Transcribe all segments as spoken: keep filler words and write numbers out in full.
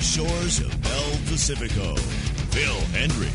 shores of El Pacifico, Phil Hendrie.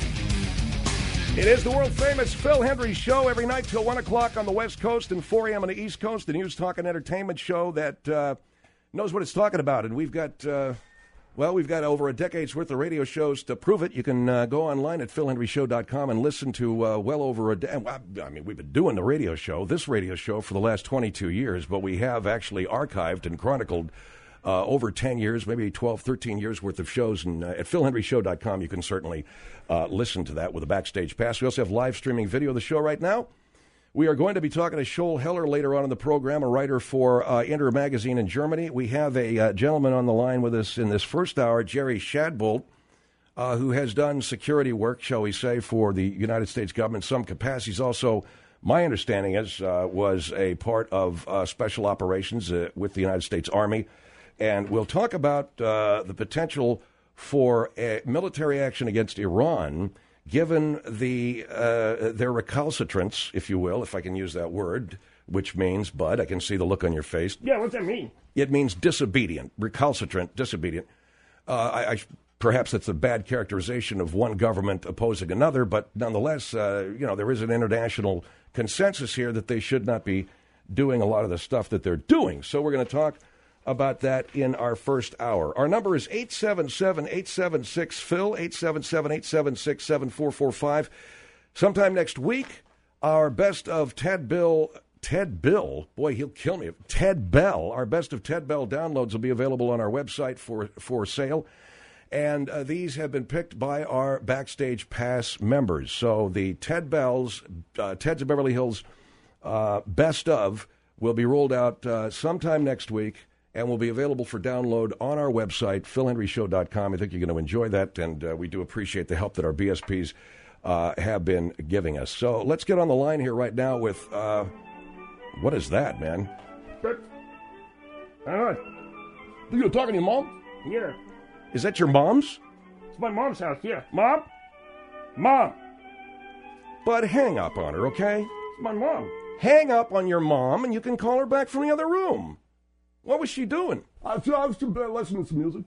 It is the world-famous Phil Hendrie Show every night till one o'clock on the West Coast and four a.m. on the East Coast, the news, talk, and entertainment show that uh, knows what it's talking about. And we've got, uh, well, we've got over a decade's worth of radio shows to prove it. You can uh, go online at phil hendrie show dot com and listen to uh, well over a de- I mean, we've been doing the radio show, this radio show, for the last twenty-two years, but we have actually archived and chronicled Uh, over ten years, maybe twelve, thirteen years worth of shows. And uh, at phil hendrie show dot com, you can certainly uh, listen to that with a backstage pass. We also have live streaming video of the show right now. We are going to be talking to Scholl Heller later on in the program, a writer for uh, Inter Magazine in Germany. We have a uh, gentleman on the line with us in this first hour, Jerry Shadbolt, uh, who has done security work, shall we say, for the United States government in some capacities. Also, my understanding is, uh, was a part of uh, special operations uh, with the United States Army. And we'll talk about uh, the potential for a military action against Iran, given the uh, their recalcitrance, if you will, if I can use that word, which means, Bud, I can see the look on your face. Yeah, what's that mean? It means disobedient, recalcitrant, disobedient. Uh, I, I, perhaps that's a bad characterization of one government opposing another, but nonetheless, uh, you know, there is an international consensus here that they should not be doing a lot of the stuff that they're doing. So we're going to talk about that in our first hour. Our number is eight seven seven, eight seven six, Phil, eight seven seven, eight seven six, seven four four five. Sometime next week, our best of Ted Bill, Ted Bill, boy, he'll kill me. Ted Bell, our best of Ted Bell downloads will be available on our website for, for sale. And uh, these have been picked by our Backstage Pass members. So the Ted Bell's, uh, Ted's of Beverly Hills uh, best of will be rolled out uh, sometime next week, and will be available for download on our website, phil hendrie show dot com. I think you're going to enjoy that, and uh, we do appreciate the help that our B S Ps uh, have been giving us. So let's get on the line here right now with, uh, what is that, man? Good. I don't know. You talking to your mom? Yeah. Is that your mom's? It's my mom's house, yeah. Mom? Mom! Bud, hang up on her, okay? It's my mom. Hang up on your mom, and you can call her back from the other room. What was she doing? I was, I was listening to some music.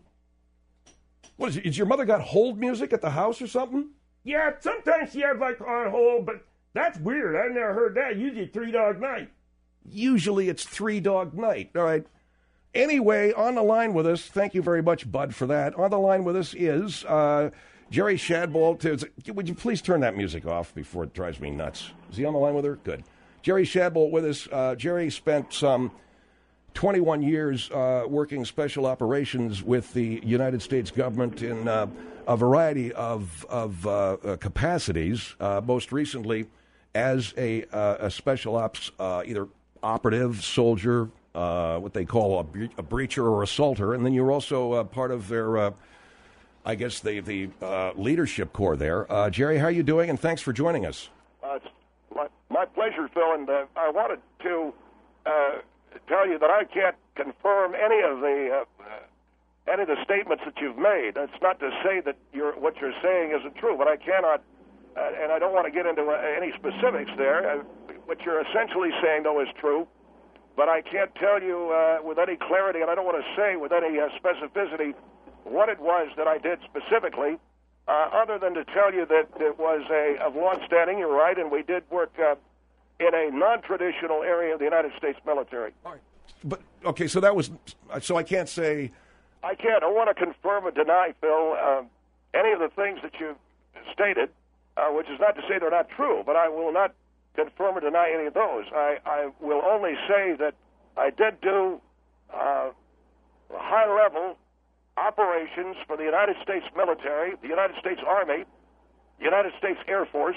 What is it? Is your mother got hold music at the house or something? Yeah, sometimes she has like on hold, but that's weird. I've never heard that. Usually Three Dog Night. Usually it's Three Dog Night. All right. Anyway, on the line with us, thank you very much, Bud, for that. On the line with us is uh, Jerry Shadbolt. Would you please turn that music off before it drives me nuts? Is he on the line with her? Good. Jerry Shadbolt with us. Uh, Jerry spent some twenty-one years uh, working special operations with the United States government in uh, a variety of, of uh, uh, capacities, uh, most recently as a, uh, a special ops, uh, either operative, soldier, uh, what they call a, bre- a breacher or assaulter, and then you're also uh, part of their, uh, I guess, the, the uh, leadership corps there. Uh, Jerry, how are you doing, and thanks for joining us. Uh, it's my, my pleasure, Phil, and uh, I wanted to Uh, tell you that I can't confirm any of the uh, any of the statements that you've made. That's not to say that you're, what you're saying isn't true, but I cannot, uh, and I don't want to get into uh, any specifics there. Uh, what you're essentially saying, though, is true, but I can't tell you uh, with any clarity, and I don't want to say with any uh, specificity what it was that I did specifically, uh, other than to tell you that it was a of longstanding. You're right, and we did work Uh, in a non-traditional area of the United States military. All right. But, okay, so that was, so I can't say... I can't. I want to confirm or deny, Phil, uh, any of the things that you've stated, uh, which is not to say they're not true, but I will not confirm or deny any of those. I, I will only say that I did do uh, high-level operations for the United States military, the United States Army, the United States Air Force,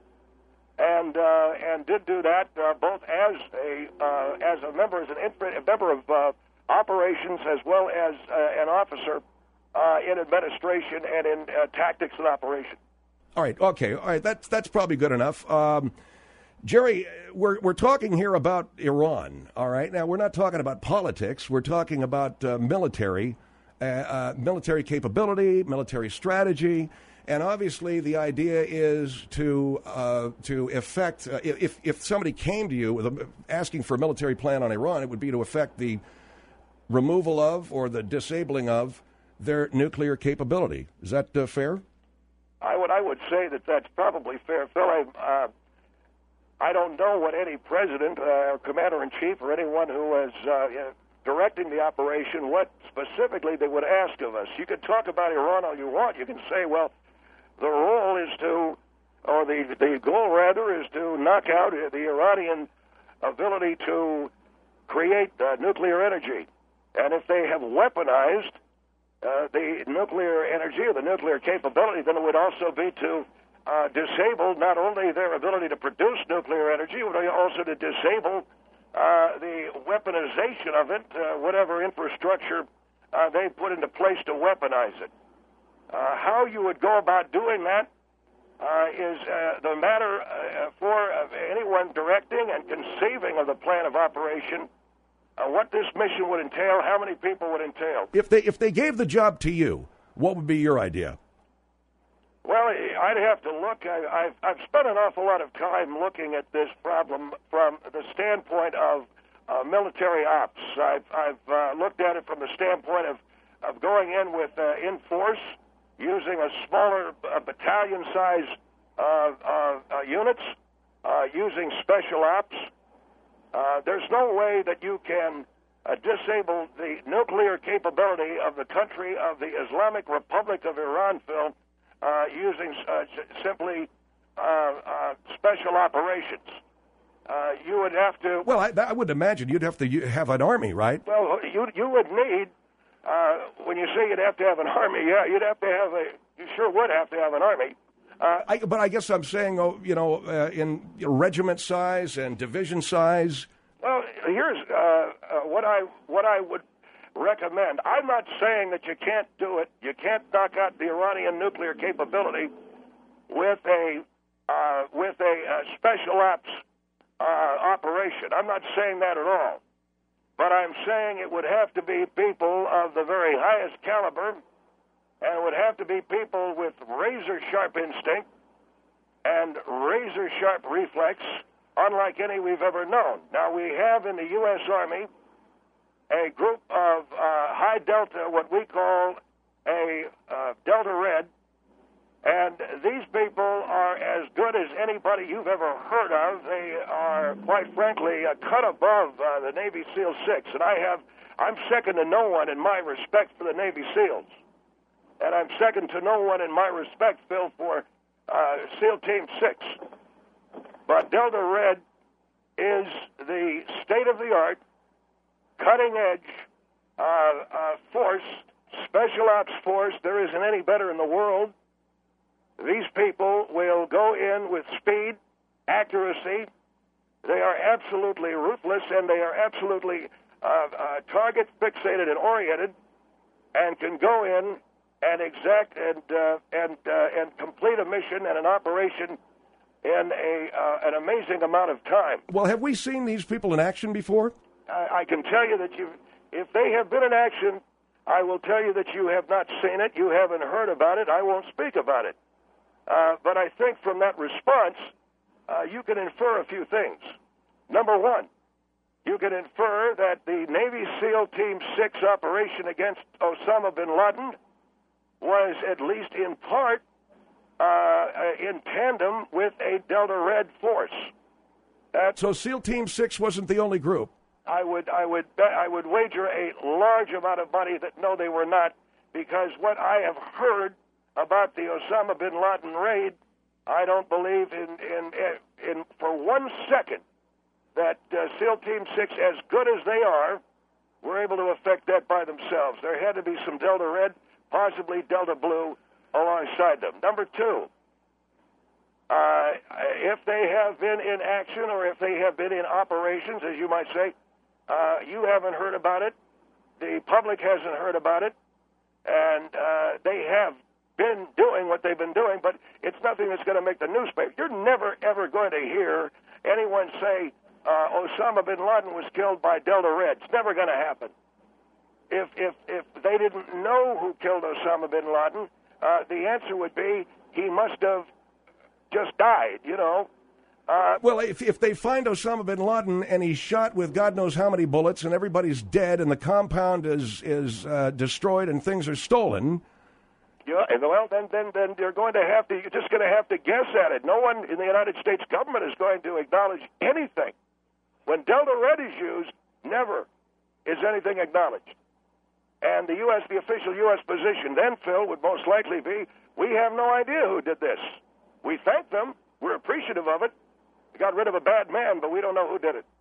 and uh, and did do that uh, both as a uh, as a member as an infra- a member of uh, operations as well as uh, an officer uh, in administration and in uh, tactics and operation. All right, okay, all right. That's that's probably good enough. Um, Jerry, we're we're talking here about Iran. All right, now we're not talking about politics. We're talking about uh, military, uh, uh, military capability, military strategy. And obviously, the idea is to uh, to effect. Uh, if if somebody came to you with a, asking for a military plan on Iran, it would be to effect the removal of or the disabling of their nuclear capability. Is that uh, fair? I would I would say that that's probably fair, Phil. I, uh, I don't know what any president uh, or commander-in-chief or anyone who is uh, directing the operation, what specifically they would ask of us. You could talk about Iran all you want. You can say, well, the role is to, or the, the goal, rather, is to knock out the Iranian ability to create uh, nuclear energy. And if they have weaponized uh, the nuclear energy or the nuclear capability, then it would also be to uh, disable not only their ability to produce nuclear energy, but also to disable uh, the weaponization of it, uh, whatever infrastructure uh, they put into place to weaponize it. Uh, how you would go about doing that uh, is uh, the matter uh, for uh, anyone directing and conceiving of the plan of operation. Uh, what this mission would entail, how many people would entail. If they if they gave the job to you, what would be your idea? Well, I'd have to look. I, I've, I've spent an awful lot of time looking at this problem from the standpoint of uh, military ops. I've, I've uh, looked at it from the standpoint of, of going in with uh, in force, using a smaller uh, battalion-size uh, uh, uh, units, uh, using special ops. Uh, there's no way that you can uh, disable the nuclear capability of the country of the Islamic Republic of Iran, Phil, uh, using uh, simply uh, uh, special operations. Uh, you would have to... Well, I, I would imagine you'd have to you have an army, right? Well, you you would need... Uh, when you say you'd have to have an army, yeah, you'd have to have a... You sure would have to have an army. Uh, I, but I guess I'm saying, oh, you know, uh, in regiment size and division size. Well, here's uh, uh, what I what I would recommend. I'm not saying that you can't do it. You can't knock out the Iranian nuclear capability with a uh, with a uh, special ops uh, operation. I'm not saying that at all. But I'm saying it would have to be people of the very highest caliber. And it would have to be people with razor-sharp instinct and razor-sharp reflex, unlike any we've ever known. Now, we have in the U S Army a group of uh, high Delta, what we call a uh, Delta Red, and these people are as good as anybody you've ever heard of. They are, quite frankly, a cut above uh, the Navy SEAL six, and I have, I'm second to no one in my respect for the Navy SEALs. And I'm second to no one in my respect, Phil, for uh, SEAL Team six. But Delta Red is the state-of-the-art, cutting-edge uh, uh, force, special ops force. There isn't any better in the world. These people will go in with speed, accuracy. They are absolutely ruthless, and they are absolutely uh, uh, target-fixated and oriented, and can go in and exact and uh, and uh, and complete a mission and an operation in a uh, an amazing amount of time. Well, have we seen these people in action before? I, I can tell you that you, if they have been in action, I will tell you that you have not seen it. You haven't heard about it. I won't speak about it. Uh, but I think from that response, uh, you can infer a few things. Number one, you can infer that the Navy SEAL Team six operation against Osama bin Laden was at least in part uh, in tandem with a Delta Red force. That's, so SEAL Team six wasn't the only group? I would, I would, bet, I would wager a large amount of money that no, they were not, because what I have heard about the Osama bin Laden raid, I don't believe in, in, in for one second that uh, SEAL Team six, as good as they are, were able to effect that by themselves. There had to be some Delta Red, possibly Delta Blue, alongside them. Number two, uh, if they have been in action or if they have been in operations, as you might say, uh, you haven't heard about it, the public hasn't heard about it, and uh, they have been doing what they've been doing, but it's nothing that's going to make the newspaper. You're never, ever going to hear anyone say uh, Osama bin Laden was killed by Delta Red. It's never going to happen. If, if, if they didn't know who killed Osama bin Laden, uh, the answer would be he must have just died, you know. Uh, well, if if they find Osama bin Laden and he's shot with God knows how many bullets and everybody's dead and the compound is is uh, destroyed and things are stolen. Yeah, well, then, then, then you're going to have to. You're just going to have to guess at it. No one in the United States government is going to acknowledge anything. When Delta Red is used, never is anything acknowledged. And the U S, the official U S position then, Phil, would most likely be, we have no idea who did this. We thank them. We're appreciative of it. We got rid of a bad man, but we don't know who did it.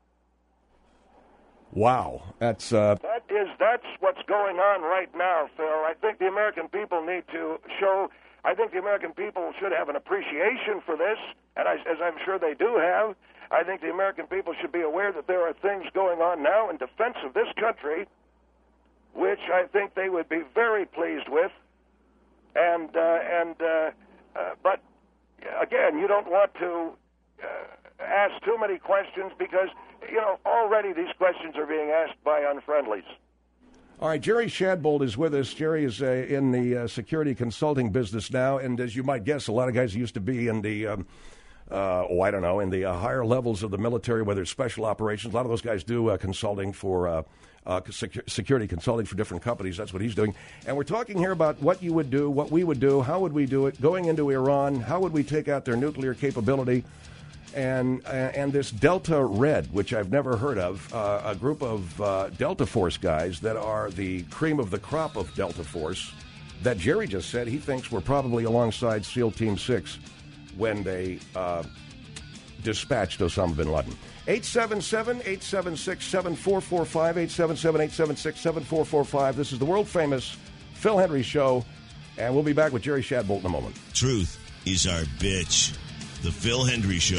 Wow, that's uh... that is that's what's going on right now, Phil. I think the American people need to show. I think the American people should have an appreciation for this, and I, as I'm sure they do have. I think the American people should be aware that there are things going on now in defense of this country, which I think they would be very pleased with. And uh, and uh, uh, but again, you don't want to uh, ask too many questions because, you know, already these questions are being asked by unfriendlies. All right, Jerry Shadbolt is with us. Jerry is uh, in the uh, security consulting business now, and as you might guess, a lot of guys used to be in the, um, uh, oh, I don't know, in the uh, higher levels of the military, whether it's special operations. A lot of those guys do uh, consulting for uh, uh, sec- security consulting for different companies. That's what he's doing. And we're talking here about what you would do, what we would do, how would we do it, going into Iran, how would we take out their nuclear capability. And and this Delta Red, which I've never heard of, uh, a group of uh, Delta Force guys that are the cream of the crop of Delta Force, that Jerry just said he thinks were probably alongside SEAL Team six when they uh, dispatched Osama bin Laden. eight seven seven, eight seven six, seven four four five, eight seven seven, eight seven six, seven four four five. This is the world-famous Phil Hendrie Show, and we'll be back with Jerry Shadbolt in a moment. Truth is our bitch. The Phil Hendrie Show.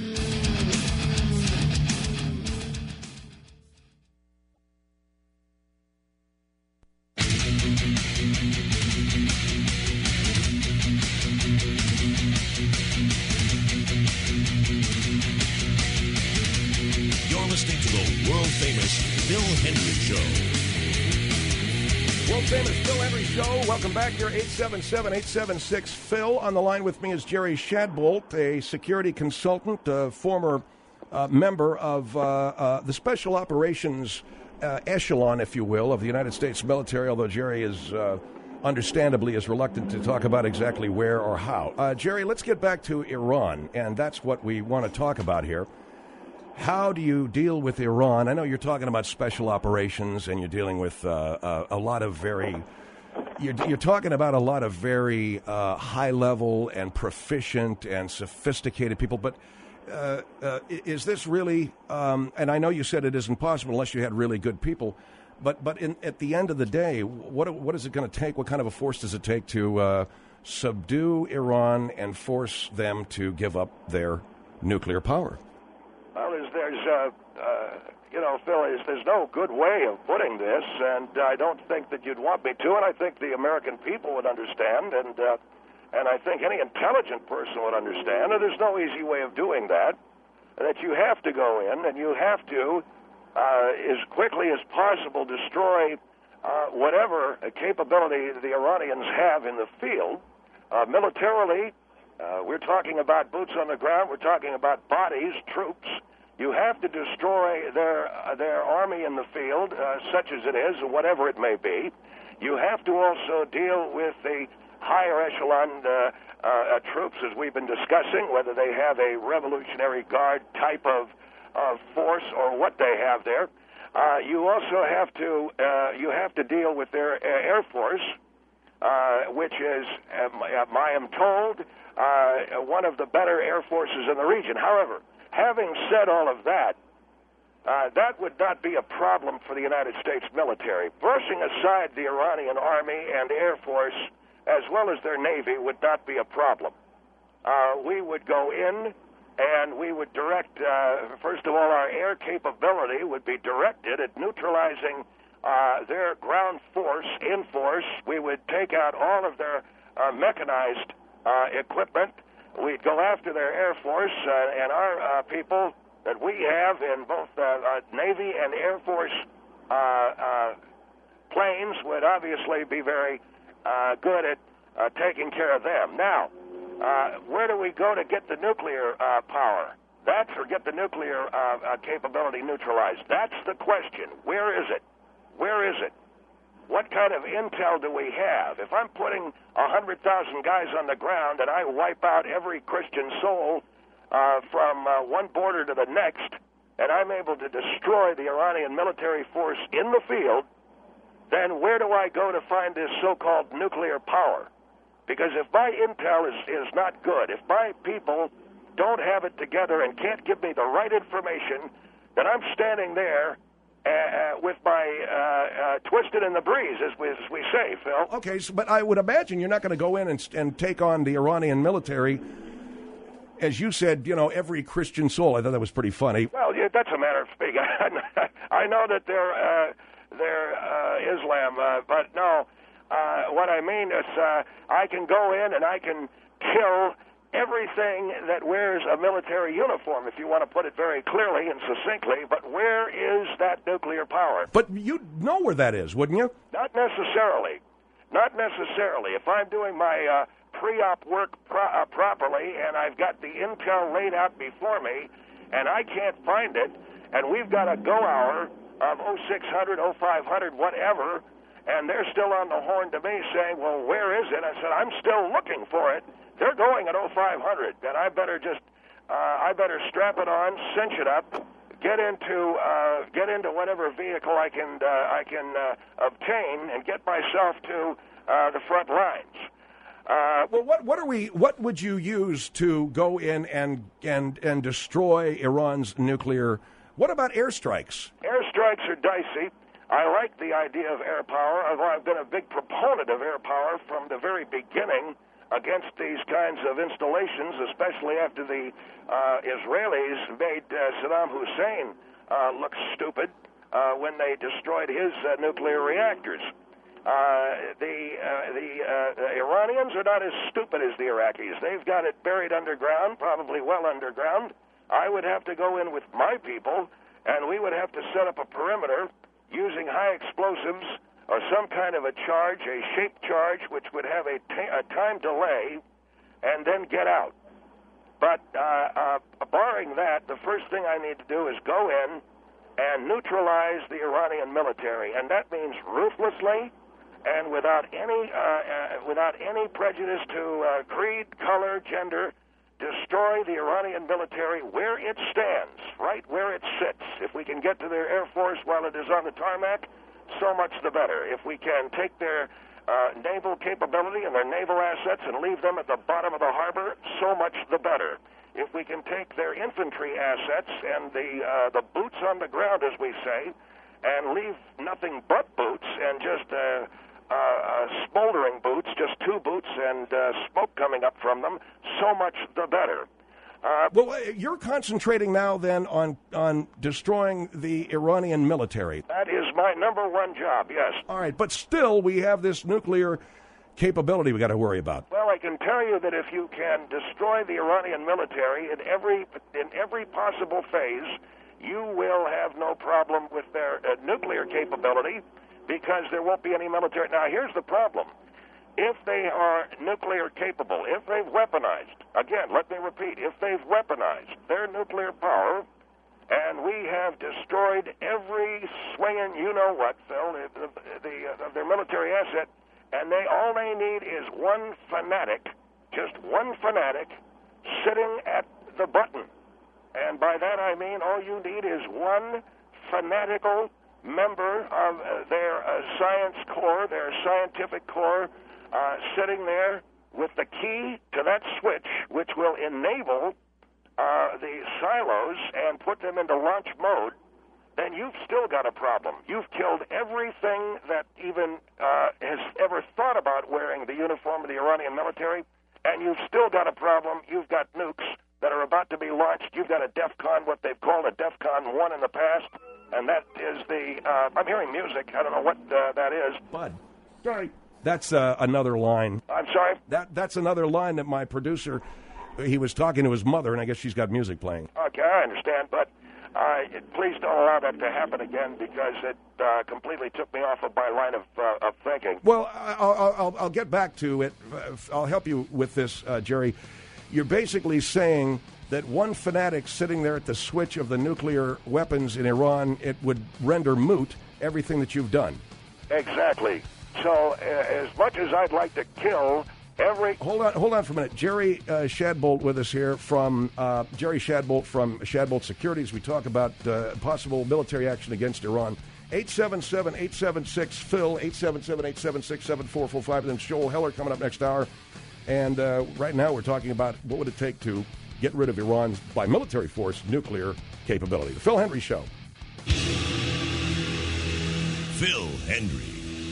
You're listening to the world-famous Phil Hendrie Show. World-famous Phil Hendrie Show. Welcome back here, eight seven seven, eight seven six, Phil. On the line with me is Jerry Shadbolt, a security consultant, a former uh, member of uh, uh, the Special Operations uh, echelon, if you will, of the United States military, although Jerry is uh, understandably is reluctant to talk about exactly where or how. Uh, Jerry, let's get back to Iran, and that's what we want to talk about here. How do you deal with Iran? I know you're talking about special operations, and you're dealing with uh, uh, a lot of very, you're, you're talking about a lot of very uh, high-level and proficient and sophisticated people. But uh, uh, is this really? Um, and I know you said it isn't possible unless you had really good people. But but in, at the end of the day, what what is it going to take? What kind of a force does it take to uh, subdue Iran and force them to give up their nuclear power? Well, there's, there's uh, uh, you know, Phil, there's, there's no good way of putting this, and I don't think that you'd want me to, and I think the American people would understand, and uh, and I think any intelligent person would understand, and there's no easy way of doing that, that you have to go in, and you have to, uh, as quickly as possible, destroy uh, whatever capability the Iranians have in the field, uh, militarily. Uh, we're talking about boots on the ground. We're talking about bodies, troops. You have to destroy their uh, their army in the field, uh, such as it is, or whatever it may be. You have to also deal with the higher echelon uh, uh, uh, troops, as we've been discussing, whether they have a Revolutionary Guard type of, of force or what they have there. Uh, you also have to uh, you have to deal with their uh, Air Force, uh, which is, um, I am told, Uh, one of the better air forces in the region. However, having said all of that, uh, that would not be a problem for the United States military. Brushing aside the Iranian army and air force, as well as their navy, would not be a problem. Uh, we would go in and we would direct, uh, first of all, our air capability would be directed at neutralizing uh, their ground force in force. We would take out all of their uh, mechanized Uh, equipment. We'd go after their Air Force, uh, and our uh, people that we have in both uh, uh, Navy and Air Force uh, uh, planes would obviously be very uh, good at uh, taking care of them. Now, uh, where do we go to get the nuclear uh, power? That's or get the nuclear uh, uh, capability neutralized. That's the question. Where is it? Where is it? What kind of intel do we have? If I'm putting one hundred thousand guys on the ground and I wipe out every Christian soul uh, from uh, one border to the next, and I'm able to destroy the Iranian military force in the field, then where do I go to find this so-called nuclear power? Because if my intel is, is not good, if my people don't have it together and can't give me the right information, then I'm standing there uh, with my uh, uh, twisted in the breeze, as we, as we say, Phil. Okay, so, but I would imagine you're not going to go in and, and take on the Iranian military. As you said, you know, every Christian soul. I thought that was pretty funny. Well, yeah, that's a matter of speaking. I know that they're, uh, they're uh, Islam, uh, but no. Uh, what I mean is uh, I can go in and I can kill everything that wears a military uniform, if you want to put it very clearly and succinctly, but where is that nuclear power? But you'd know where that is, wouldn't you? Not necessarily. Not necessarily. If I'm doing my uh, pre-op work pro- uh, properly and I've got the intel laid out before me and I can't find it, and we've got a go hour of oh six hundred, oh five hundred, whatever, and they're still on the horn to me saying, well, where is it? I said, I'm still looking for it. They're going at oh five hundred, and I better just, uh, I better strap it on, cinch it up, get into, uh, get into whatever vehicle I can, uh, I can uh, obtain, and get myself to uh, the front lines. Uh, well, what what are we? What would you use to go in and and and destroy Iran's nuclear? What about airstrikes? Airstrikes are dicey. I like the idea of air power, although I've been a big proponent of air power from the very beginning against these kinds of installations, especially after the uh, Israelis made uh, Saddam Hussein uh, look stupid uh, when they destroyed his uh, nuclear reactors. Uh, the uh, the, uh, the Iranians are not as stupid as the Iraqis. They've got it buried underground, probably well underground. I would have to go in with my people, and we would have to set up a perimeter using high explosives or some kind of a charge, a shaped charge, which would have a, t- a time delay, and then get out. But uh, uh, barring that, the first thing I need to do is go in and neutralize the Iranian military, and that means ruthlessly and without any uh, uh, without any prejudice to uh, creed, color, gender, destroy the Iranian military where it stands, right where it sits. If we can get to their Air Force while it is on the tarmac, so much the better. If we can take their uh, naval capability and their naval assets and leave them at the bottom of the harbor, so much the better. If we can take their infantry assets and the uh, the boots on the ground, as we say, and leave nothing but boots and just uh, uh, uh, smoldering boots, just two boots and uh, smoke coming up from them, so much the better. Uh, well, you're concentrating now then on on destroying the Iranian military. That is my number one job, yes. All right, but still we have this nuclear capability we got to worry about. Well, I can tell you that if you can destroy the Iranian military in every in every possible phase, you will have no problem with their uh, nuclear capability because there won't be any military. Now, here's the problem. If they are nuclear capable, if they've weaponized, again, let me repeat, if they've weaponized their nuclear power, and we have destroyed every swinging, you know what, Phil, the, the, uh, their military asset, and they all they need is one fanatic, just one fanatic, sitting at the button. And by that I mean all you need is one fanatical member of uh, their uh, science corps, their scientific corps, Uh, sitting there with the key to that switch, which will enable uh, the silos and put them into launch mode, then you've still got a problem. You've killed everything that even uh, has ever thought about wearing the uniform of the Iranian military, and you've still got a problem. You've got nukes that are about to be launched. You've got a DEFCON, what they've called a DEFCON one in the past, and that is the, uh, I'm hearing music. I don't know what uh, that is. Bud. Sorry. That's uh, another line. I'm sorry? That That's another line that my producer, he was talking to his mother, and I guess she's got music playing. Okay, I understand, but uh, please don't allow that to happen again because it uh, completely took me off of my line of, uh, of thinking. Well, I'll, I'll, I'll get back to it. I'll help you with this, uh, Jerry. you're basically saying that one fanatic sitting there at the switch of the nuclear weapons in Iran, it would render moot everything that you've done. Exactly. So uh, as much as I'd like to kill every... Hold on, hold on for a minute. Jerry uh, Shadbolt with us here from uh, Jerry Shadbolt from Shadbolt Securities. We talk about uh, possible military action against Iran. eight seven seven, eight seven six, Phil, eight seven seven, eight seven six, seven four four five. Then Joel Heller coming up next hour. And uh, right now we're talking about what would it take to get rid of Iran's, by military force, nuclear capability. The Phil Hendrie Show. Phil Hendrie.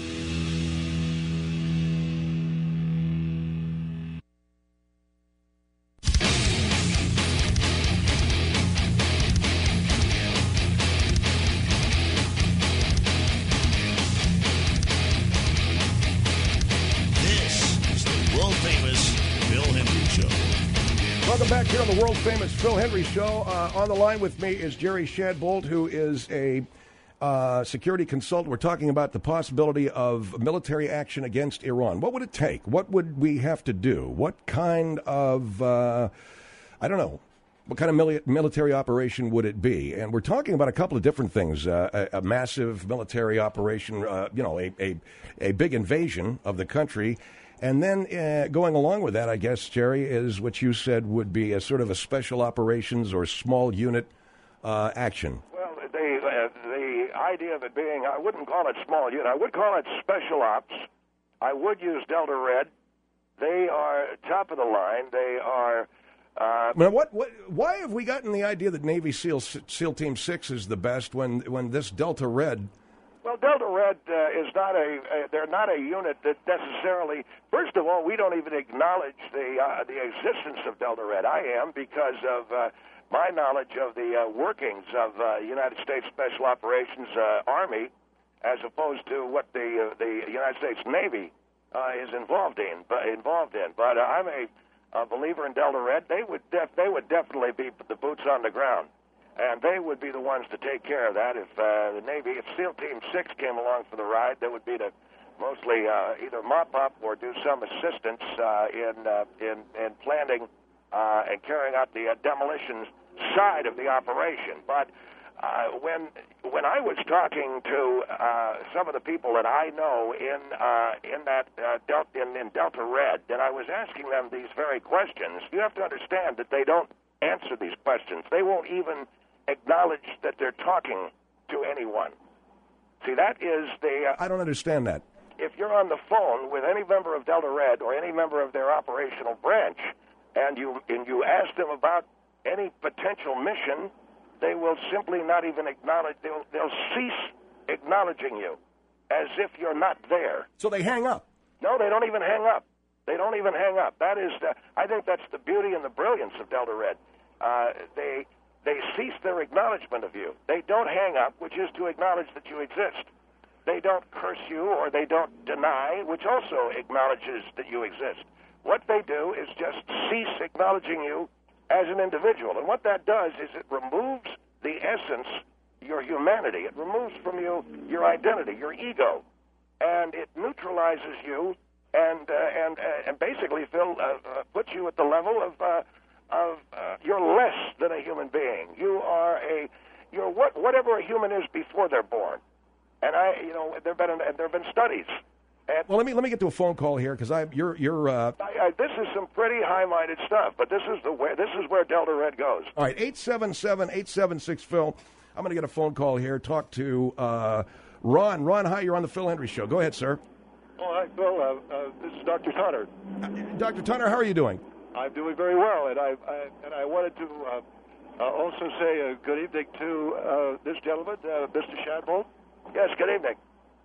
Welcome back here on the world-famous Phil Hendrie Show. Uh, on the line with me is Jerry Shadbolt, who is a uh, security consultant. We're talking about the possibility of military action against Iran. What would it take? What would we have to do? What kind of, uh, I don't know, what kind of mili- military operation would it be? And we're talking about a couple of different things. Uh, a, a massive military operation, uh, you know, a, a, a big invasion of the country. And then uh, going along with that, I guess, Jerry, is what you said would be a sort of a special operations or small unit uh, action. Well, the, uh, the idea of it being, I wouldn't call it small unit. I would call it special ops. I would use Delta Red. They are top of the line. They are... Uh, now, what, what, why have we gotten the idea that Navy SEAL, SEAL Team six is the best when, when this Delta Red... Well, Delta Red uh, is not a, a, they're not a unit that necessarily, first of all, we don't even acknowledge the uh, the existence of Delta Red. I am because of uh, my knowledge of the uh, workings of uh, United States Special Operations uh, Army as opposed to what the uh, the United States Navy uh, is involved in. But, involved in. but uh, I'm a, a believer in Delta Red. They would, def- they would definitely be the boots on the ground. And they would be the ones to take care of that. If uh, the Navy, if SEAL Team six came along for the ride, they would be to mostly uh, either mop up or do some assistance uh, in, uh, in in planning uh, and carrying out the uh, demolition side of the operation. But uh, when when I was talking to uh, some of the people that I know in uh, in that uh, Del- in, in Delta Red, and I was asking them these very questions, you have to understand that they don't answer these questions. They won't even acknowledge that they're talking to anyone. See, that is the... Uh, I don't understand that. If you're on the phone with any member of Delta Red or any member of their operational branch, and you and you ask them about any potential mission, they will simply not even acknowledge, they'll, they'll cease acknowledging you as if you're not there. So they hang up? No, they don't even hang up. They don't even hang up. That is, the, I think that's the beauty and the brilliance of Delta Red. Uh, they... They cease their acknowledgement of you. They don't hang up, which is to acknowledge that you exist. They don't curse you or they don't deny, which also acknowledges that you exist. What they do is just cease acknowledging you as an individual. And what that does is it removes the essence, your humanity. It removes from you your identity, your ego. And it neutralizes you and uh, and uh, and basically, Phil, uh, uh, puts you at the level of... Uh, Of uh, you're less than a human being. You are a you're what whatever a human is before they're born. And I, you know, there've been there've been studies. And well, let me let me get to a phone call here because I you're you're. Uh... I, I, this is some pretty high-minded stuff, but this is the way this is where Delta Red goes. All right, eight seven seven eight seven six Phil. I'm going to get a phone call here. Talk to uh, Ron. Ron, hi. You're on the Phil Hendrie Show. Go ahead, sir. Oh, hi, Phil. Uh, uh, this is Doctor Tunner. Uh, Doctor Tunner, how are you doing? I'm doing very well, and I, I and I wanted to uh, uh, also say uh, good evening to uh, this gentleman, uh, Mister Shadbolt. Yes, good evening.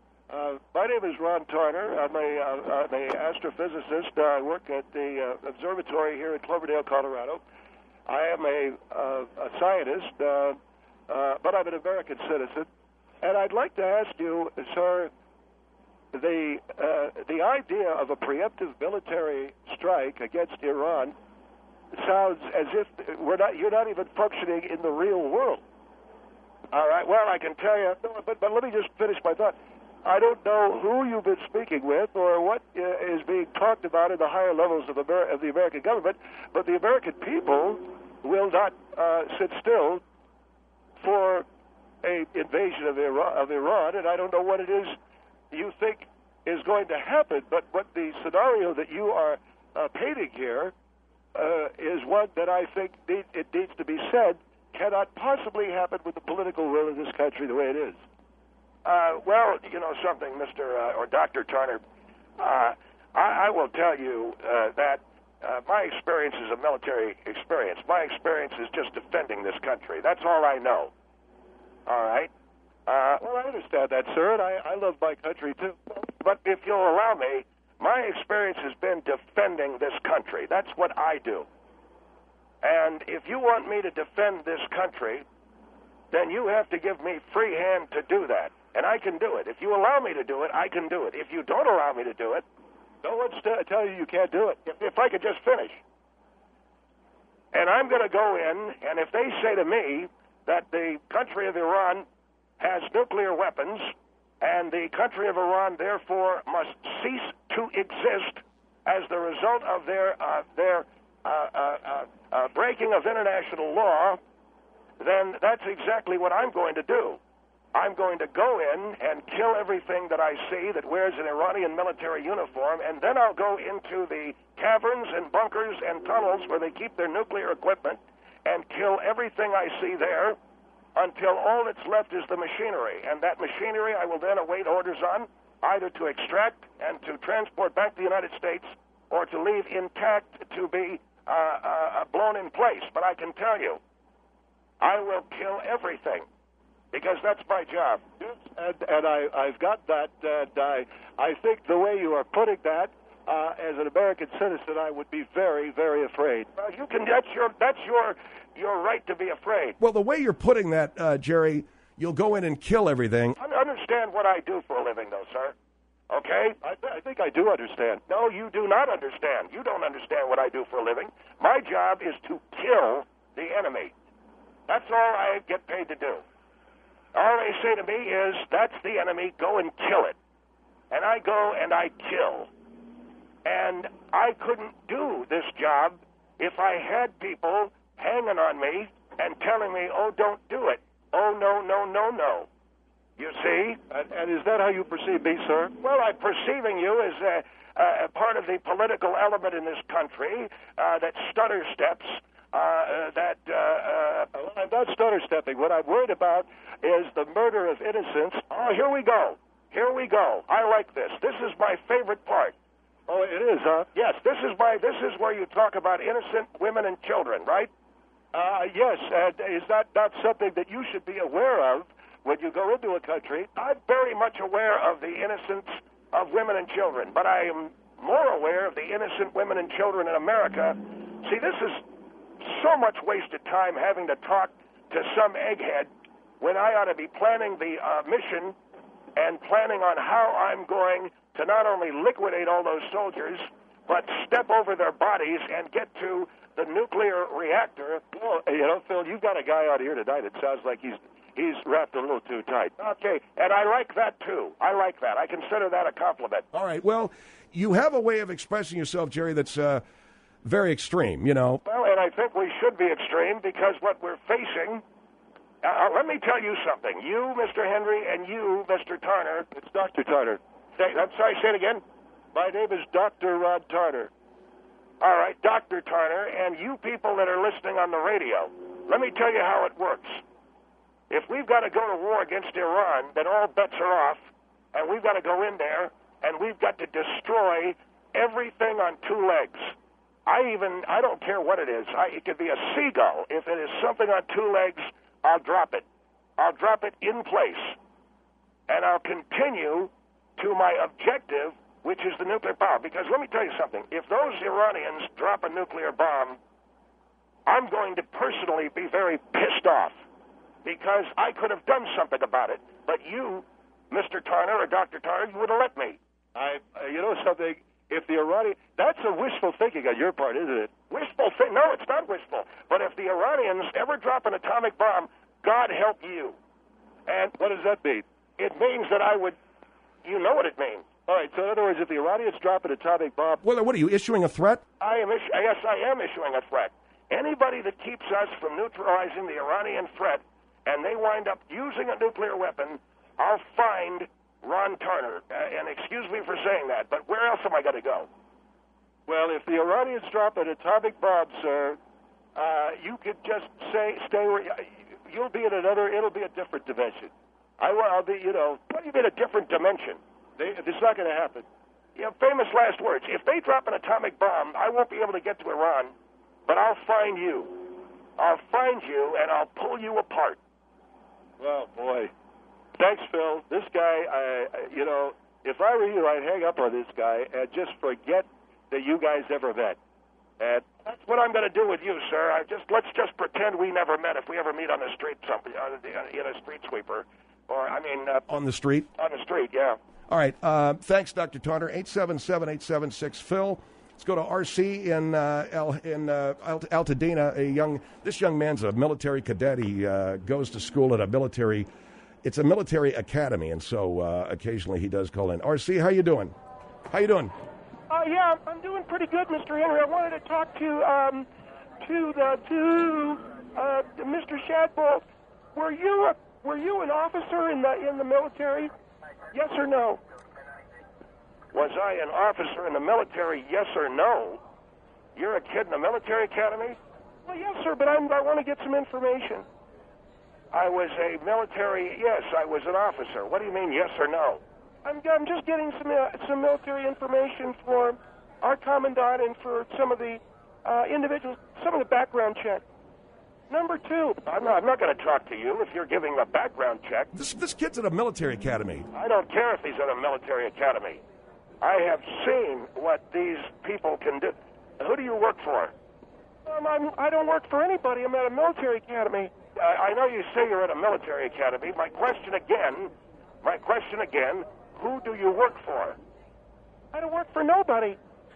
Uh, my name is Ron Turner. I'm a, uh, I'm a astrophysicist. Uh, I work at the uh, observatory here in Cloverdale, Colorado. I am a, uh, a scientist, uh, uh, but I'm an American citizen. And I'd like to ask you, sir, the uh, the idea of a preemptive military strike against Iran sounds as if we're not you're not even functioning in the real world. All right. Well, I can tell you, but but let me just finish my thought. I don't know who you've been speaking with or what uh, is being talked about in the higher levels of, Amer- of the American government, but the American people will not uh, sit still for a invasion of Iran, of Iran, and I don't know what it is you think is going to happen, but what the scenario that you are uh, painting here uh, is one that I think need, it needs to be said cannot possibly happen with the political will of this country the way it is. Uh, well, you know something, Mister Uh, or Doctor Turner, uh, I, I will tell you uh, that uh, my experience is a military experience. My experience is just defending this country. That's all I know. All right? Uh, well, I understand that, sir, and I, I love my country, too. But if you'll allow me, my experience has been defending this country. That's what I do. And if you want me to defend this country, then you have to give me free hand to do that. And I can do it. If you allow me to do it, I can do it. If you don't allow me to do it, no one's t- telling you you can't do it. If, if I could just finish. And I'm going to go in, and if they say to me that the country of Iran has nuclear weapons, and the country of Iran, therefore, must cease to exist as the result of their uh, their uh, uh, uh, uh, breaking of international law, then that's exactly what I'm going to do. I'm going to go in and kill everything that I see that wears an Iranian military uniform, and then I'll go into the caverns and bunkers and tunnels where they keep their nuclear equipment and kill everything I see there until all that's left is the machinery. And that machinery I will then await orders on, either to extract and to transport back to the United States or to leave intact to be uh, uh, blown in place. But I can tell you, I will kill everything, because that's my job. Yes, and, and I, I've got that, and I, I think the way you are putting that, uh, as an American citizen, I would be very, very afraid. Well, you can. That's your. That's your. Your right to be afraid. Well, the way you're putting that, uh, Jerry, you'll go in and kill everything. I understand what I do for a living, though, sir. Okay? I, th- I think I do understand. No, you do not understand. You don't understand what I do for a living. My job is to kill the enemy. That's all I get paid to do. All they say to me is, that's the enemy, go and kill it. And I go and I kill. And I couldn't do this job if I had people hanging on me and telling me, oh, don't do it. Oh, no, no, no, no. You see? And, and is that how you perceive me, sir? Well, I'm perceiving you as a, a part of the political element in this country uh, that stutter steps, uh, that... Uh, uh, well, I'm not stutter stepping. What I'm worried about is the murder of innocents. Oh, here we go. Here we go. I like this. This is my favorite part. Oh, it is, huh? Yes, this is my. This is where you talk about innocent women and children, right? Uh, yes, and is that not something that you should be aware of when you go into a country? I'm very much aware of the innocence of women and children, but I am more aware of the innocent women and children in America. See, this is so much wasted time having to talk to some egghead when I ought to be planning the uh, mission and planning on how I'm going to not only liquidate all those soldiers, but step over their bodies and get to the nuclear reactor. Well, you know, Phil, you've got a guy out here tonight. It sounds like he's he's wrapped a little too tight. Okay, and I like that, too. I like that. I consider that a compliment. All right, well, you have a way of expressing yourself, Jerry, that's uh, very extreme, you know. Well, and I think we should be extreme because what we're facing... Uh, let me tell you something. You, Mister Henry, and you, Mister Turner... It's Doctor Turner. Say, I'm sorry, say it again. My name is Doctor Rod Turner. All right, Doctor Turner, and you people that are listening on the radio, let me tell you how it works. If we've got to go to war against Iran, then all bets are off, and we've got to go in there, and we've got to destroy everything on two legs. I even, I don't care what it is. I, it could be a seagull. If it is something on two legs, I'll drop it. I'll drop it in place, and I'll continue to my objective, which is the nuclear bomb. Because let me tell you something. If those Iranians drop a nuclear bomb, I'm going to personally be very pissed off because I could have done something about it. But you, Mister Turner or Doctor Turner, you would have let me. I, uh, you know something? If the Iranian, that's a wishful thinking on your part, isn't it? Wishful thing? No, it's not wishful. But if the Iranians ever drop an atomic bomb, God help you. And what does that mean? It means that I would you know what it means. All right, so in other words, if the Iranians drop an atomic bomb... Well, what are you, issuing a threat? I am issu- yes, I am issuing a threat. Anybody that keeps us from neutralizing the Iranian threat and they wind up using a nuclear weapon, I'll find Ron Turner. Uh, and excuse me for saying that, but where else am I going to go? Well, if the Iranians drop an atomic bomb, sir, uh, you could just say, stay where... You'll be in another... It'll be a different dimension. I will, I'll be, you know... What do you mean a different dimension? They, it's not going to happen. You know, famous last words. If they drop an atomic bomb, I won't be able to get to Iran, but I'll find you. I'll find you, and I'll pull you apart. Well, boy. Thanks, Phil. This guy, I, you know, if I were you, I'd hang up on this guy and just forget that you guys ever met. And that's what I'm going to do with you, sir. I just let's just pretend we never met. If we ever meet on the street, somebody uh, in a street sweeper, or I mean, uh, on the street. On the street, yeah. All right. Uh, thanks, Doctor Turner. eight seven seven, eight seven six, Phil. Let's go to R C in uh, El, in uh, Altadena. A young this young man's a military cadet. He uh, goes to school at a military. It's a military academy, and so uh, occasionally he does call in. R C, how you doing? How you doing? Uh, yeah, I'm doing pretty good, Mister Henry. I wanted to talk to um, to the to uh, Mister Shadbolt. Were you a, were you an officer in the in the military? Yes or no? Was I an officer in the military? Yes or no? You're a kid in the military academy? Well, yes, sir, but I'm, I want to get some information. I was a military, yes, I was an officer. What do you mean, yes or no? I'm, I'm just getting some uh, some military information for our commandant and for some of the uh, individuals, some of the background check. Number two. I'm not, I'm not going to talk to you if you're giving a background check. This this kid's at a military academy. I don't care if he's at a military academy. I have seen what these people can do. Who do you work for? Um, I'm, I don't work for anybody. I'm at a military academy. Uh, I know you say you're at a military academy. My question again, my question again, who do you work for? I don't work for nobody.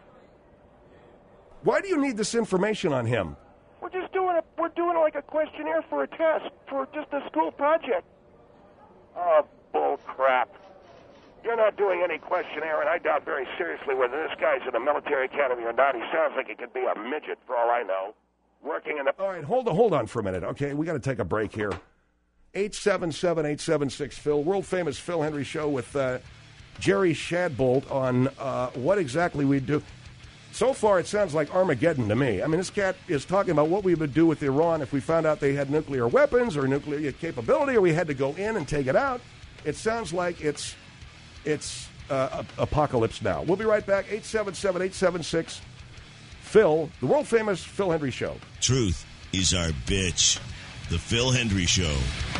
Why do you need this information on him? We're just doing a, we're doing like a questionnaire for a test, for just a school project. Oh, bull crap. You're not doing any questionnaire, and I doubt very seriously whether this guy's in a military academy or not. He sounds like he could be a midget, for all I know. Working in the... All right, hold on, hold on for a minute, okay? We got to take a break here. eight seven seven, eight seven six, Phil. World-famous Phil Hendry Show with uh, Jerry Shadbolt on uh, what exactly we do. So far, it sounds like Armageddon to me. I mean, this cat is talking about what we would do with Iran if we found out they had nuclear weapons or nuclear capability, or we had to go in and take it out. It sounds like it's it's uh, apocalypse now. We'll be right back. eight seven seven, eight seven six, Phil, the world-famous Phil Hendry Show. Truth is our bitch. The Phil Hendry Show.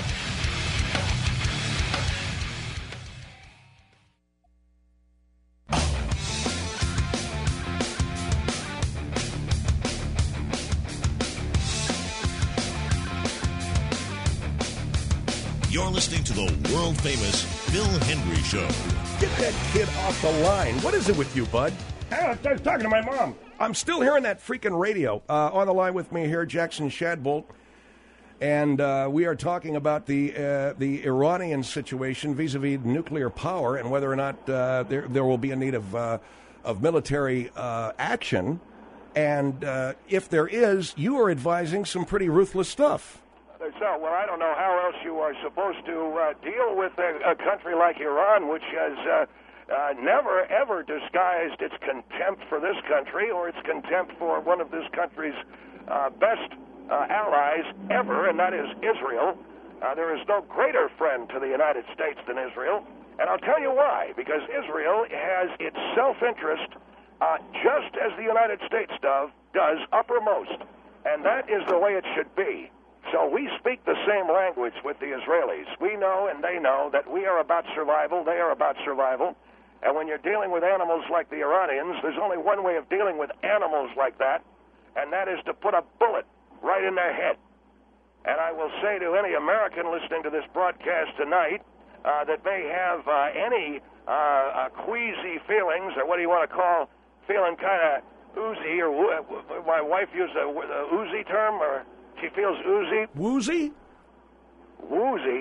You're listening to the world-famous Phil Hendry Show. Get that kid off the line. What is it with you, bud? I was talking to my mom. I'm still hearing that freaking radio. Uh, on the line with me here, Jackson Shadbolt. And uh, we are talking about the uh, the Iranian situation vis-a-vis nuclear power and whether or not uh, there there will be a need of, uh, of military uh, action. And uh, if there is, you are advising some pretty ruthless stuff. So, well, I don't know how else you are supposed to uh, deal with a, a country like Iran, which has uh, uh, never, ever disguised its contempt for this country or its contempt for one of this country's uh, best uh, allies ever, and that is Israel. Uh, there is no greater friend to the United States than Israel, and I'll tell you why. Because Israel has its self-interest uh, just as the United States does, does uppermost, and that is the way it should be. So we speak the same language with the Israelis. We know and they know that we are about survival, they are about survival. And when you're dealing with animals like the Iranians, there's only one way of dealing with animals like that, and that is to put a bullet right in their head. And I will say to any American listening to this broadcast tonight uh, that may have uh, any uh, uh, queasy feelings, or what do you want to call, feeling kind of oozy, or uh, my wife used a, a oozy term, or... She feels oozy. Woozy? Woozy?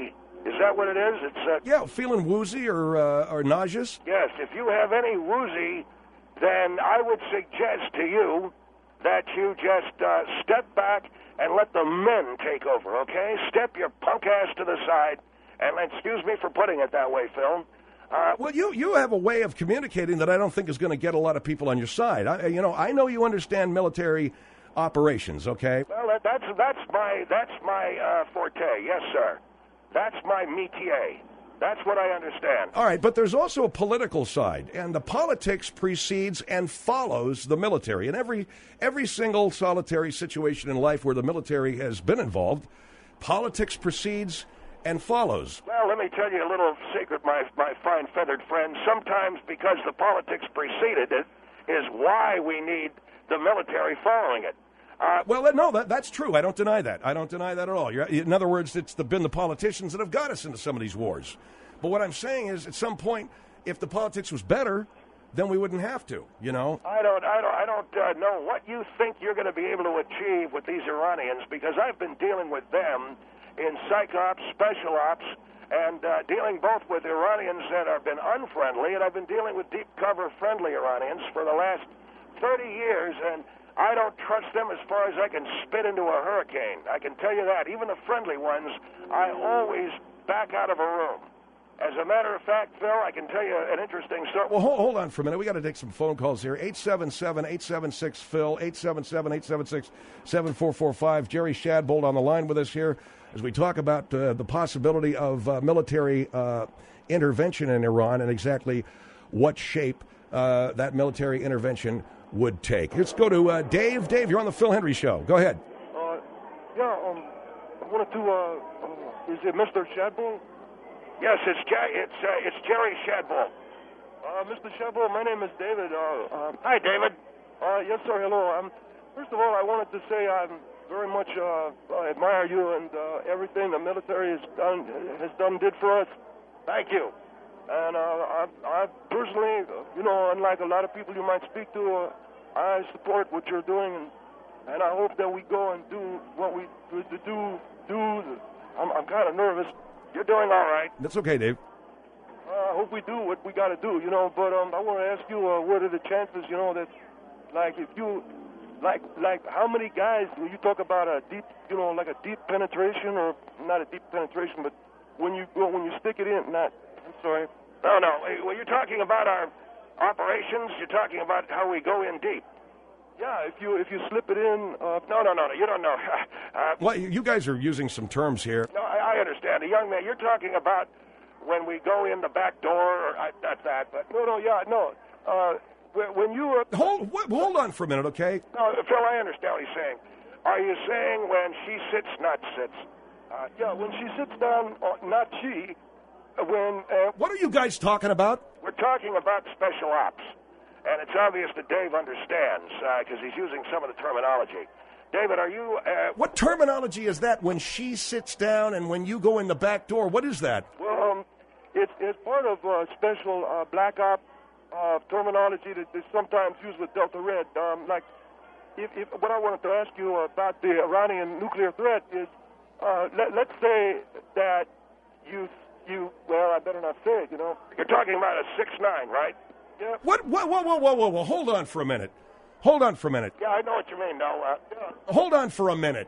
Is that what it is? It's uh, Yeah, feeling woozy or uh, or nauseous. yes. If you have any woozy, then I would suggest to you that you just uh, step back and let the men take over. Okay? Step your punk ass to the side, and excuse me for putting it that way, Phil. Uh, Well, you, you have a way of communicating that I don't think is going to get a lot of people on your side. I, you know, I know you understand military operations, okay? well, that, that's that's my that's my uh, forte. Yes, sir. That's my métier. That's what I understand. All right, but there's also a political side, and the politics precedes and follows the military. In every every single solitary situation in life where the military has been involved, politics precedes and follows. Well, let me tell you a little secret, my my fine feathered friend. Sometimes because the politics preceded it is why we need the military following it. Uh, Well, no, that, that's true. I don't deny that. I don't deny that at all. You're, in other words, it's the, been the politicians that have got us into some of these wars. But what I'm saying is, at some point, if the politics was better, then we wouldn't have to, you know? I don't, I don't, I don't uh, know what you think you're going to be able to achieve with these Iranians, because I've been dealing with them in psych ops, special ops, and uh, dealing both with Iranians that have been unfriendly, and I've been dealing with deep cover friendly Iranians for the last thirty years, and I don't trust them as far as I can spit into a hurricane. I can tell you that. Even the friendly ones, I always back out of a room. As a matter of fact, Phil, I can tell you an interesting story. Well, hold, hold on for a minute. We got to take some phone calls here. eight seven seven, eight seven six, Phil, eight seven seven, eight seven six, seven four four five. Jerry Shadbolt on the line with us here as we talk about uh, the possibility of uh, military uh, intervention in Iran and exactly what shape uh, that military intervention would take. Let's go to uh, Dave. Dave, you're on the Phil Hendry Show. Go ahead. Uh, yeah, um, I wanted to, uh, uh, is it Mister Shadbolt? Yes, it's Jer- it's uh, it's Jerry Shadbolt. Uh, Mister Shadbolt, my name is David. Uh, uh, Hi, David. uh, yes, sir, hello. Um, first of all, I wanted to say I very much uh, I admire you and uh, everything the military has done, has done, did for us. Thank you. And uh, I, I personally, you know, unlike a lot of people you might speak to, uh, I support what you're doing, and, and I hope that we go and do what we to do. Do I'm, I'm kind of nervous. You're doing all right. That's okay, Dave. Uh, I hope we do what we got to do, you know. But um, I want to ask you, uh, what are the chances, you know, that, like, if you, like, like, how many guys when you talk about a deep, you know, like a deep penetration, or not a deep penetration, but when you go when you stick it in, not. I'm sorry. No, no. When you're talking about our operations, you're talking about how we go in deep. Yeah, if you if you slip it in. Uh, No, no, no, no. You don't know. uh, Well, you guys are using some terms here. no, I, I understand. A young man, you're talking about when we go in the back door, or I, not that, but no, no, yeah, no. Uh, when when you uh, Hold, wh- hold on for a minute, okay? no, Phil, I understand what he's saying. Are you saying when she sits, not sits? uh, yeah, when she sits down, uh, not she. uh, When uh, What are you guys talking about? We're talking about special ops, and it's obvious that Dave understands because he's using some of the terminology. David, are you? Uh, What terminology is that when she sits down and when you go in the back door? What is that? well, um, it's it's part of uh, special uh, black op uh, terminology that is sometimes used with Delta Red. Um, like, if, if what I wanted to ask you about the Iranian nuclear threat is, uh, let, let's say that you you well, I better not say it. You know, you're talking about a six nine, right? yeah, What? Whoa, whoa, whoa, whoa, whoa, whoa. Hold on for a minute. Hold on for a minute. Yeah, I know what you mean. No, uh, yeah. Hold on for a minute.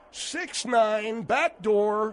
Six nine, back door.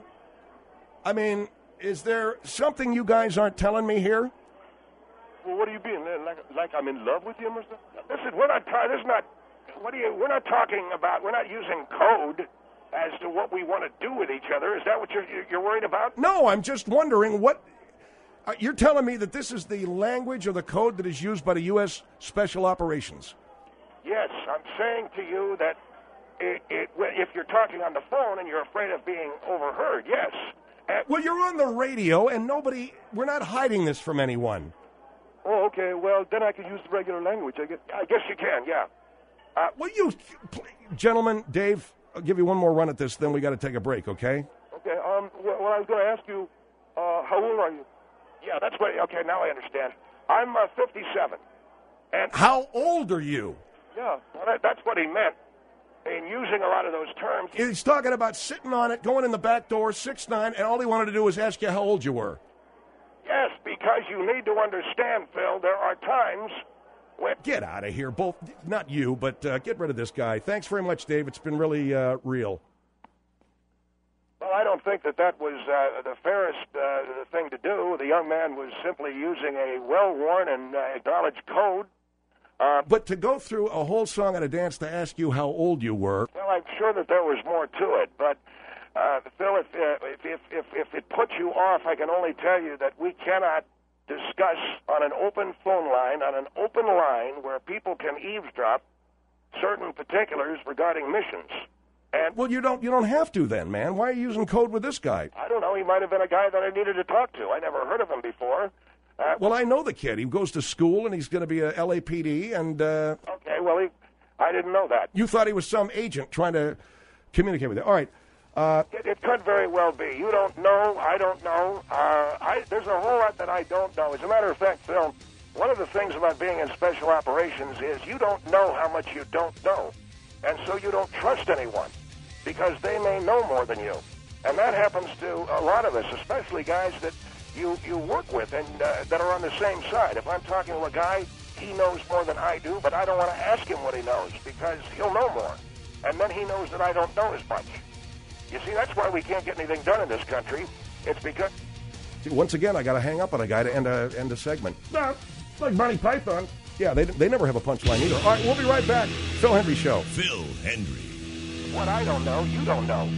I mean, is there something you guys aren't telling me here? well, what do you mean? Like like I'm in love with him or something? Listen, we're not. Ta- this is not. What are you? We're not talking about. We're not using code as to what we want to do with each other. Is that what you're you're worried about? No, I'm just wondering what. Uh, you're telling me that this is the language or the code that is used by the U S Special Operations. Yes, I'm saying to you that it, it, if you're talking on the phone and you're afraid of being overheard, yes. Uh, Well, you're on the radio, and nobody. We're not hiding this from anyone. Oh, okay. Well, then I can use the regular language. I guess. I guess you can, yeah. Uh, will you, gentlemen, Dave? I'll give you one more run at this. Then we got to take a break. Okay? Okay. Um. Well, well I was going to ask you, uh, how old are you? Yeah, that's what. Okay, now I understand. I'm uh, fifty-seven, and How old are you? Yeah. well, that, that's what he meant. in using a lot of those terms. He's talking about sitting on it, going in the back door, six nine, and all he wanted to do was ask you how old you were. Yes, because you need to understand, Phil, there are times when... Get out of here, both. Not you, but uh, get rid of this guy. Thanks very much, Dave. It's been really uh, real. Well, I don't think that that was uh, the fairest uh, thing to do. The young man was simply using a well-worn and uh, acknowledged code. Uh, but to go through a whole song and a dance to ask you how old you were... Well, I'm sure that there was more to it, but, uh, Phil, if, uh, if, if, if, if it puts you off, I can only tell you that we cannot discuss on an open phone line, on an open line where people can eavesdrop certain particulars regarding missions. And well, you don't you don't have to then, man. Why are you using code with this guy? I don't know. He might have been a guy that I needed to talk to. I never heard of him before. Uh, well, I know the kid. He goes to school, and he's going to be a L A P D, and... Uh, okay, well, he, I didn't know that. You thought he was some agent trying to communicate with you. All right. Uh, it, it could very well be. You don't know. I don't know. Uh, I, there's a whole lot that I don't know. As a matter of fact, Phil, one of the things about being in special operations is you don't know how much you don't know. And so you don't trust anyone because they may know more than you. And that happens to a lot of us, especially guys that you, you work with and uh, that are on the same side. If I'm talking to a guy, he knows more than I do, but I don't want to ask him what he knows because he'll know more. And then he knows that I don't know as much. You see, that's why we can't get anything done in this country. It's because... Once again, I got to hang up on a guy to end a, end a segment. No, like Monty Python. Yeah, they, they never have a punchline either. All right, we'll be right back. Phil Hendrie Show. Phil Hendrie. What I don't know, you don't know.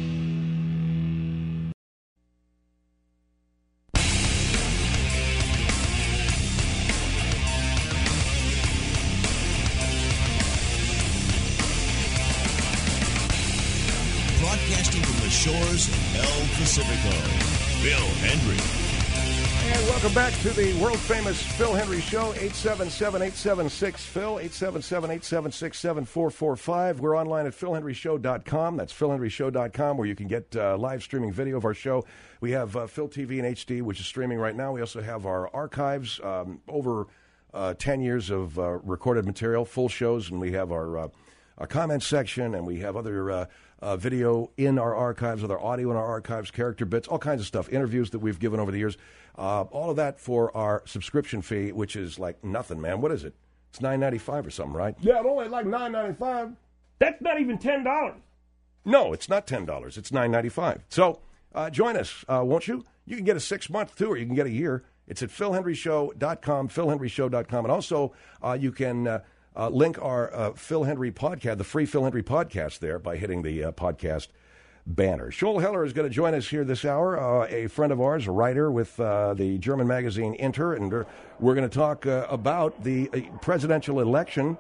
Broadcasting from the shores of El Pacifico, Phil Hendrie. And welcome back to the world-famous Phil Hendrie Show, eight seven seven, eight seven six, Phil, eight seven seven, eight seven six, seven four four five. We're online at phil hendrie show dot com. That's phil hendrie show dot com, where you can get uh, live streaming video of our show. We have uh, Phil T V in H D, which is streaming right now. We also have our archives, um, over uh, ten years of uh, recorded material, full shows, and we have our, uh, our comment section, and we have other uh, uh, video in our archives, other audio in our archives, character bits, all kinds of stuff, interviews that we've given over the years. Uh, all of that for our subscription fee, which is like nothing, man. What is it? It's nine ninety-five or something, right? Yeah, it's only like nine ninety-five. That's not even ten dollars. No, it's not ten dollars. It's nine ninety-five. So uh, join us, uh, won't you? You can get a six-month too, or you can get a year. It's at phil hendrie show dot com, phil hendrie show dot com. And also, uh, you can uh, uh, link our uh, Phil Hendrie podcast, the free Phil Hendrie podcast there by hitting the uh, podcast banner. Joel Heller is going to join us here this hour, uh, a friend of ours, a writer with uh, the German magazine Inter, and we're, we're going to talk uh, about the uh, presidential election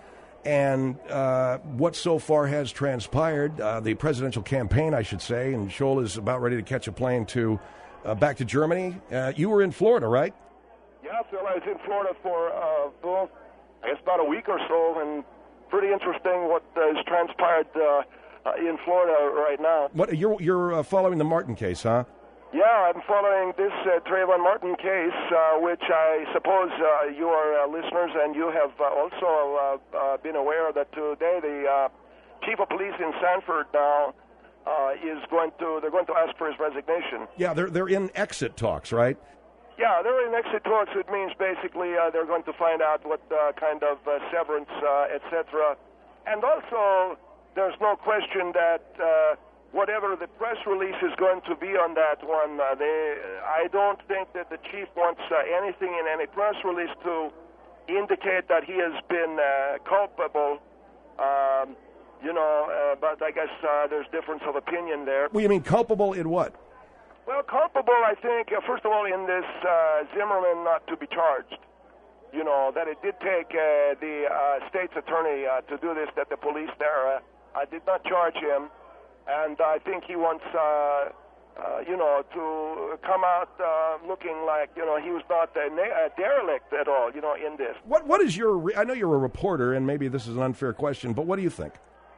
and uh, what so far has transpired, uh, the presidential campaign, I should say, and Joel is about ready to catch a plane to uh, back to Germany. Uh, you were in Florida, right? Yeah, Phil, I was in Florida for, uh, well, I guess about a week or so, and pretty interesting what has transpired uh, Uh, in Florida right now. What you're you're uh, following the Martin case, huh? Yeah, I'm following this uh, Trayvon Martin case, uh, which I suppose uh, your uh, listeners and you have uh, also uh, uh, been aware that today the uh, chief of police in Sanford now uh, is going to they're going to ask for his resignation. Yeah, they're they're in exit talks, right? Yeah, they're in exit talks. It means basically uh, they're going to find out what uh, kind of uh, severance, uh, et cetera. And also, there's no question that uh, whatever the press release is going to be on that one, uh, they, I don't think that the chief wants uh, anything in any press release to indicate that he has been uh, culpable. Um, you know, uh, but I guess uh, there's difference of opinion there. Well, you mean culpable in what? Well, culpable, I think, uh, first of all, in this uh, Zimmerman not to be charged. You know, that it did take uh, the uh, state's attorney uh, to do this, that the police there uh, I did not charge him, and I think he wants, uh, uh, you know, to come out uh, looking like, you know, he was not a, a derelict at all, you know, in this. What What is your, re- I know you're a reporter, and maybe this is an unfair question, but what do you think?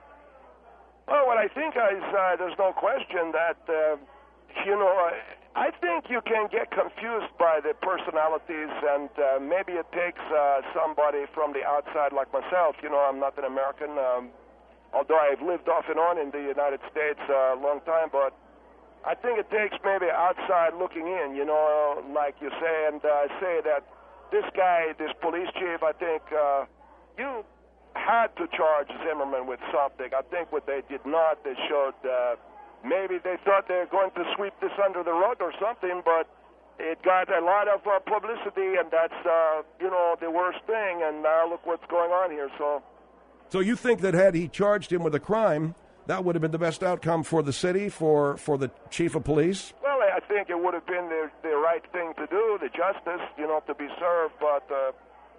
Well, what I think is uh, there's no question that, uh, you know, I think you can get confused by the personalities, and uh, maybe it takes uh, somebody from the outside like myself. You know, I'm not an American. Um, although I've lived off and on in the United States uh, a long time, but I think it takes maybe outside looking in, you know, like you say, and uh, say that this guy, this police chief, I think uh, you had to charge Zimmerman with something. I think what they did not, they showed uh, maybe they thought they were going to sweep this under the rug or something, but it got a lot of uh, publicity, and that's, uh, you know, the worst thing, and now look what's going on here. So, So you think that had he charged him with a crime, that would have been the best outcome for the city, for, for the chief of police? Well, I think it would have been the, the right thing to do, the justice, you know, to be served, but uh,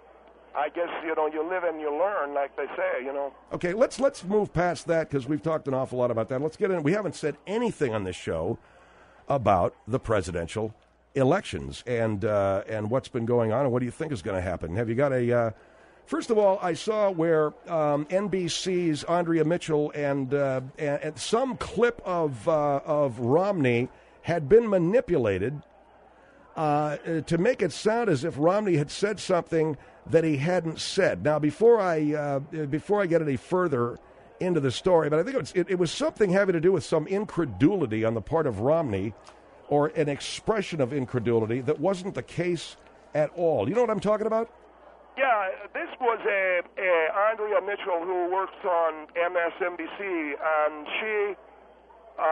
I guess, you know, you live and you learn, like they say, you know. Okay, let's let's move past that because we've talked an awful lot about that. Let's get in. We haven't said anything on this show about the presidential elections and uh, and what's been going on and what do you think is going to happen? Have you got a... Uh, First of all, I saw where um, N B C's Andrea Mitchell and, uh, and, and some clip of uh, of Romney had been manipulated uh, to make it sound as if Romney had said something that he hadn't said. Now, before I uh, before I get any further into the story, but I think it was, it, it was something having to do with some incredulity on the part of Romney, or an expression of incredulity that wasn't the case at all. You know what I'm talking about? Yeah, this was a, a Andrea Mitchell who works on M S N B C, and she, uh,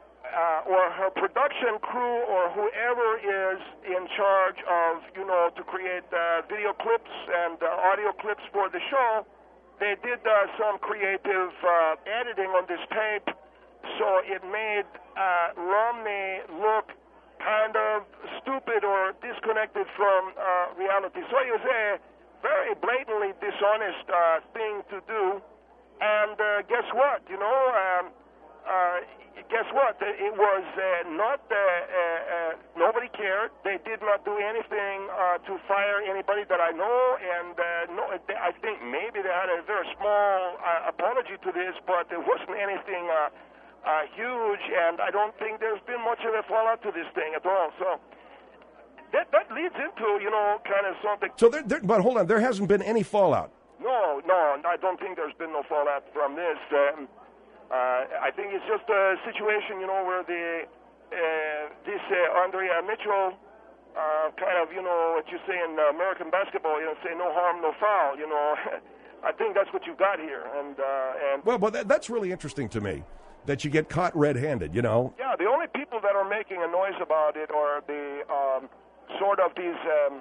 uh, or her production crew, or whoever is in charge of, you know, to create uh, video clips and uh, audio clips for the show, they did uh, some creative uh, editing on this tape, so it made uh, Romney look kind of stupid or disconnected from uh, reality. So it was a very blatantly dishonest uh, thing to do, and uh, guess what? You know, um, uh, guess what? It was uh, not. Uh, uh, uh, nobody cared. They did not do anything uh, to fire anybody that I know, and uh, no, I think maybe they had a very small uh, apology to this, but there wasn't anything uh, uh, huge, and I don't think there's been much of a fallout to this thing at all. So. That, that leads into, you know, kind of something. So, there, there, but hold on, there hasn't been any fallout. No, no, I don't think there's been no fallout from this. Um, uh, I think it's just a situation, you know, where the uh, this uh, Andrea Mitchell uh, kind of, you know, what you say in American basketball, you know, say no harm, no foul. You know, I think that's what you've got here. And uh, and well, but that, that's really interesting to me. That you get caught red-handed, you know. Yeah, the only people that are making a noise about it are the um, sort of these, um,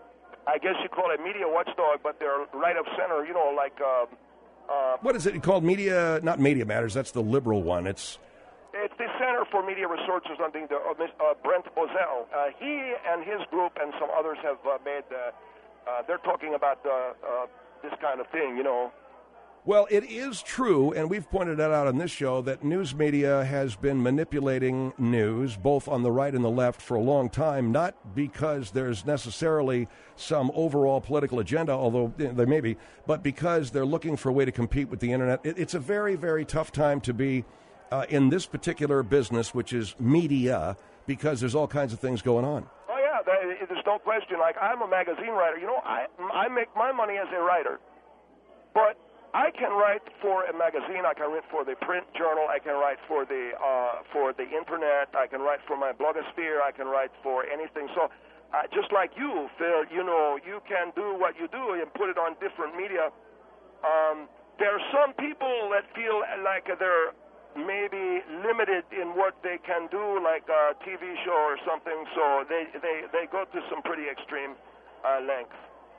I guess you call it media watchdog, but they're right of center, you know, like... Uh, uh, what is it called? Media, not Media Matters, that's the liberal one. It's it's the Center for Media Research or something, the, uh, uh, Brent Bozell. Uh, he and his group and some others have uh, made, uh, uh, they're talking about uh, uh, this kind of thing, you know. Well, it is true, and we've pointed that out on this show, that news media has been manipulating news, both on the right and the left, for a long time, not because there's necessarily some overall political agenda, although there may be, but because they're looking for a way to compete with the Internet. It, it's a very, very tough time to be uh, in this particular business, which is media, because there's all kinds of things going on. Oh, yeah, there, there's no question. Like, I'm a magazine writer. You know, I, I make my money as a writer, but I can write for a magazine. I can write for the print journal. I can write for the uh, for the internet. I can write for my blogosphere. I can write for anything. So, uh, just like you, Phil, you know, you can do what you do and put it on different media. Um, there are some people that feel like they're maybe limited in what they can do, like a T V show or something. So they they, they go to some pretty extreme uh, lengths.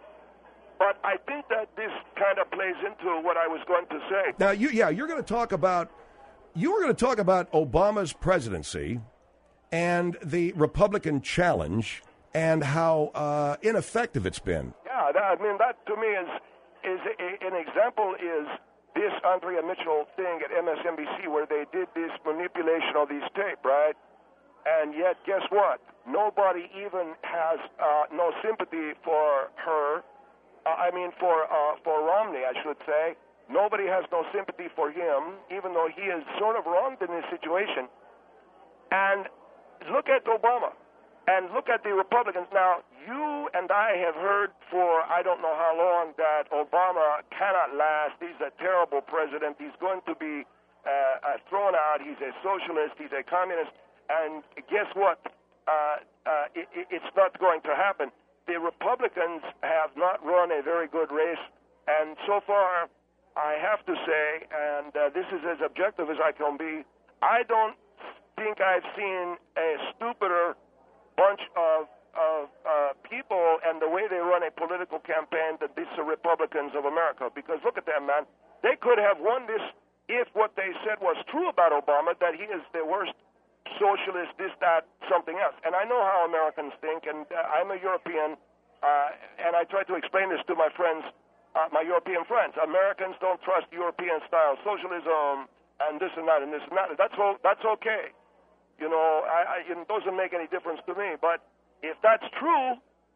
But I think that this kind of plays into what I was going to say. Now, you, yeah, you're going to talk about you were going to talk about Obama's presidency and the Republican challenge and how uh, ineffective it's been. Yeah, that, I mean that to me is is a, an example is this Andrea Mitchell thing at M S N B C where they did this manipulation of these tape, right? And yet, guess what? Nobody even has uh, no sympathy for her. Uh, I mean, for uh, for Romney, I should say. Nobody has no sympathy for him, even though he is sort of wronged in this situation. And look at Obama, and look at the Republicans. Now, you and I have heard for I don't know how long that Obama cannot last. He's a terrible president. He's going to be uh, uh, thrown out. He's a socialist. He's a communist. And guess what? Uh, uh, it, it's not going to happen. The Republicans have not run a very good race. And so far, I have to say, and uh, this is as objective as I can be, I don't think I've seen a stupider bunch of, of uh, people and the way they run a political campaign than these Republicans of America. Because look at them, man. They could have won this if what they said was true about Obama, that he is the worst socialist, this, that, something else. And I know how Americans think, and uh, I'm a European, uh, and I try to explain this to my friends, uh, my European friends. Americans don't trust European-style socialism and this and that and this and that. That's o- that's okay. You know, I, I, it doesn't make any difference to me. But if that's true,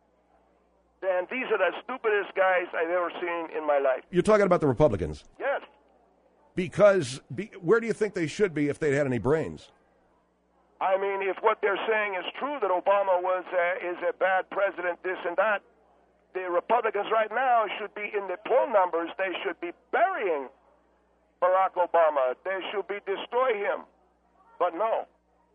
then these are the stupidest guys I've ever seen in my life. You're talking about the Republicans? Yes. Because be, where do you think they should be if they had any brains? I mean, if what they're saying is true, that Obama was uh, is a bad president, this and that, the Republicans right now should be in the poll numbers. They should be burying Barack Obama. They should be destroy him. But no.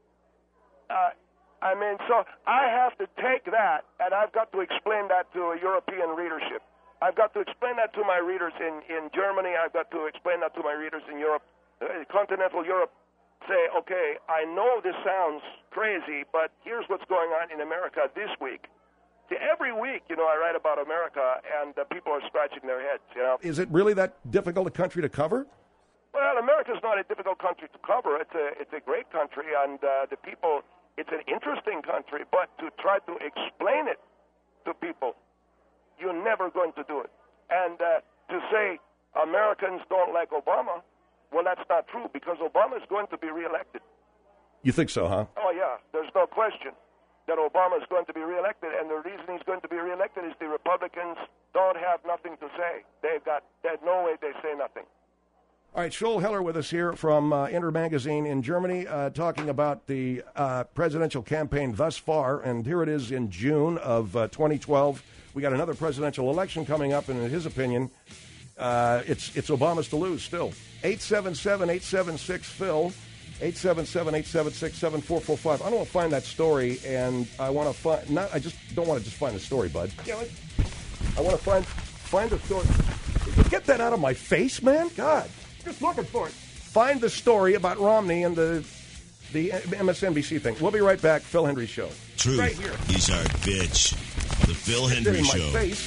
Uh, I mean, so I have to take that, and I've got to explain that to a European readership. I've got to explain that to my readers in, in Germany. I've got to explain that to my readers in Europe, uh, continental Europe. Say, okay, I know this sounds crazy, but here's what's going on in America this week. See, every week, you know, I write about America, and uh, people are scratching their heads, you know. Is it really that difficult a country to cover? Well, America's not a difficult country to cover. It's a it's a great country, and uh, the people, it's an interesting country, but to try to explain it to people, you're never going to do it. And uh, to say Americans don't like Obama, well, that's not true, because Obama is going to be reelected. You think so, huh? Oh, yeah. There's no question that Obama is going to be reelected, and the reason he's going to be reelected is the Republicans don't have nothing to say. They've got, there's no way they say nothing. All right, Scholl Heller with us here from uh, Inter Magazine in Germany, uh, talking about the uh, presidential campaign thus far, and here it is in June of uh, twenty twelve. We got another presidential election coming up, and in his opinion, uh, it's it's Obama's to lose still. eight seven seven, eight seven six, Phil, eight seven seven, eight seven six, seven four four five. I don't want to find that story, and I want to find, not, I just don't want to just find the story, bud. Yeah, I want to find, find the story. Get that out of my face, man. God. Just looking for it. Find the story about Romney and the the M S N B C thing. We'll be right back. Phil Hendrie Show. Truth. Right here. He's our bitch. The Phil Hendrie in Show. My face.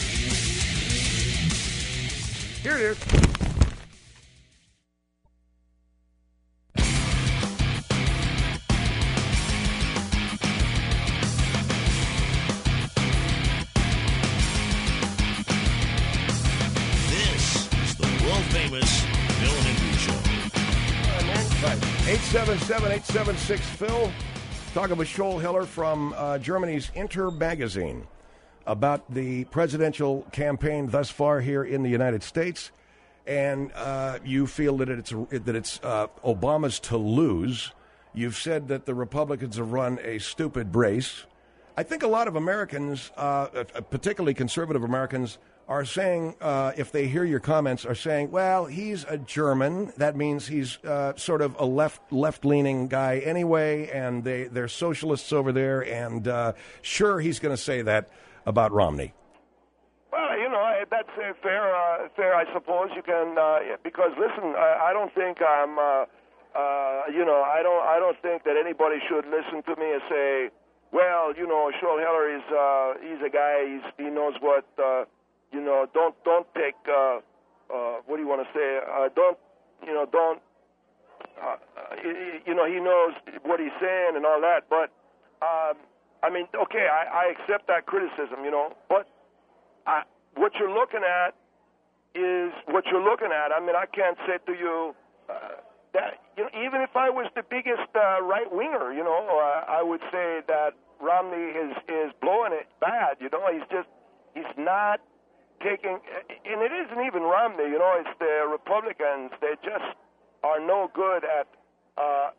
Here it is. Famous Phil Hendrie Show. Right. eight seven seven, eight seven six, Phil. Talking with Scholl Heller from uh, Germany's Inter Magazine about the presidential campaign thus far here in the United States. And uh, you feel that it's, that it's uh, Obama's to lose. You've said that the Republicans have run a stupid race. I think a lot of Americans, uh, particularly conservative Americans, are saying, uh, if they hear your comments, are saying, well, he's a German. That means he's uh, sort of a left, left-leaning guy anyway, and they, they're socialists over there, and uh, sure, he's going to say that about Romney. Well, you know, that's uh, fair, uh, fair, I suppose. You can, uh, because, listen, I, I don't think I'm, uh, uh, you know, I don't, I don't think that anybody should listen to me and say, well, you know, Scholl Heller is, uh, he's a guy, he's, he knows what, uh, you know, don't don't take, uh, uh, what do you want to say, uh, don't, you know, don't, uh, you, you know, he knows what he's saying and all that, but, um, I mean, okay, I, I accept that criticism, you know, but I, what you're looking at is what you're looking at. I mean, I can't say to you uh, that, you know, even if I was the biggest uh, right-winger, you know, uh, I would say that Romney is, is blowing it bad, you know, he's just, he's not taking, and it isn't even Romney, you know, it's the Republicans. They just are no good at uh, uh,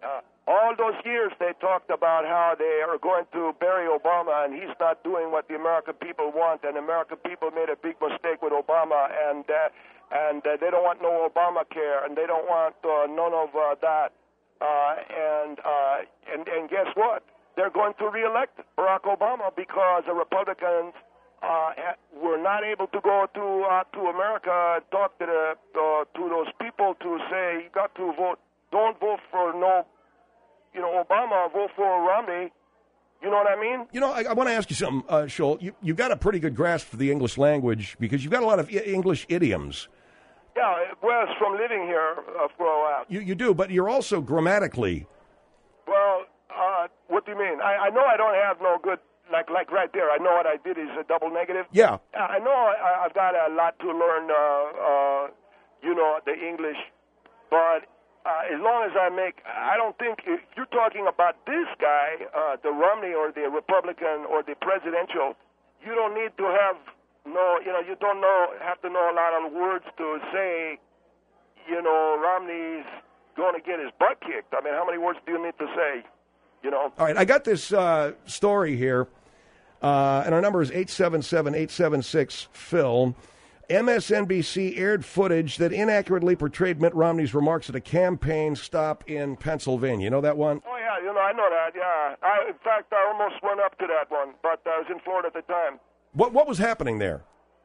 All those years they talked about how they are going to bury Obama, and he's not doing what the American people want, and American people made a big mistake with Obama, and uh, and uh, they don't want no Obamacare, and they don't want uh, none of uh, that. Uh, and, uh, and and guess what? They're going to reelect Barack Obama because the Republicans uh, were not able to go to uh, to America and talk to the uh, to those people to say you got to vote. Don't vote for no. You know, Obama, vote for Romney. You know what I mean? You know, I, I want to ask you something, uh, Scholl. You, you've got a pretty good grasp for the English language because you've got a lot of I- English idioms. Yeah, well, it's from living here uh, for a while. You, you do, but you're also grammatically. Well, uh, what do you mean? I, I know I don't have no good, like like right there. I know what I did is a double negative. Yeah. I know I, I've got a lot to learn, uh, uh, you know, the English, but... Uh, as long as I make, I don't think, if you're talking about this guy, uh, the Romney or the Republican or the presidential, you don't need to have no, you know, you don't know, have to know a lot of words to say, you know, Romney's going to get his butt kicked. I mean, how many words do you need to say, you know? All right, I got this uh, story here, uh, and our number is eight seven seven, eight seven six, Phil. M S N B C aired footage that inaccurately portrayed Mitt Romney's remarks at a campaign stop in Pennsylvania. You know that one? Oh, yeah, you know, I know that, yeah. I, in fact, I almost went up to that one, but I was in Florida at the time. What what was happening there?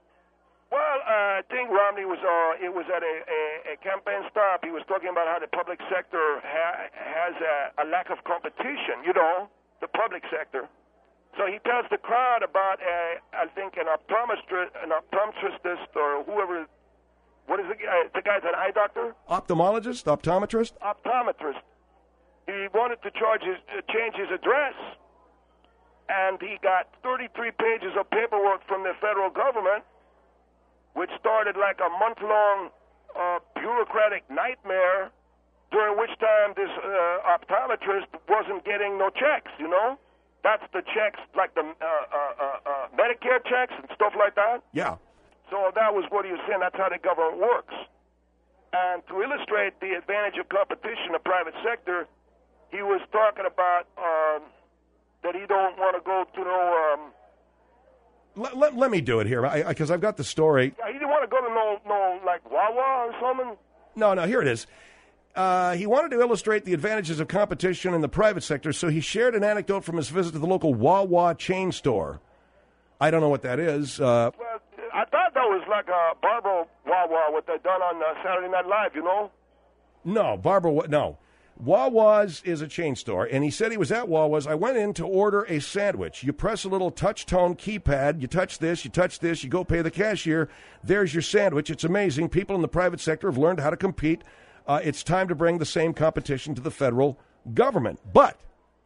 Well, uh, I think Romney was, uh, it was at a, a, a campaign stop. He was talking about how the public sector ha- has a, a lack of competition, you know, the public sector. So he tells the crowd about, uh, I think, an optometrist, an optometrist or whoever, what is it? Uh, the guy's an eye doctor? Ophthalmologist? Optometrist? Optometrist. He wanted to charge his, uh, change his address, and he got thirty-three pages of paperwork from the federal government, which started like a month-long uh, bureaucratic nightmare, during which time this uh, optometrist wasn't getting no checks, you know? That's the checks, like the uh, uh, uh, uh, Medicare checks and stuff like that. Yeah. So that was what he was saying. That's how the government works. And to illustrate the advantage of competition in the private sector, he was talking about um, that he don't want to go to no... Um, let, let, let me do it here, because I've got the story. He didn't want to go to no, no like, Wawa or something? No, no, here it is. Uh, he wanted to illustrate the advantages of competition in the private sector, so he shared an anecdote from his visit to the local Wawa chain store. I don't know what that is. Uh, well, I thought that was like a Barbara Wawa, what they done on uh, Saturday Night Live, you know? No, Barbara, no. Wawa's is a chain store, and he said he was at Wawa's. I went in to order a sandwich. You press a little touch-tone keypad. You touch this, you touch this, you go pay the cashier. There's your sandwich. It's amazing. People in the private sector have learned how to compete. Uh, it's time to bring the same competition to the federal government. But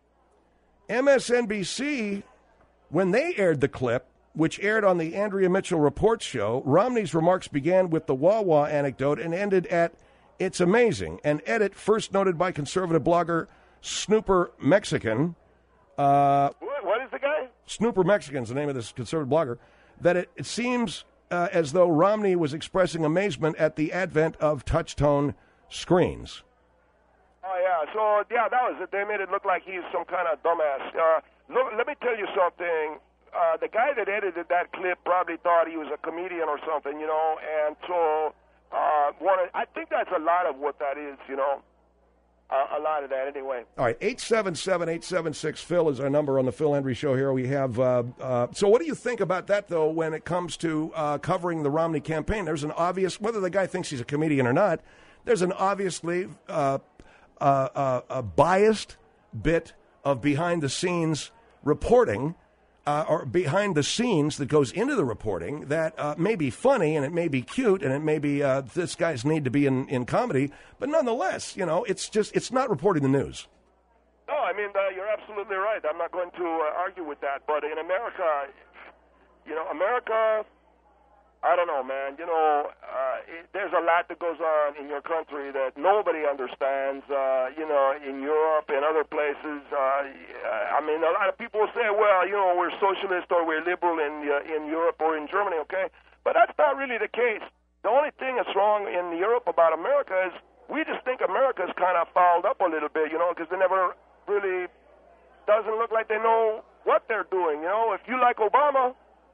M S N B C, when they aired the clip, which aired on the Andrea Mitchell Reports show, Romney's remarks began with the Wawa anecdote and ended at, "It's amazing," an edit first noted by conservative blogger Snooper Mexican. Uh, what, what is the guy? Snooper Mexican is the name of this conservative blogger. That it, it seems uh, as though Romney was expressing amazement at the advent of touch-tone screens. Oh, yeah. So, yeah, that was it. They made it look like he's some kind of dumbass. Uh, look, let me tell you something. Uh, the guy that edited that clip probably thought he was a comedian or something, you know, and so uh, wanted, I think that's a lot of what that is, you know, uh, a lot of that anyway. All right, eight seven seven, eight seven six, Phil is our number on the Phil Hendrie Show here. We have, uh, uh, so what do you think about that, though, when it comes to uh, covering the Romney campaign? There's an obvious, whether the guy thinks he's a comedian or not, there's an obviously uh, uh, uh, a biased bit of behind-the-scenes reporting uh, or behind the scenes that goes into the reporting that uh, may be funny and it may be cute and it may be uh, this guy's need to be in, in comedy, but nonetheless, you know, it's just it's not reporting the news. No, I mean, uh, you're absolutely right. I'm not going to uh, argue with that. But in America, you know, America... I don't know, man. You know, uh, it, there's a lot that goes on in your country that nobody understands. Uh, you know, in Europe and other places. Uh, I mean, a lot of people will say, well, you know, we're socialist or we're liberal in uh, in Europe or in Germany, okay? But that's not really the case. The only thing that's wrong in Europe about America is we just think America's kind of fouled up a little bit, you know, because they never really doesn't look like they know what they're doing, you know. If you like Obama,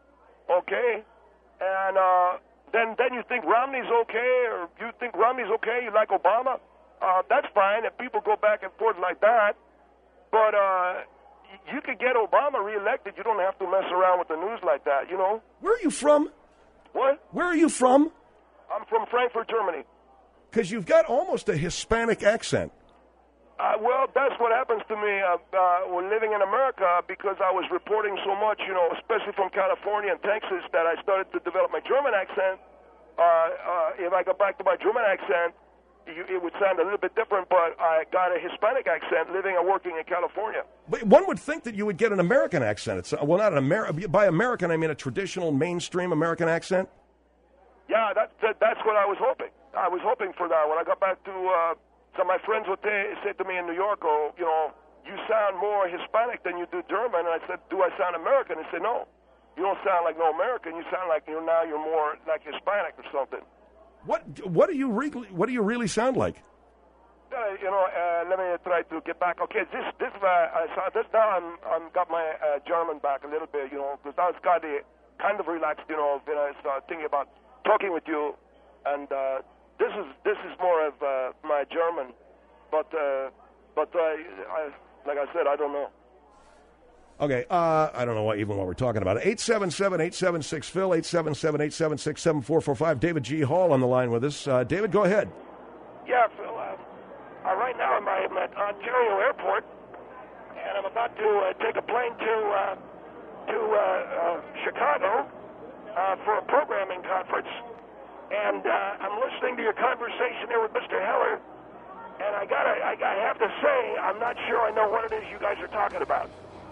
okay, and uh, then then you think Romney's okay, or you think Romney's okay, you like Obama, uh, that's fine. If people go back and forth like that, but uh, you could get Obama reelected. You don't have to mess around with the news like that, you know. Where are you from? What? Where are you from? I'm from Frankfurt, Germany. Because you've got almost a Hispanic accent. Uh, well, that's what happens to me uh, uh, when living in America, because I was reporting so much, you know, especially from California and Texas, that I started to develop my German accent. Uh, uh, if I go back to my German accent, you, it would sound a little bit different, but I got a Hispanic accent living and working in California. But one would think that you would get an American accent. It's, well, not an American. By American, I mean a traditional mainstream American accent. Yeah, that, that, that's what I was hoping. I was hoping for that. When I got back to... Uh, So my friends would say to me in New York, oh, you know, you sound more Hispanic than you do German. And I said, do I sound American? They said, no, you don't sound like no American. You sound like you're now you're more like Hispanic or something. What what do you really what do you really sound like? Uh, you know, uh, let me try to get back. Okay, this this uh, I saw this now. I'm I'm got my uh, German back a little bit. You know, because I was kind of kind of relaxed. You know, when I started thinking about talking with you, and. Uh, This is this is more of uh, my German, but uh, but uh, I, like I said, I don't know. Okay, uh, I don't know what even what we're talking about. eight seven seven, eight seven six, Phil, eight seven seven, eight seven six, seven four four five. David G. Hall on the line with us. Uh, David, go ahead. Yeah, Phil. Uh, uh, right now I'm, I'm at Ontario Airport, and I'm about to uh, take a plane to uh, to uh, uh, Chicago uh, for a programming conference. And uh, I'm listening to your conversation there with Mister Heller, and I gotta, I, I have to say, I'm not sure I know what it is you guys are talking about.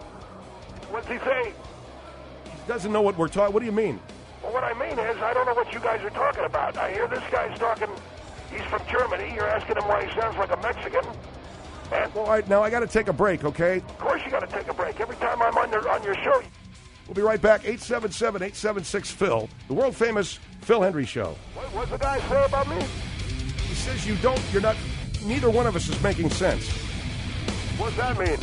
What's he say? He doesn't know what we're talking. What do you mean? Well, what I mean is, I don't know what you guys are talking about. I hear this guy's talking. He's from Germany. You're asking him why he sounds like a Mexican. And well, all right, now I got to take a break. Okay. Of course, you got to take a break. Every time I'm on your on your show. We'll be right back. eight seven seven, eight seven six, Phil, the world famous Phil Hendry Show. What, what's the guy say about me? He says you don't, you're not, neither one of us is making sense. What's that mean?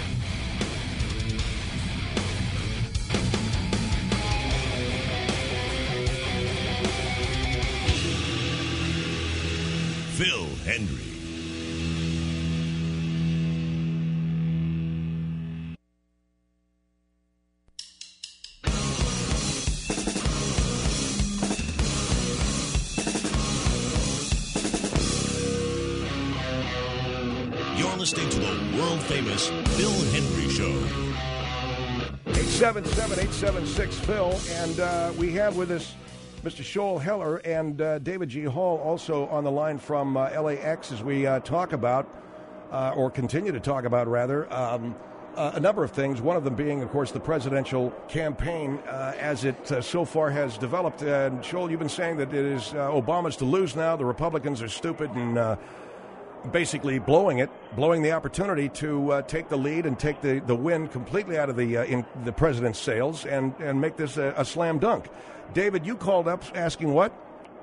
Phil Hendry. Listening to the world-famous Phil Hendry Show. eight seven seven, eight seven six, Phil. And uh, we have with us Mister Shoal Heller and uh, David G. Hall also on the line from uh, L A X as we uh, talk about, uh, or continue to talk about, rather, um, uh, a number of things. One of them being, of course, the presidential campaign uh, as it uh, so far has developed. And Shoal, you've been saying that it is uh, Obama's to lose now. The Republicans are stupid and... Uh, basically blowing it, blowing the opportunity to uh, take the lead and take the, the win completely out of the uh, in the president's sails and, and make this a, a slam dunk. David, you called up asking what?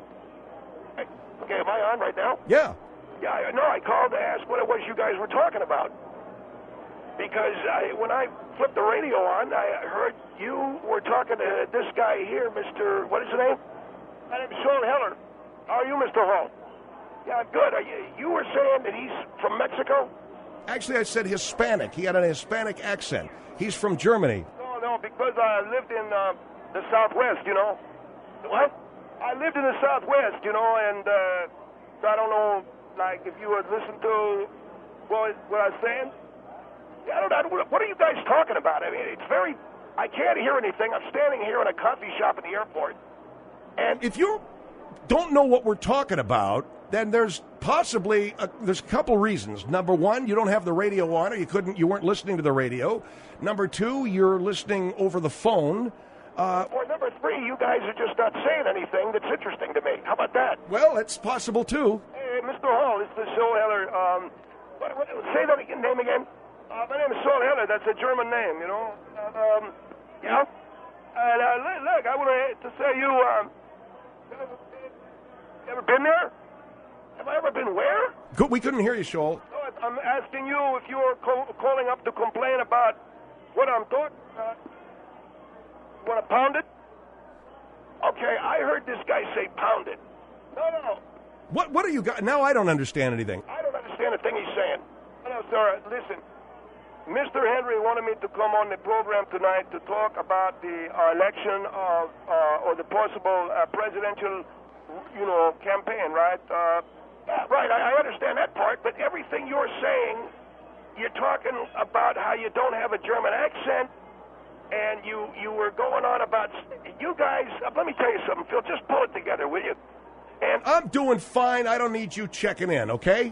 Okay, am I on right now? Yeah. Yeah, I, no, I called to ask what it was you guys were talking about. Because I, when I flipped the radio on, I heard you were talking to this guy here, Mister What is his name? My name's Shoal Heller. How are you, Mister Hall? Yeah, good. Are you, you were saying that he's from Mexico? Actually, I said Hispanic. He had an Hispanic accent. He's from Germany. No, no, because I lived in uh, the Southwest, you know. What? I lived in the Southwest, you know, and uh, I don't know, like, if you would listen to what, what I was saying. I don't know. What are you guys talking about? I mean, it's very... I can't hear anything. I'm standing here in a coffee shop at the airport. And if you don't know what we're talking about... then there's possibly a, there's a couple reasons. Number one, you don't have the radio on, or you couldn't, you weren't listening to the radio. Number two, you're listening over the phone. Uh, or number three, you guys are just not saying anything that's interesting to me. How about that? Well, it's possible too. Hey, Mister Hall, it's the Shoal Heller. Um, what, what, say that again, name again. Uh, my name is Shoal Heller. That's a German name, you know. Uh, um, yeah. And uh, look, I want to say you. Um, you ever been there? Have Have I ever been where? Good, we couldn't hear you, Scholl. No, I'm asking you if you were co- calling up to complain about what I'm talking about. You want to pound it? Okay, I heard this guy say pound it. No, no, no. What What are you got? Now I don't understand anything. I don't understand a thing he's saying. No, no, sir, listen. Mister Henry wanted me to come on the program tonight to talk about the uh, election of, uh, or the possible uh, presidential, you know, campaign, right? Uh, yeah, right, I, I understand that part, but everything you're saying, you're talking about how you don't have a German accent, and you, you were going on about, you guys, uh, let me tell you something, Phil, just pull it together, will you? And I'm doing fine. I don't need you checking in, okay?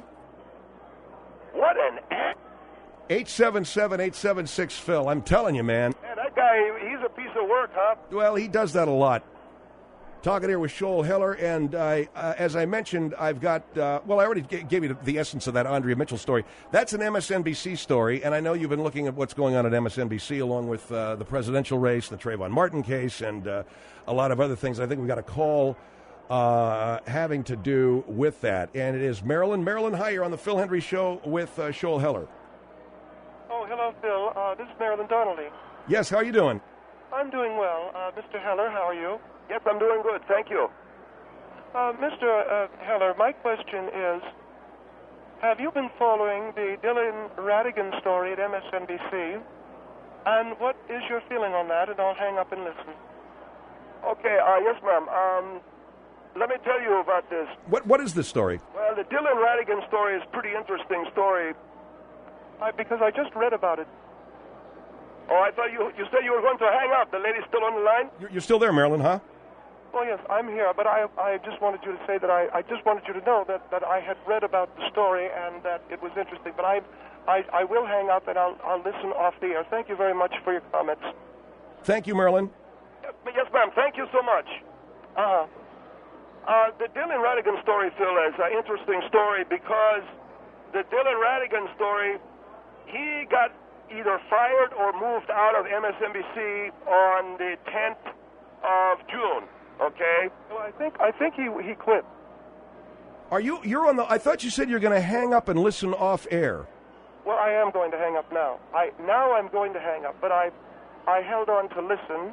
what an act. eight seven seven, eight seven six, Phil. I'm telling you, man. Man, that guy, he's a piece of work, huh? Well, he does that a lot. Talking here with Scholl Heller, and I, uh, as I mentioned, I've got, uh, well, I already g- gave you the, the essence of that Andrea Mitchell story. That's an M S N B C story, and I know you've been looking at what's going on at M S N B C along with uh, the presidential race, the Trayvon Martin case, and uh, a lot of other things. I think we've got a call uh, having to do with that, and it is Marilyn. Marilyn, hi, you're on the Phil Hendry Show with uh, Scholl Heller. Oh, hello, Phil. Uh, this is Marilyn Donnelly. Yes, how are you doing? I'm doing well. Uh, Mister Heller, how are you? Yes, I'm doing good, thank you. Uh, Mister Uh, Heller, my question is, have you been following the Dylan Radigan story at M S N B C? And what is your feeling on that? And I'll hang up and listen. Okay, uh, yes, ma'am. Um, let me tell you about this. What What is this story? Well, the Dylan Radigan story is a pretty interesting story. I, because I just read about it. Oh, I thought you you said you were going to hang up. The lady's still on the line? You're, you're still there, Marilyn, huh? Well, yes, I'm here, but I I just wanted you to say that I, I just wanted you to know that, that I had read about the story and that it was interesting. But I I, I will hang up and I'll, I'll listen off the air. Thank you very much for your comments. Thank you, Marilyn. Yes, yes ma'am. Thank you so much. Uh-huh. Uh, the Dylan Radigan story, Phil, is an interesting story because the Dylan Radigan story, he got either fired or moved out of M S N B C on the tenth of June, okay? Well, I think I think he he quit. Are you? You're on the. I thought you said you're going to hang up and listen off air. Well, I am going to hang up now. I now I'm going to hang up, but I I held on to listen.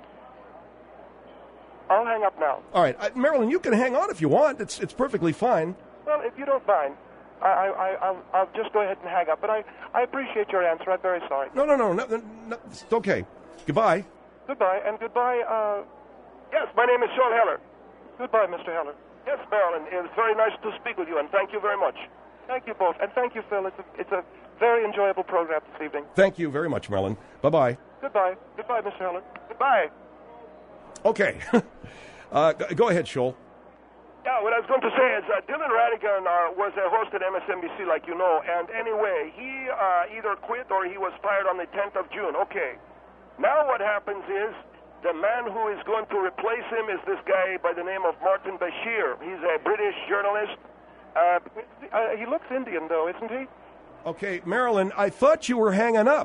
I'll hang up now. All right, uh, Marilyn, you can hang on if you want. It's it's perfectly fine. Well, if you don't mind, I I I I'll, I'll just go ahead and hang up. But I I appreciate your answer. I'm very sorry. No, no, no, no, no, no it's okay. Goodbye. Goodbye and goodbye. Uh, Yes, my name is Sean Heller. goodbye, Mister Heller. Yes, Marilyn, it was very nice to speak with you, and thank you very much. Thank you both, and thank you, Phil. It's a it's a very enjoyable program this evening. Thank you very much, Marilyn. Bye bye. Goodbye. Goodbye, Mister Heller. Goodbye. Okay. uh, go, go ahead, Scholl. Yeah, what I was going to say is uh, Dylan Radigan uh, was a host at M S N B C, like you know, and anyway, he uh, either quit or he was fired on the tenth of June. Okay. Now what happens is the man who is going to replace him is this guy by the name of Martin Bashir. He's a British journalist. Uh, uh, he looks Indian, though, isn't he? Okay, Marilyn, I thought you were hanging up.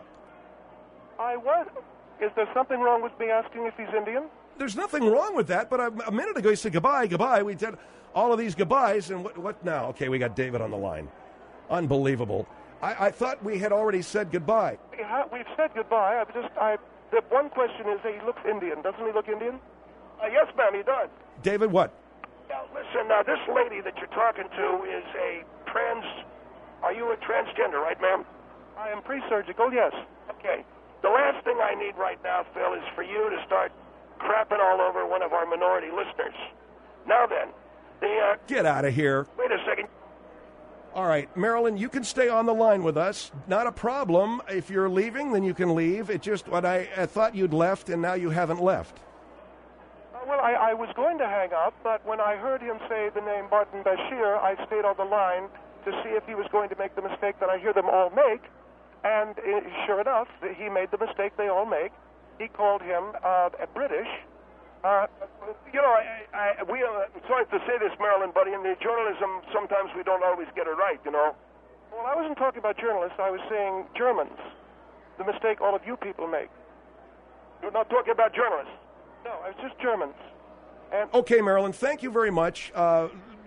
I was. Is there something wrong with me asking if he's Indian? There's nothing wrong with that, but a, a minute ago you said goodbye, goodbye. We did all of these goodbyes, and what, what now? Okay, we got David on the line. Unbelievable. I, I thought we had already said goodbye. We ha- we've said goodbye. I've just, I. The one question is that he looks Indian. Doesn't he look Indian? Uh, yes, ma'am, he does. David, what? Now, listen, uh, this lady that you're talking to is a trans... Are you a transgender, right, ma'am? I am pre-surgical, yes. Okay. The last thing I need right now, Phil, is for you to start crapping all over one of our minority listeners. Now then, the... Uh, Get out of here. Wait a second. All right, Marilyn, you can stay on the line with us. Not a problem. If you're leaving, then you can leave. It just what I, I thought you'd left, and now you haven't left. Uh, well, I, I was going to hang up, but when I heard him say the name Martin Bashir, I stayed on the line to see if he was going to make the mistake that I hear them all make. And uh, sure enough, he made the mistake they all make. He called him uh, a British. Uh, you know, I, I, we, uh, sorry to say this, Marilyn, but in the journalism, sometimes we don't always get it right, you know. Well, I wasn't talking about journalists. I was saying Germans. The mistake all of you people make. You're not talking about journalists? No, I was just Germans. And Okay, Marilyn, thank you very much. Uh,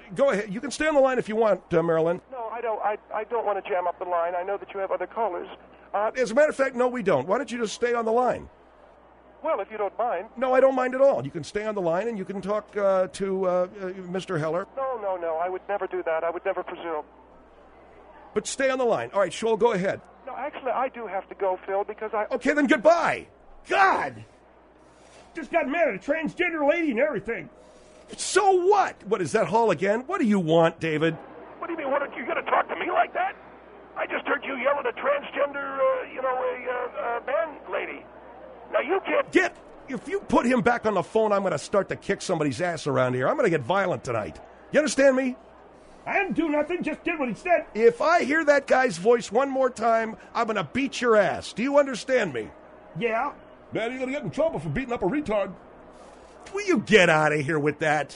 go ahead. You can stay on the line if you want, uh, Marilyn. No, I don't. I, I don't want to jam up the line. I know that you have other callers. Uh, As a matter of fact, no, we don't. Why don't you just stay on the line? well, if you don't mind. No, I don't mind at all. You can stay on the line and you can talk uh, to uh, uh, Mister Heller. No, no, no. I would never do that. I would never presume. But stay on the line. All right, Scholl, go ahead. No, actually, I do have to go, Phil, because I. Okay, then goodbye. God! Just got mad at a transgender lady and everything. So what? What, is that Hall again? What do you want, David? What do you mean? What, are you going to talk to me like that? I just heard you yell at a transgender, uh, you know, a uh, uh, band lady. Now, you can't... Get... If you put him back on the phone, I'm going to start to kick somebody's ass around here. I'm going to get violent tonight. You understand me? I didn't do nothing, just did what he said. If I hear that guy's voice one more time, I'm going to beat your ass. Do you understand me? Yeah. Man, you're going to get in trouble for beating up a retard. Will you get out of here with that?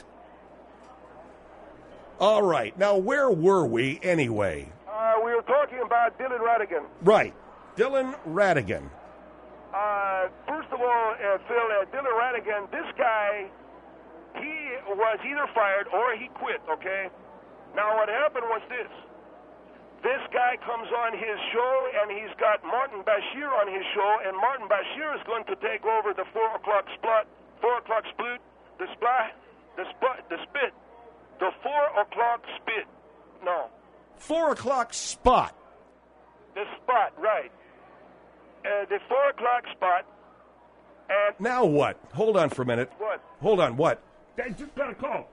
All right. Now, where were we anyway? Uh, we were talking about Dylan Ratigan. Right. Dylan Ratigan. Uh, first of all, uh, Phil, uh, Dylan Ratigan, this guy, he was either fired or he quit, okay? Now, what happened was this. This guy comes on his show, and he's got Martin Bashir on his show, and Martin Bashir is going to take over the four o'clock spot, four o'clock split, the splat, the spot, the spit, the four o'clock spit. No. Four o'clock spot. The spot, right. Uh, the four o'clock spot, and... Now what? Hold on for a minute. What? Hold on, what? I just got a call.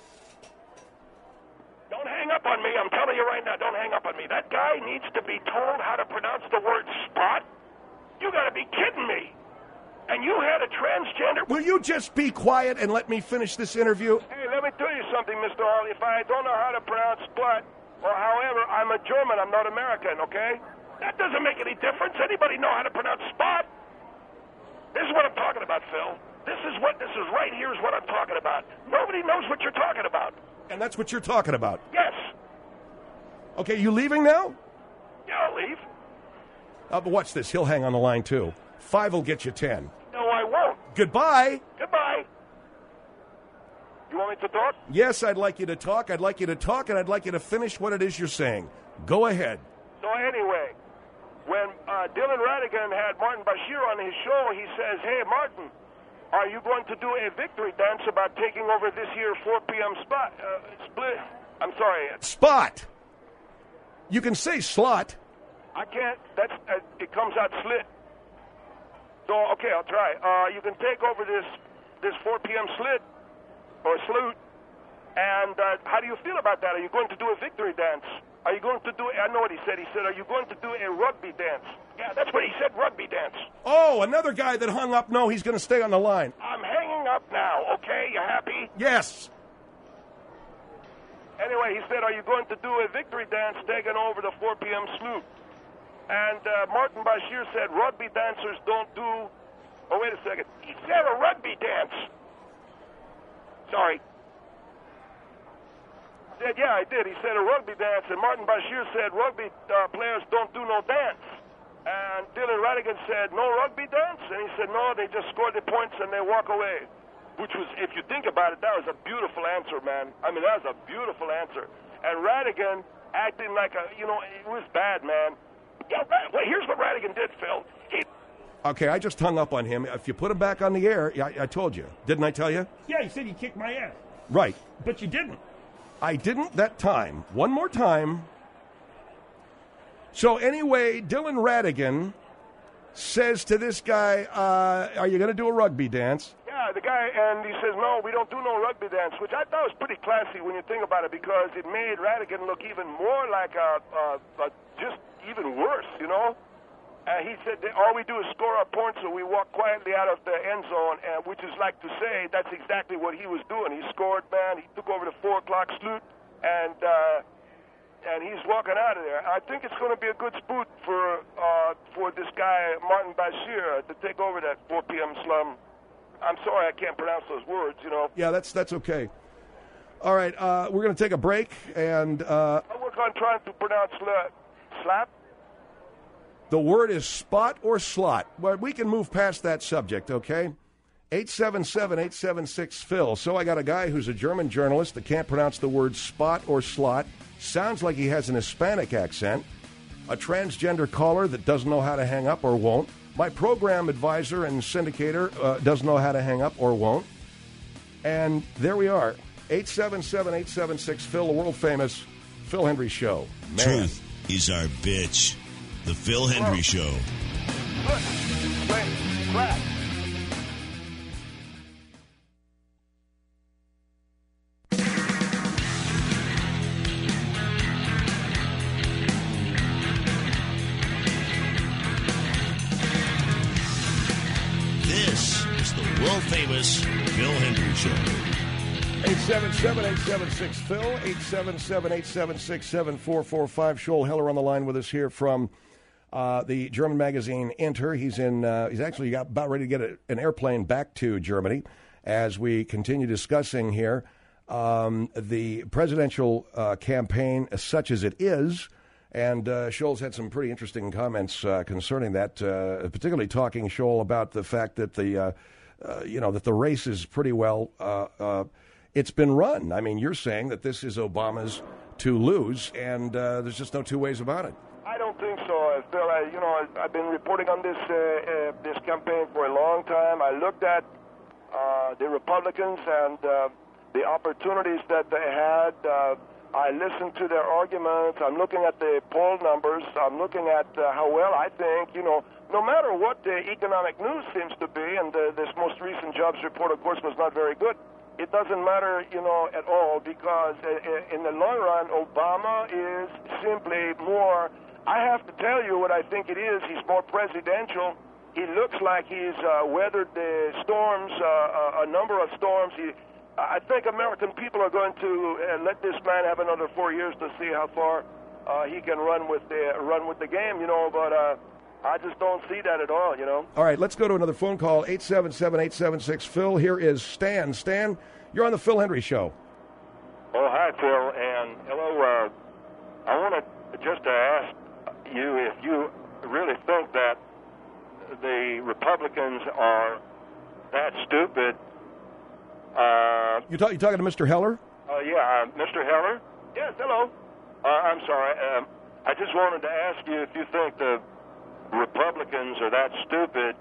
Don't hang up on me. I'm telling you right now, don't hang up on me. That guy needs to be told how to pronounce the word spot. You got to be kidding me. And you had a transgender... Will you just be quiet and let me finish this interview? Hey, let me tell you something, Mister Hall. If I don't know how to pronounce spot, or however, I'm a German. I'm not American, okay? That doesn't make any difference. Anybody know how to pronounce spot? This is what I'm talking about, Phil. This is what, this is right here is what I'm talking about. Nobody knows what you're talking about. And that's what you're talking about. Yes. Okay, you leaving now? Yeah, I'll leave. Uh, but watch this. He'll hang on the line, too. Five will get you ten. No, I won't. Goodbye. Goodbye. You want me to talk? Yes, I'd like you to talk. I'd like you to talk, and I'd like you to finish what it is you're saying. Go ahead. So anyway, when uh, Dylan Ratigan had Martin Bashir on his show, he says, hey, Martin, are you going to do a victory dance about taking over this here four p.m. spot? Uh, split? I'm sorry. Spot. You can say slot. I can't. That's uh, it comes out slit. So, okay, I'll try. Uh, you can take over this this four p.m. slit or salute. And uh, how do you feel about that? Are you going to do a victory dance? Are you going to do, I know what he said. He said, are you going to do a rugby dance? Yeah, that's what he said, rugby dance. Oh, another guy that hung up. No, he's going to stay on the line. I'm hanging up now, okay? You happy? Yes. Anyway, he said, are you going to do a victory dance taking over the four p.m. salute? And uh, Martin Bashir said, rugby dancers don't do... Oh, wait a second. He said a rugby dance. Sorry. Said, yeah, I did. He said a rugby dance, and Martin Bashir said rugby uh, players don't do no dance. And Dylan Ratigan said, no rugby dance? And he said, no, they just score the points and they walk away. Which was, if you think about it, that was a beautiful answer, man. I mean, that was a beautiful answer. And Ratigan acting like a, you know, it was bad, man. Yeah, well, here's what Ratigan did, Phil. He... Okay, I just hung up on him. If you put him back on the air, I, I told you. Didn't I tell you? Yeah, you said you kicked my ass. Right. But you didn't. I didn't that time. One more time. So anyway, Dylan Ratigan says to this guy, uh, are you going to do a rugby dance? Yeah, the guy, and he says, no, we don't do no rugby dance, which I thought was pretty classy when you think about it, because it made Ratigan look even more like a, a, a just even worse, you know? And he said that all we do is score our points, so we walk quietly out of the end zone, and which is like to say that's exactly what he was doing. He scored, man. He took over the four o'clock salute, and uh, and he's walking out of there. I think it's going to be a good spoot for uh, for this guy Martin Bashir to take over that four p.m. slum. I'm sorry I can't pronounce those words, you know. Yeah, that's that's okay. All right, uh, we're going to take a break, and uh, I work on trying to pronounce sla- slap. The word is spot or slot. Well, we can move past that subject, okay? eight seven seven, eight seven six, Phil. So I got a guy who's a German journalist that can't pronounce the word spot or slot. Sounds like he has an Hispanic accent. A transgender caller that doesn't know how to hang up or won't. My program advisor and syndicator uh, doesn't know how to hang up or won't. And there we are. eight seven seven, eight seven six, Phil, the world-famous Phil Hendry Show. Man. Truth is our bitch. The Phil Hendry Show. Look, wait, crap. This is the world-famous Phil Hendry Show. eight seven seven, eight seven six, Phil, eight seven seven, eight seven six, seven four four five. Joel Heller on the line with us here from uh, the German magazine Inter. He's in. Uh, he's actually got about ready to get a, an airplane back to Germany as we continue discussing here um, the presidential uh, campaign, such as it is. And uh, Scholl's had some pretty interesting comments uh, concerning that, uh, particularly talking, Scholl, about the fact that the, uh, uh, you know, that the race is pretty well, uh, uh, it's been run. I mean, you're saying that this is Obama's to lose, and uh, there's just no two ways about it. I don't think so, uh, Phil. I, you know, I've been reporting on this uh, uh, this campaign for a long time. I looked at uh, the Republicans and uh, the opportunities that they had. Uh, I listened to their arguments. I'm looking at the poll numbers. I'm looking at uh, how well I think, you know, no matter what the economic news seems to be, and uh, this most recent jobs report, of course, was not very good, it doesn't matter, you know, at all, because uh, in the long run, Obama is simply more, I have to tell you what I think it is. He's more presidential. He looks like he's uh, weathered the storms, uh, a number of storms. He I think American people are going to uh, let this man have another four years to see how far uh, he can run with the run with the game, you know. But uh, I just don't see that at all, you know. All right, let's go to another phone call. eight seven seven, eight seven six, Phil. Here is Stan. Stan, you're on the Phil Hendry Show. Oh, hi, Phil, and hello. Uh, I wanted just to ask you if you really think that the Republicans are that stupid. Uh, you talk, you talking to Mister Heller? Uh, yeah, uh, Mister Heller? Yes, hello. Uh, I'm sorry. Um, I just wanted to ask you if you think the Republicans are that stupid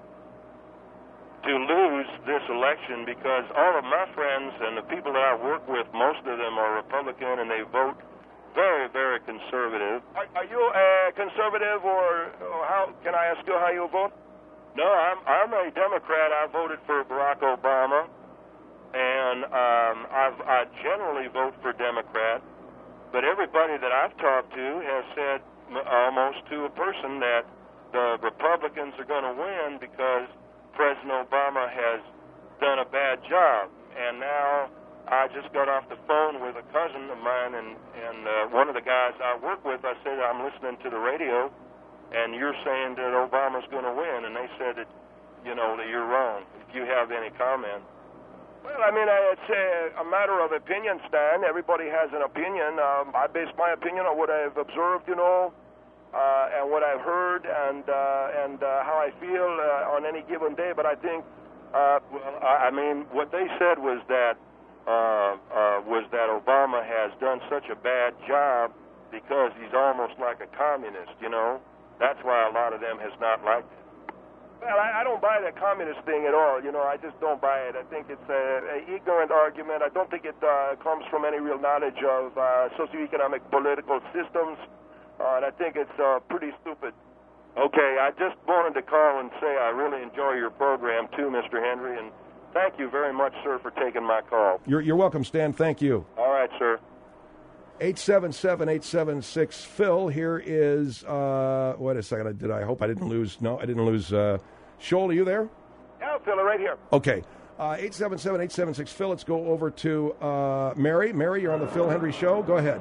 to lose this election, because all of my friends and the people that I work with, most of them are Republican, and they vote very, very conservative. Are, are you uh, conservative, or, or how can I ask you how you vote? No, I'm, I'm a Democrat. I voted for Barack Obama. And um, I've, I generally vote for Democrat, but everybody that I've talked to has said almost to a person that the Republicans are going to win because President Obama has done a bad job. And now I just got off the phone with a cousin of mine, and, and uh, one of the guys I work with, I said, I'm listening to the radio, and you're saying that Obama's going to win. And they said that, you know, that you're wrong. If you have any comment. Well, I mean, it's a, a matter of opinion, Stan. Everybody has an opinion. Um, I base my opinion on what I've observed, you know, uh, and what I've heard, and uh, and uh, how I feel uh, on any given day. But I think, uh, well, I mean, what they said was that uh, uh, was that Obama has done such a bad job because he's almost like a communist. You know, that's why a lot of them has not liked it. Well, I, I don't buy that communist thing at all. You know, I just don't buy it. I think it's a, a ignorant argument. I don't think it uh, comes from any real knowledge of uh, socioeconomic political systems, uh, and I think it's uh, pretty stupid. Okay, I just wanted to call and say I really enjoy your program too, Mister Hendry, and thank you very much, sir, for taking my call. You're, you're welcome, Stan. Thank you. All right, sir. eight seven seven, eight seven six, Phil. Here is, uh, wait a second, did I hope I didn't lose, no, I didn't lose, uh, Scholl, are you there? Yeah, Phil, right here. Okay, uh, eight seven seven, eight seven six, Phil. Let's go over to uh, Mary. Mary, you're on the Phil Hendry Show. Go ahead.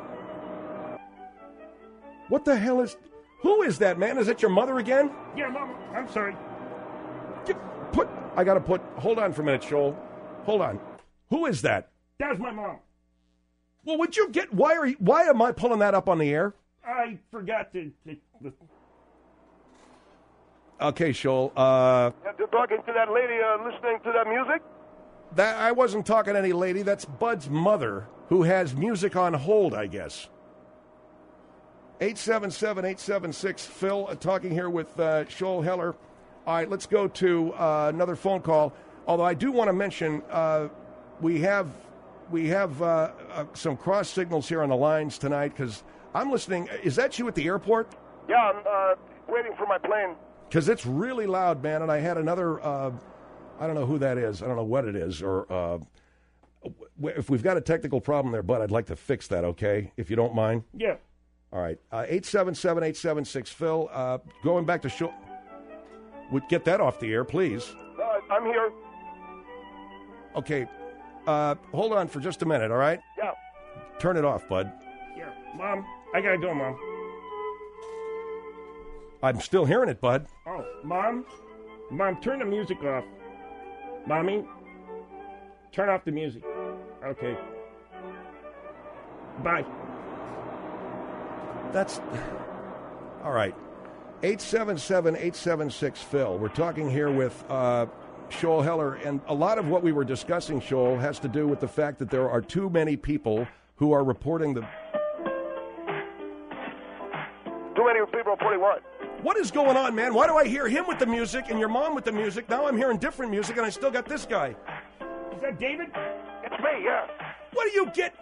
What the hell is, who is that, man? Is that your mother again? Yeah, Mom, I'm sorry. Get, put, I gotta put, hold on for a minute, Scholl. Hold on. Who is that? That was my mom. Well, would you get, why are you, why am I pulling that up on the air? I forgot to, to, to Okay, Shoal. Uh, You're talking to that lady uh, listening to that music? that I wasn't talking to any lady. That's Bud's mother, who has music on hold, I guess. eight seven seven, eight seven six, Phil, uh, talking here with uh, Shoal Heller. All right, let's go to uh, another phone call. Although I do want to mention, uh, we have we have uh, uh, some cross signals here on the lines tonight because I'm listening. Is that you at the airport? Yeah, I'm uh, waiting for my plane. Because it's really loud, man. And I had another. Uh, I don't know who that is. I don't know what it is. Or uh, if we've got a technical problem there, Bud, I'd like to fix that. Okay, if you don't mind. Yeah. All right, uh, eight seven seven, eight seven six, Phil. Uh, going back to show. Would get that off the air, please. Uh, I'm here. Okay, uh, hold on for just a minute, all right? Yeah. Turn it off, Bud. Yeah. Mom, I gotta go, Mom. I'm still hearing it, Bud. Oh, Mom? Mom, turn the music off. Mommy? Turn off the music. Okay. Bye. That's... All right. eight seven seven, eight seven six, Phil. We're talking here with uh, Shoal Heller, and a lot of what we were discussing, Shoal, has to do with the fact that there are too many people who are reporting the... Too many people reporting what? What is going on, man? Why do I hear him with the music and your mom with the music? Now I'm hearing different music, and I still got this guy. Is that David? It's me, yeah. What do you get?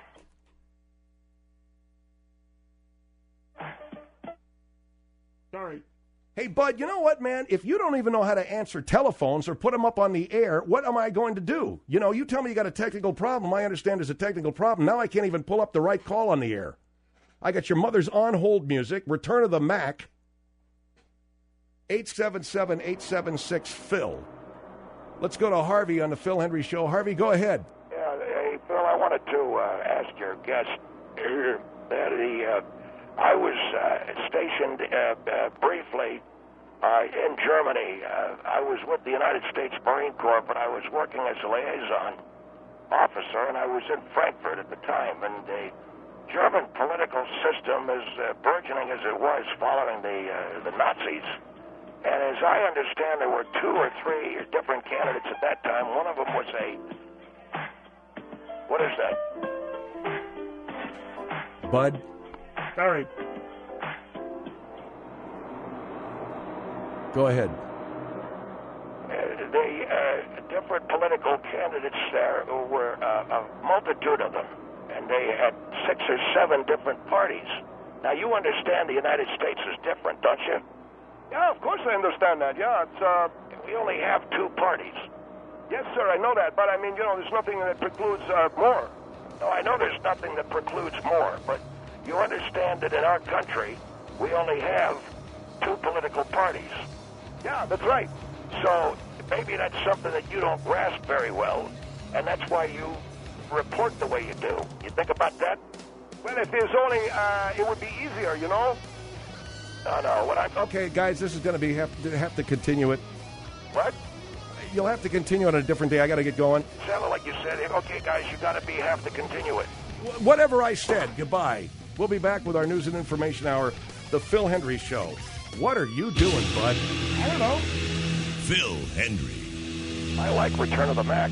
Sorry. Hey, Bud, you know what, man? If you don't even know how to answer telephones or put them up on the air, what am I going to do? You know, you tell me you got a technical problem. I understand there's a technical problem. Now I can't even pull up the right call on the air. I got your mother's on-hold music, Return of the Mac, eight seven seven, eight seven six, Phil. Let's go to Harvey on the Phil Hendry Show. Harvey, go ahead. Yeah, hey, Phil, I wanted to uh, ask your guest uh, that the... Uh, I was uh, stationed uh, uh, briefly uh, in Germany. Uh, I was with the United States Marine Corps, but I was working as a liaison officer, and I was in Frankfurt at the time. And the German political system, as uh, burgeoning as it was following the uh, the Nazis, and as I understand, there were two or three different candidates at that time. One of them was a... What is that? Bud? Sorry. Go ahead. Uh, the uh, different political candidates there were uh, a multitude of them, and they had six or seven different parties. Now, you understand the United States is different, don't you? Yeah, of course I understand that. Yeah, it's, uh... We only have two parties. Yes, sir, I know that, but I mean, you know, there's nothing that precludes uh, more. No, I know there's nothing that precludes more, but you understand that in our country, we only have two political parties. Yeah, that's right. So maybe that's something that you don't grasp very well, and that's why you report the way you do. You think about that? Well, if there's only, uh, it would be easier, you know? No, no, what I'm... Okay, guys, this is going to be have to, have to continue it. What? You'll have to continue on a different day. I got to get going. Sounded like you said, okay, guys, you got to be have to continue it. Wh- Whatever I said, goodbye. We'll be back with our News and Information Hour, The Phil Hendry Show. What are you doing, bud? I don't know. Phil Hendry. I like Return of the Mac.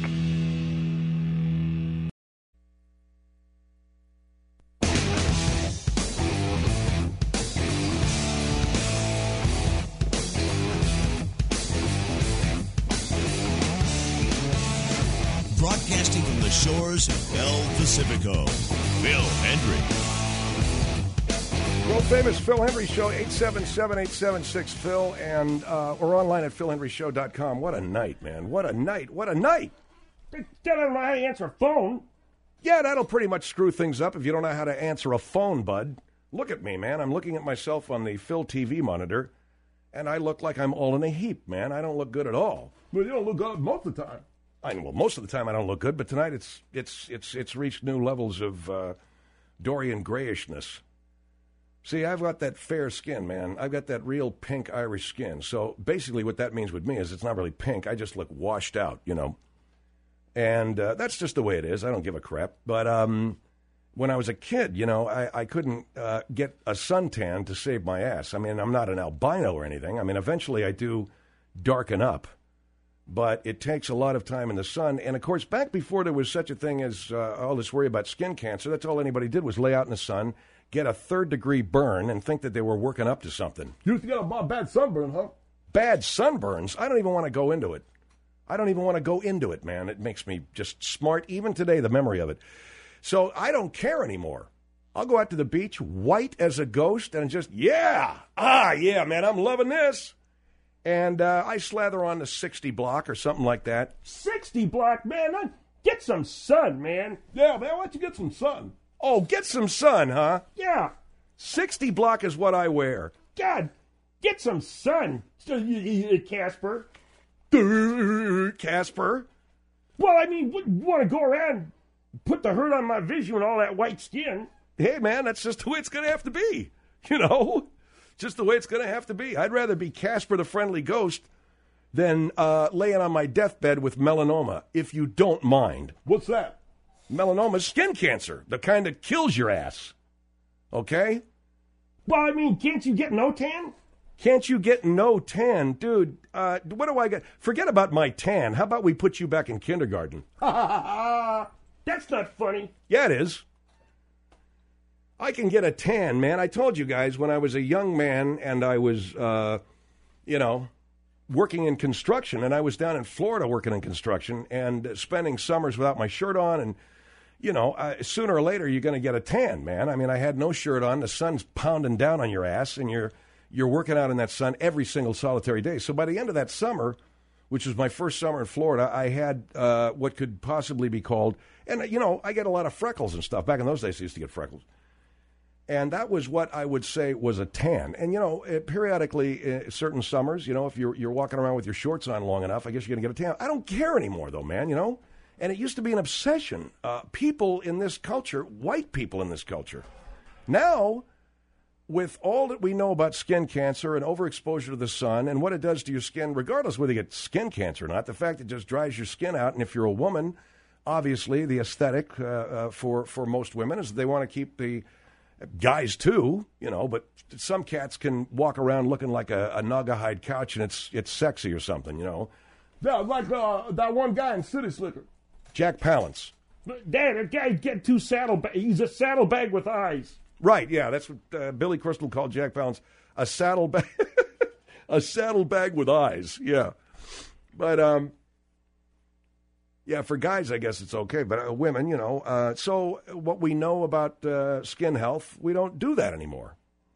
Broadcasting from the shores of El Pacifico, Phil Hendry. World famous Phil Hendry Show, eight seven seven, eight seven six, Phil, and uh, we're online at phil hendry show dot com. What a night, man. What a night. What a night. Still don't know how to answer a phone. Yeah, that'll pretty much screw things up if you don't know how to answer a phone, bud. Look at me, man. I'm looking at myself on the Phil T V monitor, and I look like I'm all in a heap, man. I don't look good at all. Well, you don't look good most of the time. I know, well, most of the time I don't look good, but tonight it's it's it's it's reached new levels of uh, Dorian Grayishness. See, I've got that fair skin, man. I've got that real pink Irish skin. So basically what that means with me is it's not really pink. I just look washed out, you know. And uh, that's just the way it is. I don't give a crap. But um, when I was a kid, you know, I, I couldn't uh, get a suntan to save my ass. I mean, I'm not an albino or anything. I mean, eventually I do darken up, but it takes a lot of time in the sun. And, of course, back before there was such a thing as uh, all this worry about skin cancer, that's all anybody did was lay out in the sun, get a third-degree burn, and think that they were working up to something. You used to get a bad sunburn, huh? Bad sunburns? I don't even want to go into it. I don't even want to go into it, man. It makes me just smart, even today, the memory of it. So I don't care anymore. I'll go out to the beach, white as a ghost, and just, yeah, ah, yeah, man, I'm loving this. And uh, I slather on the sixty block or something like that. sixty block, man, I, get some sun, man. Yeah, man, why don't you get some sun? Oh, get some sun, huh? Yeah. sixty block is what I wear. God, get some sun, Casper. Casper? Well, I mean, you want to go around, put the hurt on my vision and all that white skin. Hey, man, that's just the way it's going to have to be. You know? Just the way it's going to have to be. I'd rather be Casper the Friendly Ghost than uh, laying on my deathbed with melanoma, if you don't mind. What's that? Melanoma is skin cancer, the kind that kills your ass. Okay? Well, I mean, can't you get no tan? Can't you get no tan? Dude, uh, what do I get? Forget about my tan. How about we put you back in kindergarten? Ha ha ha ha! That's not funny. Yeah, it is. I can get a tan, man. I told you guys when I was a young man and I was, uh, you know, working in construction, and I was down in Florida working in construction and spending summers without my shirt on, and, you know, uh, sooner or later you're going to get a tan, man. I mean, I had no shirt on. The sun's pounding down on your ass, and you're you're working out in that sun every single solitary day. So by the end of that summer, which was my first summer in Florida, I had uh, what could possibly be called, and, you know, I get a lot of freckles and stuff. Back in those days, I used to get freckles. And that was what I would say was a tan. And, you know, uh, periodically, uh, certain summers, you know, if you're, you're walking around with your shorts on long enough, I guess you're going to get a tan. I don't care anymore, though, man, you know. And it used to be an obsession. Uh, people in this culture, white people in this culture. Now, with all that we know about skin cancer and overexposure to the sun and what it does to your skin, regardless whether you get skin cancer or not, the fact it just dries your skin out. And if you're a woman, obviously the aesthetic uh, uh, for, for most women is they want to keep the... Guys, too, you know, but some cats can walk around looking like a, a Naugahyde couch and it's it's sexy or something, you know. Yeah, like uh, that one guy in City Slicker. Jack Palance. Dad, that guy get two saddlebag. He's a saddlebag with eyes. Right, yeah, that's what uh, Billy Crystal called Jack Palance. A saddlebag, a saddlebag with eyes, yeah. But, um... yeah, for guys, I guess it's okay, but uh, women, you know. Uh, so what we know about uh, skin health, we don't do that anymore.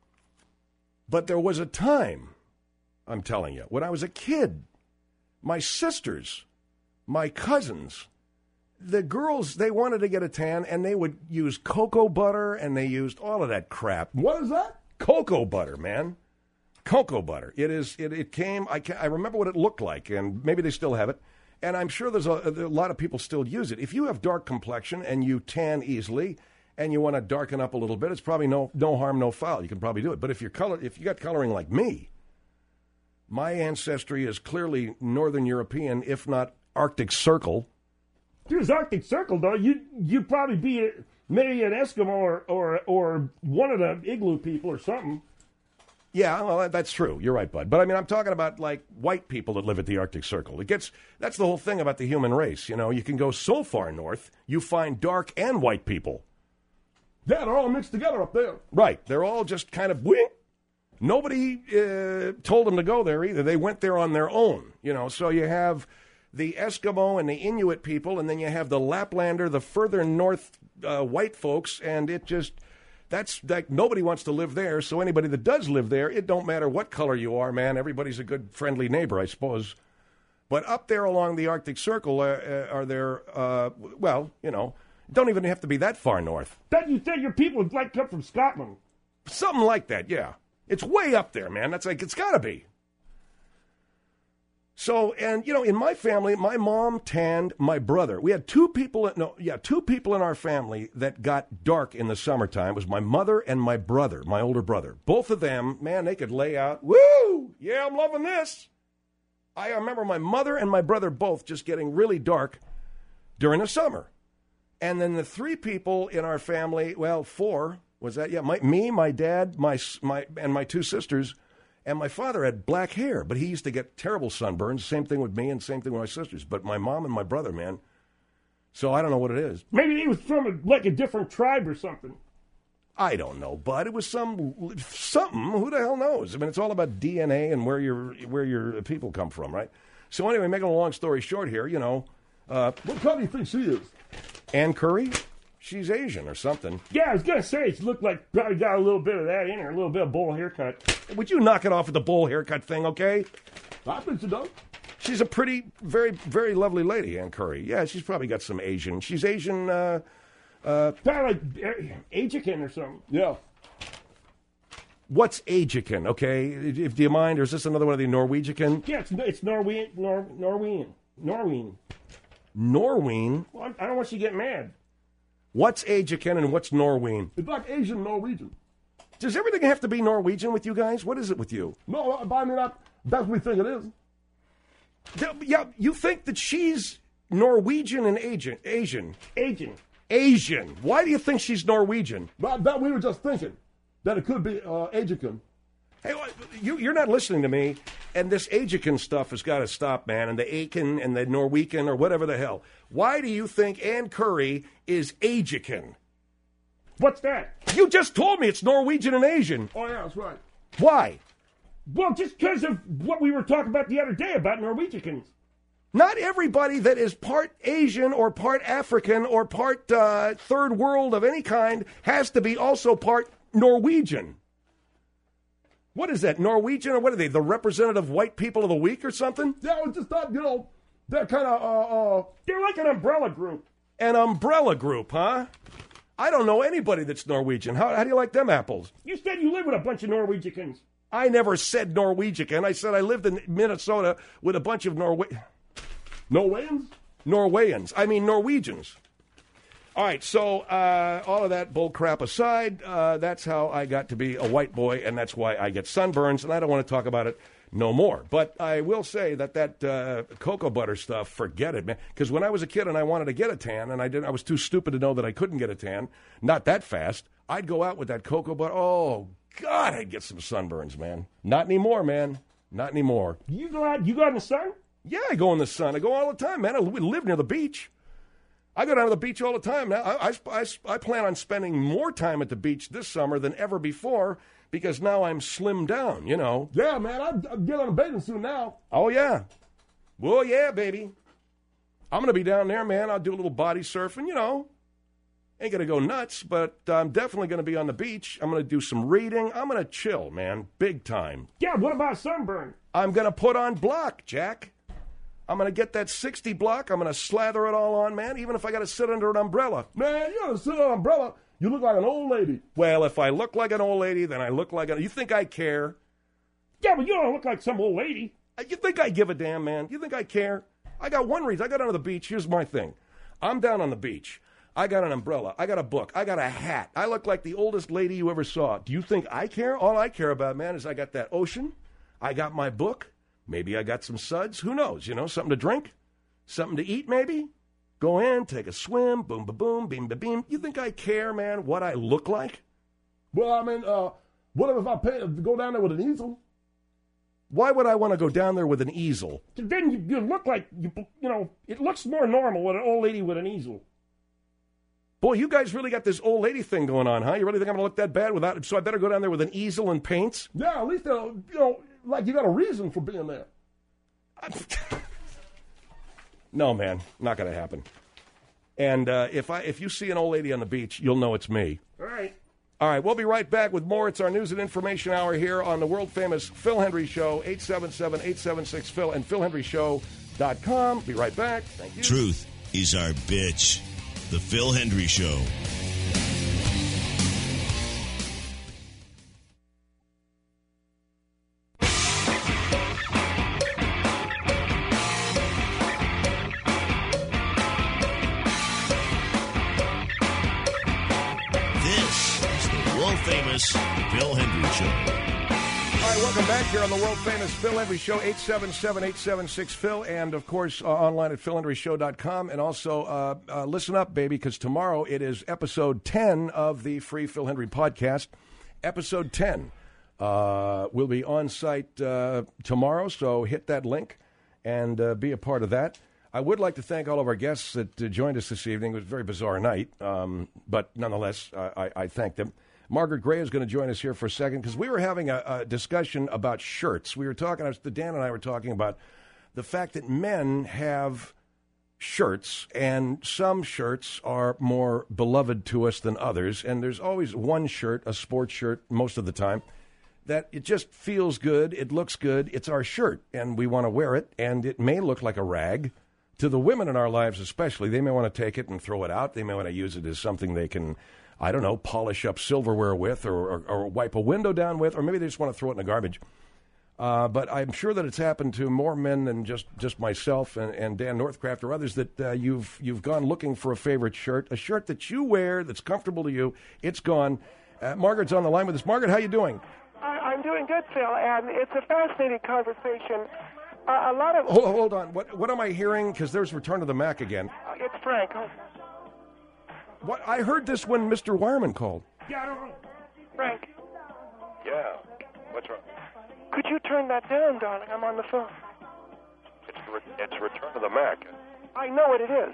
But there was a time, I'm telling you, when I was a kid, my sisters, my cousins, the girls, they wanted to get a tan, and they would use cocoa butter, and they used all of that crap. What is that? Cocoa butter, man. Cocoa butter. It is. It, it came, I, I remember what it looked like, and maybe they still have it. And I'm sure there's a, a lot of people still use it. If you have dark complexion and you tan easily and you want to darken up a little bit, it's probably no no harm, no foul. You can probably do it. But if you're color, if you got coloring like me, my ancestry is clearly Northern European, if not Arctic Circle. There's Arctic Circle, though. You you'd probably be a, maybe an Eskimo or, or or one of the igloo people or something. Yeah, well, that's true. You're right, bud. But I mean, I'm talking about like white people that live at the Arctic Circle. It gets that's the whole thing about the human race. You know, you can go so far north, you find dark and white people. Yeah, they're all mixed together up there. Right. They're all just kind of wing. Nobody uh, told them to go there either. They went there on their own. You know, so you have the Eskimo and the Inuit people, and then you have the Laplander, the further north uh, white folks, and it just. That's like nobody wants to live there, so anybody that does live there, it don't matter what color you are, man. Everybody's a good, friendly neighbor, I suppose. But up there along the Arctic Circle, uh, are there, uh, well, you know, don't even have to be that far north. That you think your people would like come from Scotland? Something like that, yeah. It's way up there, man. That's like, it's got to be. So, and, you know, in my family, my mom tanned my brother. We had two people, no, yeah, two people in our family that got dark in the summertime. It was my mother and my brother, my older brother. Both of them, man, they could lay out, woo, yeah, I'm loving this. I remember my mother and my brother both just getting really dark during the summer. And then the three people in our family, well, four, was that? Yeah, my, me, my dad, my my, and my two sisters, and my father had black hair, but he used to get terrible sunburns. Same thing with me and same thing with my sisters. But my mom and my brother, man. So I don't know what it is. Maybe he was from a, like a different tribe or something. I don't know, but it was some something. Who the hell knows? I mean, it's all about D N A and where your where your people come from, right? So anyway, making a long story short here, you know. Uh, what color do you think she is? Ann Curry? She's Asian or something. Yeah, I was going to say, she looked like probably got a little bit of that in her, a little bit of bowl haircut. Would you knock it off with the bowl haircut thing, okay? I think she does. She's a pretty, very, very lovely lady, Ann Curry. Yeah, she's probably got some Asian. She's Asian, uh... uh kind of like Ajikin or something. Yeah. What's Ajikin, okay? If, do you mind, or is this another one of the Norwegian? Yeah, it's, it's Norwegian. Nor, Norwegian. Norwegian. Norween? Well, I don't want you to get mad. What's Ajikin and what's Norween? It's like Asian Norwegian. Does everything have to be Norwegian with you guys? What is it with you? No, I mean, that, that's what we think it is. Yeah, you think that she's Norwegian and Asian? Asian. Asian. Asian. Why do you think she's Norwegian? That, that we were just thinking that it could be uh, Ajikin. Hey, you, you're not listening to me, and this Ajikin stuff has got to stop, man, and the Aiken and the Norwegian or whatever the hell. Why do you think Ann Curry is Ajikin? What's that? You just told me it's Norwegian and Asian. Oh, yeah, that's right. Why? Well, just because of what we were talking about the other day about Norwegians. Not everybody that is part Asian or part African or part uh, third world of any kind has to be also part Norwegian. What is that, Norwegian, or what are they, the representative white people of the week or something? Yeah, it's just that, you know, they're kind of, uh, uh... They're like an umbrella group. An umbrella group, huh? I don't know anybody that's Norwegian. How, how do you like them apples? You said you live with a bunch of Norwegians. I never said Norwegian. I said I lived in Minnesota with a bunch of Norwe... Norwegians? Norwegians. I mean Norwegians. All right, so uh, all of that bull crap aside, uh, that's how I got to be a white boy, and that's why I get sunburns, and I don't want to talk about it no more. But I will say that that uh, cocoa butter stuff, forget it, man. Because when I was a kid and I wanted to get a tan, and I didn't, I was too stupid to know that I couldn't get a tan, not that fast, I'd go out with that cocoa butter. Oh, God, I'd get some sunburns, man. Not anymore, man. Not anymore. You go out, you go out in the sun? Yeah, I go in the sun. I go all the time, man. I live near the beach. I go down to the beach all the time now. I, I, I, I plan on spending more time at the beach this summer than ever before because now I'm slimmed down, you know. Yeah, man, I'd, I'd get on a bathing suit now. Oh, yeah. Well, yeah, baby. I'm going to be down there, man. I'll do a little body surfing, you know. Ain't going to go nuts, but I'm definitely going to be on the beach. I'm going to do some reading. I'm going to chill, man, big time. Yeah, what about sunburn? I'm going to put on block, Jack. I'm going to get that sixty block. I'm going to slather it all on, man, even if I got to sit under an umbrella. Man, you got to sit under an umbrella. You look like an old lady. Well, if I look like an old lady, then I look like a... You think I care? Yeah, but you don't look like some old lady. You think I give a damn, man? You think I care? I got one reason. I got onto the beach. Here's my thing. I'm down on the beach. I got an umbrella. I got a book. I got a hat. I look like the oldest lady you ever saw. Do you think I care? All I care about, man, is I got that ocean. I got my book. Maybe I got some suds. Who knows? You know, something to drink? Something to eat, maybe? Go in, take a swim, boom, ba boom, beam, ba beam. You think I care, man, what I look like? Well, I mean, uh, what if I pay to go down there with an easel? Why would I want to go down there with an easel? Then you, you look like, you, you know, it looks more normal with an old lady with an easel. Boy, you guys really got this old lady thing going on, huh? You really think I'm going to look that bad without... So I better go down there with an easel and paints? Yeah, at least, uh, you know... Like you got a reason for being there. No, man, not going to happen. And uh, if I if you see an old lady on the beach, you'll know it's me. All right. All right, we'll be right back with more. It's our news and information hour here on the world-famous Phil Hendry Show, eight seven seven, eight seven six, Phil and phil hendry show dot com. Be right back. Thank you. Truth is our bitch. The Phil Hendry Show. Phil Hendry Show. All right, welcome back here on the world-famous Phil Hendry Show, eight seven seven, eight seven six, Phil, and, of course, uh, online at phil hendry show dot com. And also, uh, uh, listen up, baby, because tomorrow it is episode ten of the free Phil Hendry podcast. Episode ten uh, will be on site uh, tomorrow, so hit that link and uh, be a part of that. I would like to thank all of our guests that uh, joined us this evening. It was a very bizarre night, um, but nonetheless, uh, I, I thank them. Margaret Gray is going to join us here for a second because we were having a, a discussion about shirts. We were talking, Dan and I were talking about the fact that men have shirts, and some shirts are more beloved to us than others. And there's always one shirt, a sports shirt, most of the time, that it just feels good, it looks good, it's our shirt, and we want to wear it, and it may look like a rag. To the women in our lives especially, they may want to take it and throw it out. They may want to use it as something they can, I don't know, polish up silverware with or, or, or wipe a window down with, or maybe they just want to throw it in the garbage. Uh, but I'm sure that it's happened to more men than just, just myself and, and Dan Northcraft or others that uh, you've you've gone looking for a favorite shirt, a shirt that you wear that's comfortable to you. It's gone. Uh, Margaret's on the line with us. Margaret, how you doing? I, I'm doing good, Phil, and it's a fascinating conversation. Uh, a lot of... Hold, hold on. What what am I hearing? Because there's Return to the Mac again. Uh, it's Frank. What I heard this when Mister Wireman called. Yeah, I don't know. Frank, Yeah. What's wrong? could you turn that down, darling? I'm on the phone. It's re- it's Return to the Mac. I know what it is.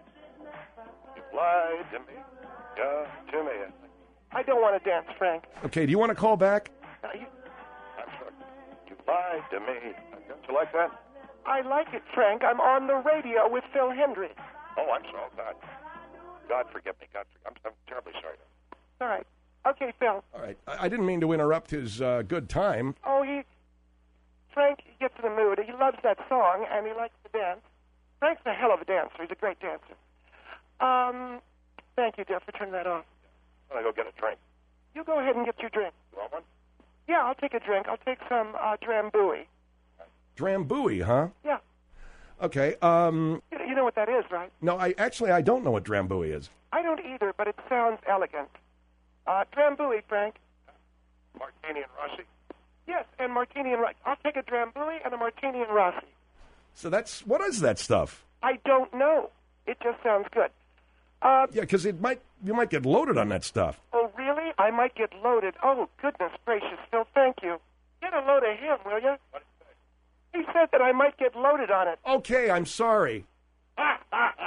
You lied to me. Yeah, to me. I don't want to dance, Frank. Okay, do you want to call back? Uh, you, I'm sorry. You lied to me. Don't you like that? I like it, Frank. I'm on the radio with Phil Hendry. Oh, I'm sorry. God, God forgive me. God, forgive. I'm, I'm terribly sorry. All right. Okay, Phil. All right. I, I didn't mean to interrupt his uh, good time. Oh, he... Frank gets in the mood. He loves that song, and he likes to dance. Frank's a hell of a dancer. He's a great dancer. Um, thank you, Jeff, for turning that off. I'm going to go get a drink. You go ahead and get your drink. You want one? Yeah, I'll take a drink. I'll take some uh, Drambuie. Drambuie, huh? Yeah. Okay. Um, You, you know what that is, right? no, I actually I don't know what Drambuie is. I don't either, but it sounds elegant. Uh, Drambuie, Frank. Martini and Rossi? Yes, and Martini and Rossi. I'll take a Drambuie and a Martini and Rossi. So that's what is that stuff? I don't know. It just sounds good. Uh, Yeah, because it might you might get loaded on that stuff. oh, really? I might get loaded. Oh, goodness gracious, Phil, thank you. Get a load of him, will you? He said that I might get loaded on it. Okay, I'm sorry. Where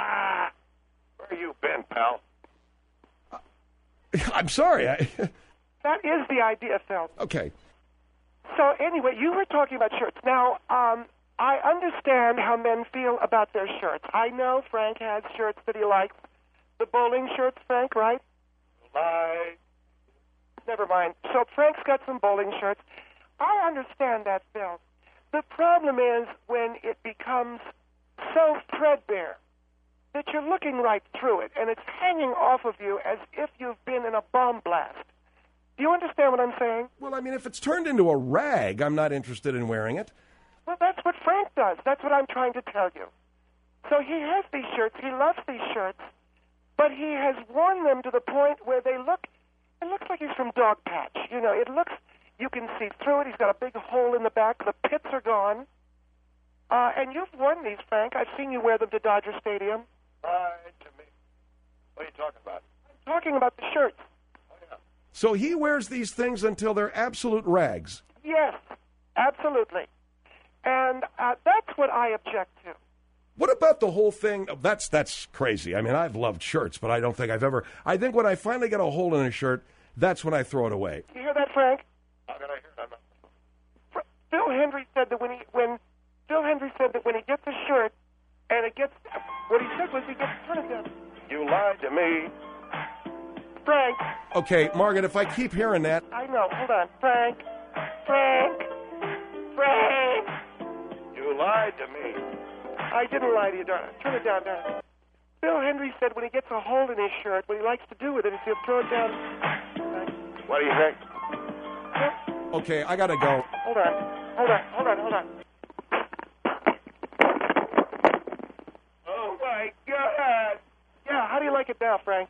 you been, pal? I'm sorry. I, That is the idea, Phil. okay. So anyway, you were talking about shirts. Now, um, I understand how men feel about their shirts. I know Frank has shirts that he likes. The bowling shirts, Frank, right? Lie. Never mind. So Frank's got some bowling shirts. I understand that, Phil. The problem is when it becomes so threadbare that you're looking right through it, and it's hanging off of you as if you've been in a bomb blast. Do you understand what I'm saying? Well, I mean, if it's turned into a rag, I'm not interested in wearing it. Well, that's what Frank does. That's what I'm trying to tell you. So he has these shirts. He loves these shirts, but he has worn them to the point where they look, it looks like he's from Dog Patch. You know, it looks, you can see through it. He's got a big hole in the back. The pits are gone. Uh, and you've worn these, Frank. I've seen you wear them to Dodger Stadium. Lie to me. What are you talking about? I'm talking about the shirts. So he wears these things until they're absolute rags. Yes, absolutely. And uh, that's what I object to. What about the whole thing? That's that's crazy. I mean, I've loved shirts, but I don't think I've ever. I think when I finally get a hole in a shirt, that's when I throw it away. You hear that, Frank? How can I hear that? Fr- Phil Hendry said that when he when Phil Hendry said that when he gets a shirt and it gets what he said was he gets turn it down. You lied to me. Frank, Okay, Margaret, if I keep hearing that, I know. Hold on, Frank. Frank. Frank. You lied to me. I didn't lie to you, darling. Turn it down, darling. Phil Hendry said when he gets a hole in his shirt, what he likes to do with it is he'll throw it down. What do you think? okay, I gotta go. Hold on. Hold on. Hold on. Hold on. Oh, my God. Yeah, how do you like it now, Frank?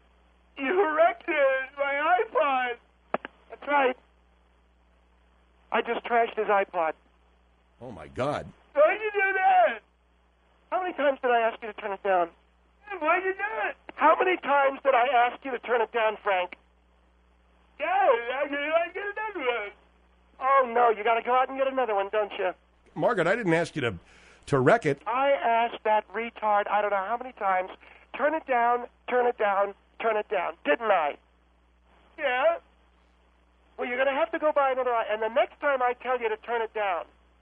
You wrecked it. My iPod. That's right. I I just trashed his iPod. Oh, my God. Why'd you do that? How many times did I ask you to turn it down? Why'd you do it? How many times did I ask you to turn it down, Frank? Yeah, I get another one. Oh, no, you got to go out and get another one, don't you? Margaret, I didn't ask you to, to wreck it. I asked that retard, I don't know how many times, turn it down, turn it down, turn it down. Didn't I? Yeah. Well, you're going to have to go buy another, and the next time I tell you to turn it down.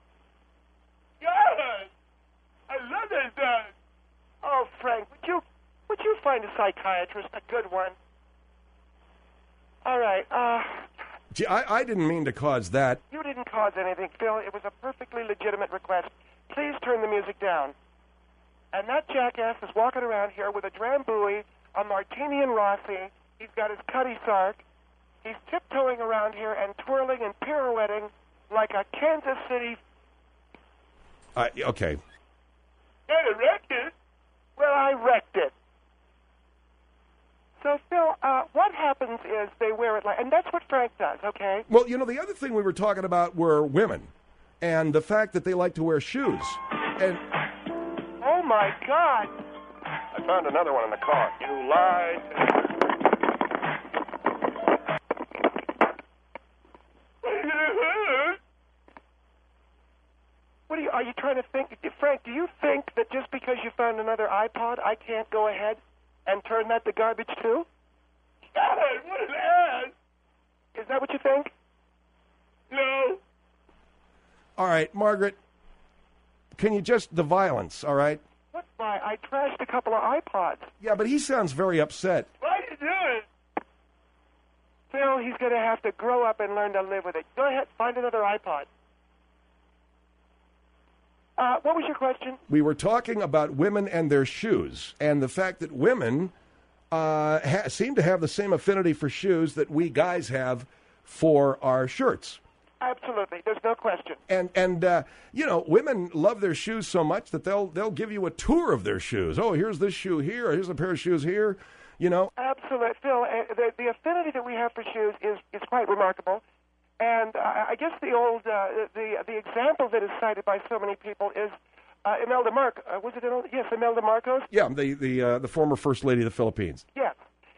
Yes! I love that song. Oh, Frank, would you would you find a psychiatrist, a good one? All right. Uh, Gee, I, I didn't mean to cause that. you didn't cause anything, Phil. It was a perfectly legitimate request. Please turn the music down. And that jackass is walking around here with a Drambuie, a Martini and Rossi. He's got his Cutty Sark. He's tiptoeing around here and twirling and pirouetting like a Kansas City. I, okay. Kind of wrecked it. Well, I wrecked it. So, Phil, uh, what happens is they wear it like, and that's what Frank does, okay? Well, you know, the other thing we were talking about were women and the fact that they like to wear shoes. And oh, my God. I found another one in the car. You lied. What are you, are you trying to think? Frank, do you think that just because you found another iPod, I can't go ahead and turn that to garbage, too? God, what is that? Is that what you think? No. all right, Margaret, can you just the violence, all right? What? Why? I trashed a couple of iPods. Yeah, but he sounds very upset. Why did you do it? Phil, he's going to have to grow up and learn to live with it. Go ahead, find another iPod. Uh, what was your question? We were talking about women and their shoes, and the fact that women uh, ha- seem to have the same affinity for shoes that we guys have for our shirts. Absolutely, there's no question. And and uh, you know, women love their shoes so much that they'll they'll give you a tour of their shoes. Oh, here's this shoe here. Here's a pair of shoes here. You know. Absolutely, Phil. Uh, the, the affinity that we have for shoes is is quite remarkable. And uh, I guess the old uh, the the example that is cited by so many people is uh, Imelda Marcos. Uh, was it Imelda? Yes, Imelda Marcos. Yeah, the the uh, the former first lady of the Philippines. Yes,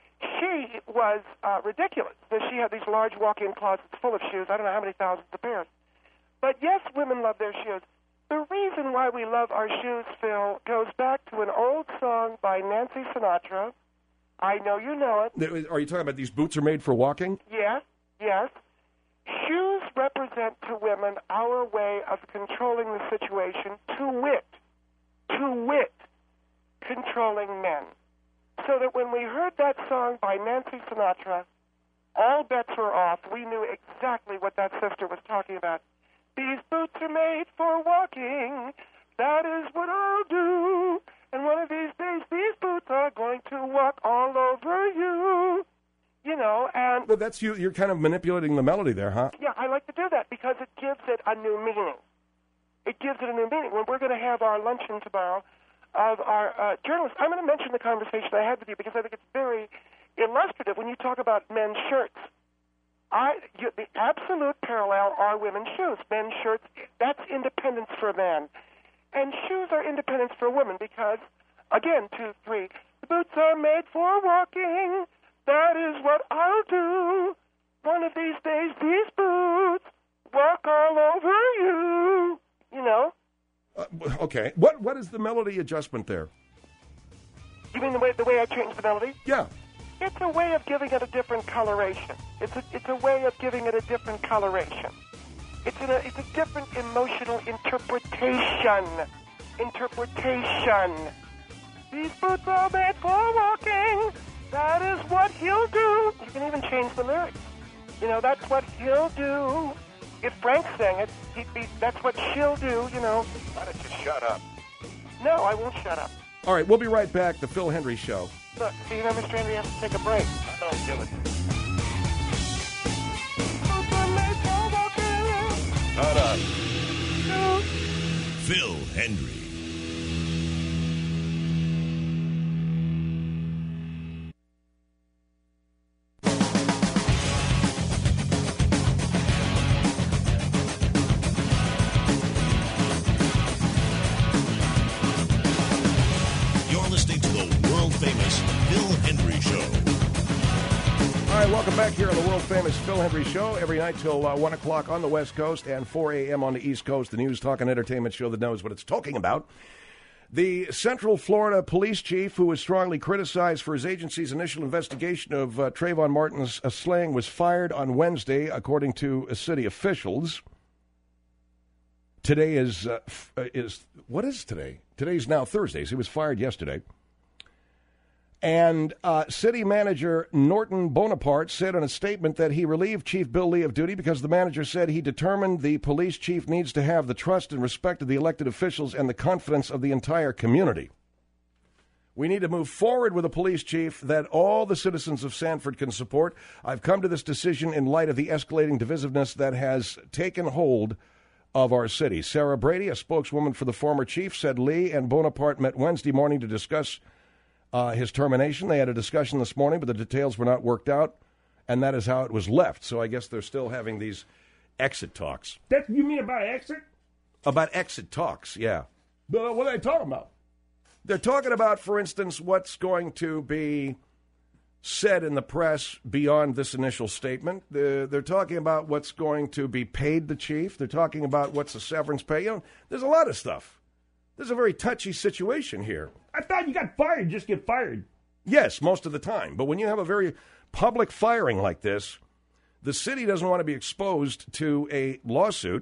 she was uh, ridiculous. That she had these large walk-in closets full of shoes. I don't know how many thousands of pairs. But yes, women love their shoes. The reason why we love our shoes, Phil, goes back to an old song by Nancy Sinatra. I know you know it. Are you talking about these boots are made for walking? Yes, yes. Shoes represent to women our way of controlling the situation, to wit, to wit, controlling men. So that when we heard that song by Nancy Sinatra, all bets were off. We knew exactly what that sister was talking about. These boots are made for walking. That is what I'll do. And one of these days, these boots are going to walk all over you. You know, and... Well, that's you. You're kind of manipulating the melody there, huh? Yeah, I like to do that because it gives it a new meaning. It gives it a new meaning. When we're going to have our luncheon tomorrow of our uh, journalists, I'm going to mention the conversation I had with you because I think it's very illustrative when you talk about men's shirts. I, you, the absolute parallel are women's shoes. Men's shirts, that's independence for a man. And shoes are independence for a woman because, again, two, three, the boots are made for walking. That is what I'll do. One of these days, these boots walk all over you. You know? Uh, okay. What What is the melody adjustment there? You mean the way the way I changed the melody? Yeah. It's a way of giving it a different coloration. It's a it's a way of giving it a different coloration. It's a it's a different emotional interpretation. Interpretation. These boots are made for walking. That is what he'll do. You can even change the lyrics. You know, that's what he'll do. If Frank sang it, he'd be, that's what she'll do, you know. Why don't you shut up? No, I won't shut up. All right, we'll be right back. The Phil Hendry Show. Look, see, you know, Mister Henry has to take a break. I don't give it. Shut up. Phil Hendry. back here on the world-famous Phil Hendry Show every night till uh, one o'clock on the West Coast and four a.m. on the East Coast, the news, talk, and entertainment show that knows what it's talking about. The Central Florida police chief, who was strongly criticized for his agency's initial investigation of uh, Trayvon Martin's uh, slaying, was fired on Wednesday, according to uh, city officials. Today is, uh, f- is, what is today? Today's now Thursday, so he was fired yesterday. And uh, city manager Norton Bonaparte said in a statement that he relieved Chief Bill Lee of duty because the manager said he determined the police chief needs to have the trust and respect of the elected officials and the confidence of the entire community. We need to move forward with a police chief that all the citizens of Sanford can support. I've come to this decision in light of the escalating divisiveness that has taken hold of our city. Sarah Brady, a spokeswoman for the former chief, said Lee and Bonaparte met Wednesday morning to discuss Uh, his termination. They had a discussion this morning, but the details were not worked out, and that is how it was left. So I guess they're still having these exit talks. That you mean about exit? About exit talks, yeah. But what are they talking about? They're talking about, for instance, what's going to be said in the press beyond this initial statement. They're, they're talking about what's going to be paid the chief. They're talking about what's the severance pay. You know, there's a lot of stuff. There's a very touchy situation here. I thought you got fired, just get fired. Yes, most of the time. But when you have a very public firing like this, the city doesn't want to be exposed to a lawsuit,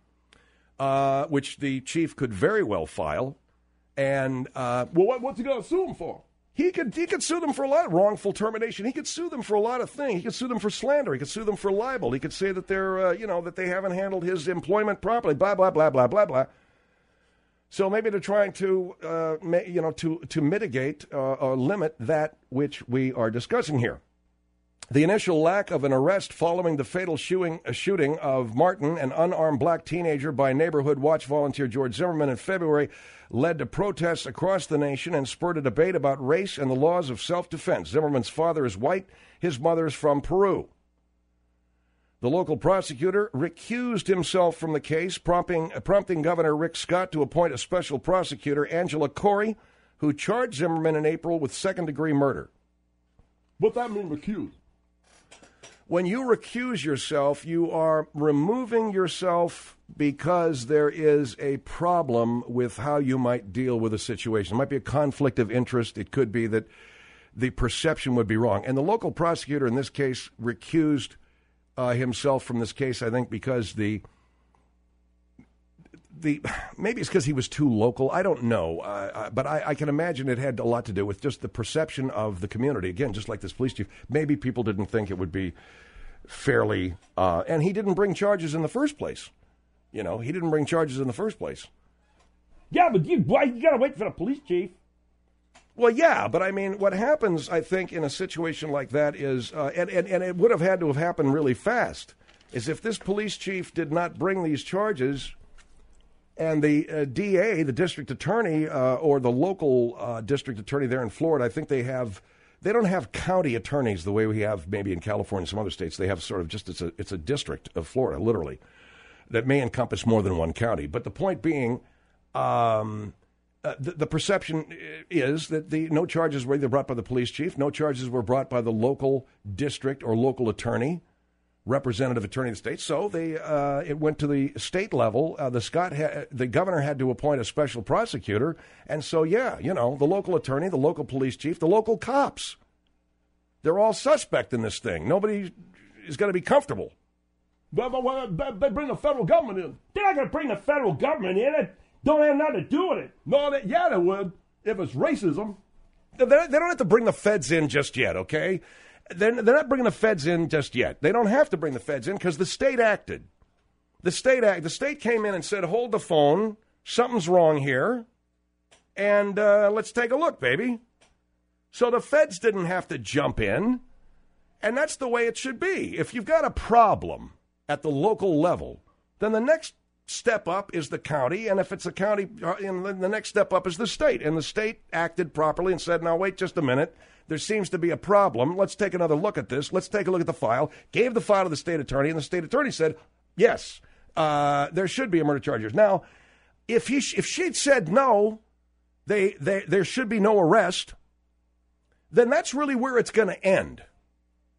uh, which the chief could very well file. And uh, Well, what, what's he going to sue him for? he could he could sue them for a lot of wrongful termination. He could sue them for a lot of things. He could sue them for slander. He could sue them for libel. He could say that they're uh, you know that they haven't handled his employment properly. Blah blah blah blah blah blah. So maybe they're trying to, uh, you know, to to mitigate uh, or limit that which we are discussing here. The initial lack of an arrest following the fatal shooting, uh, shooting of Martin, an unarmed black teenager, by neighborhood watch volunteer George Zimmerman in February, led to protests across the nation and spurred a debate about race and the laws of self-defense. Zimmerman's father is white. His mother is from Peru. The local prosecutor recused himself from the case, prompting, prompting Governor Rick Scott to appoint a special prosecutor, Angela Corey, who charged Zimmerman in April with second-degree murder. What's that mean, recused? When you recuse yourself, you are removing yourself because there is a problem with how you might deal with a situation. It might be a conflict of interest. It could be that the perception would be wrong. And the local prosecutor in this case recused Uh, himself from this case, I think, because the the maybe it's because he was too local. I don't know, uh, but I, I can imagine it had a lot to do with just the perception of the community. Again, just like this police chief, maybe people didn't think it would be fairly, uh, and he didn't bring charges in the first place. You know, he didn't bring charges in the first place. Yeah, but you, why you gotta wait for the police chief? Well, yeah, but I mean, what happens, I think, in a situation like that is, uh, and, and, and it would have had to have happened really fast, is if this police chief did not bring these charges and the uh, D A, the district attorney, uh, or the local uh, district attorney there in Florida, I think they have, they don't have county attorneys the way we have maybe in California and some other states. They have sort of just, it's a, it's a district of Florida, literally, that may encompass more than one county. But the point being, um... Uh, the, the perception is that the no charges were either brought by the police chief, no charges were brought by the local district or local attorney, representative attorney of the state. So they uh, it went to the state level. Uh, the Scott, ha- the governor had to appoint a special prosecutor, and so yeah, you know, the local attorney, the local police chief, the local cops, they're all suspect in this thing. Nobody is going to be comfortable. But, but, but they bring the federal government in. They're not gonna bring the federal government in. It don't have nothing to do with it. No, they, yeah, they would if it's racism. They they don't have to bring the feds in just yet, okay? They're, they're not bringing the feds in just yet. They don't have to bring the feds in because the state acted. The state act. The state came in and said, hold the phone. Something's wrong here. And uh, let's take a look, baby. So the feds didn't have to jump in. And that's the way it should be. If you've got a problem at the local level, then the next step up is the county, and if it's a county, and the next step up is the state. And the state acted properly and said, now, wait just a minute. There seems to be a problem. Let's take another look at this. Let's take a look at the file. Gave the file to the state attorney, and the state attorney said, yes, uh, there should be a murder charges. Now, if he if she'd said no, they, they there should be no arrest, then that's really where it's going to end.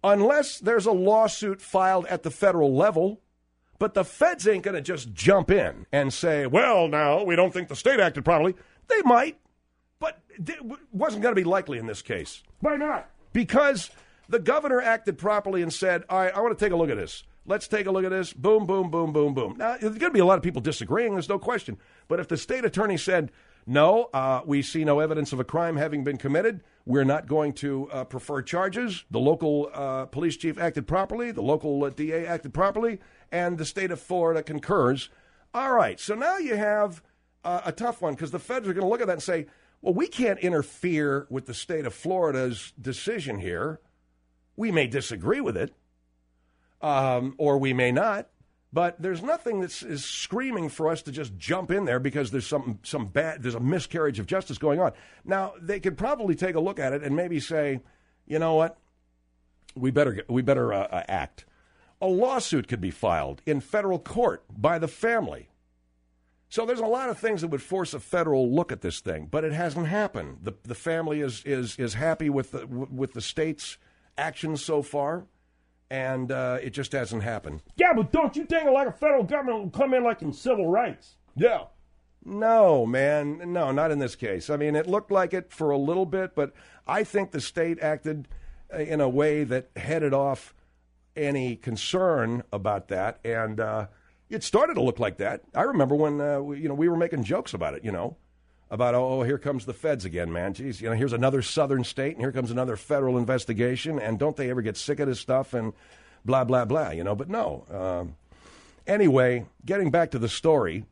unless there's a lawsuit filed at the federal level. But the feds ain't going to just jump in and say, well, now, we don't think the state acted properly. They might, but it wasn't going to be likely in this case. Why not? Because the governor acted properly and said, all right, I want to take a look at this. Let's take a look at this. Boom, boom, boom, boom, boom. Now, there's going to be a lot of people disagreeing. There's no question. But if the state attorney said, no, uh, we see no evidence of a crime having been committed, we're not going to uh, prefer charges, the local uh, police chief acted properly, the local uh, D A acted properly, and the state of Florida concurs. All right, so now you have uh, a tough one because the feds are going to look at that and say, well, we can't interfere with the state of Florida's decision here. We may disagree with it, um, or we may not, but there's nothing that is screaming for us to just jump in there because there's some some bad, there's a miscarriage of justice going on. Now, they could probably take a look at it and maybe say, you know what, we better we better uh, uh, act. A lawsuit could be filed in federal court by the family. So there's a lot of things that would force a federal look at this thing, but it hasn't happened. The the family is is is happy with the with the state's actions so far, and uh, it just hasn't happened. Yeah, but don't you think like a federal government will come in like in civil rights? Yeah. No, man. No, not in this case. I mean, it looked like it for a little bit, but I think the state acted in a way that headed off any concern about that, and uh, it started to look like that. I remember when uh, we, you know we were making jokes about it, you know, about oh here comes the feds again, man. Geez, you know, here's another southern state, and here comes another federal investigation, and don't they ever get sick of this stuff and blah blah blah, you know? But no. Um, anyway, getting back to the story.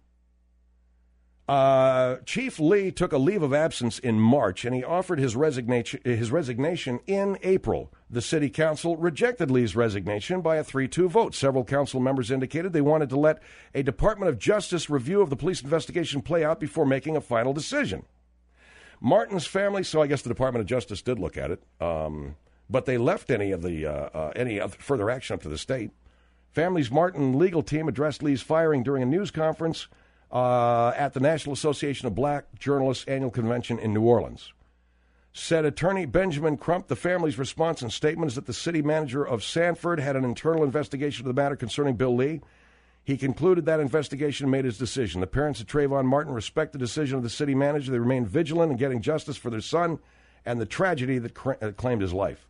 Uh, Chief Lee took a leave of absence in March, and he offered his resignation, his resignation in April. The city council rejected Lee's resignation by a three two vote. Several council members indicated they wanted to let a Department of Justice review of the police investigation play out before making a final decision. Martin's family, so I guess the Department of Justice did look at it, um, but they left any of the uh, uh, any other further action up to the state. Family's Martin legal team addressed Lee's firing during a news conference Uh, at the National Association of Black Journalists annual convention in New Orleans. Said attorney Benjamin Crump, the family's response and statement is that the city manager of Sanford had an internal investigation of the matter concerning Bill Lee. He concluded that investigation and made his decision. The parents of Trayvon Martin respect the decision of the city manager. They remain vigilant in getting justice for their son and the tragedy that cra- claimed his life.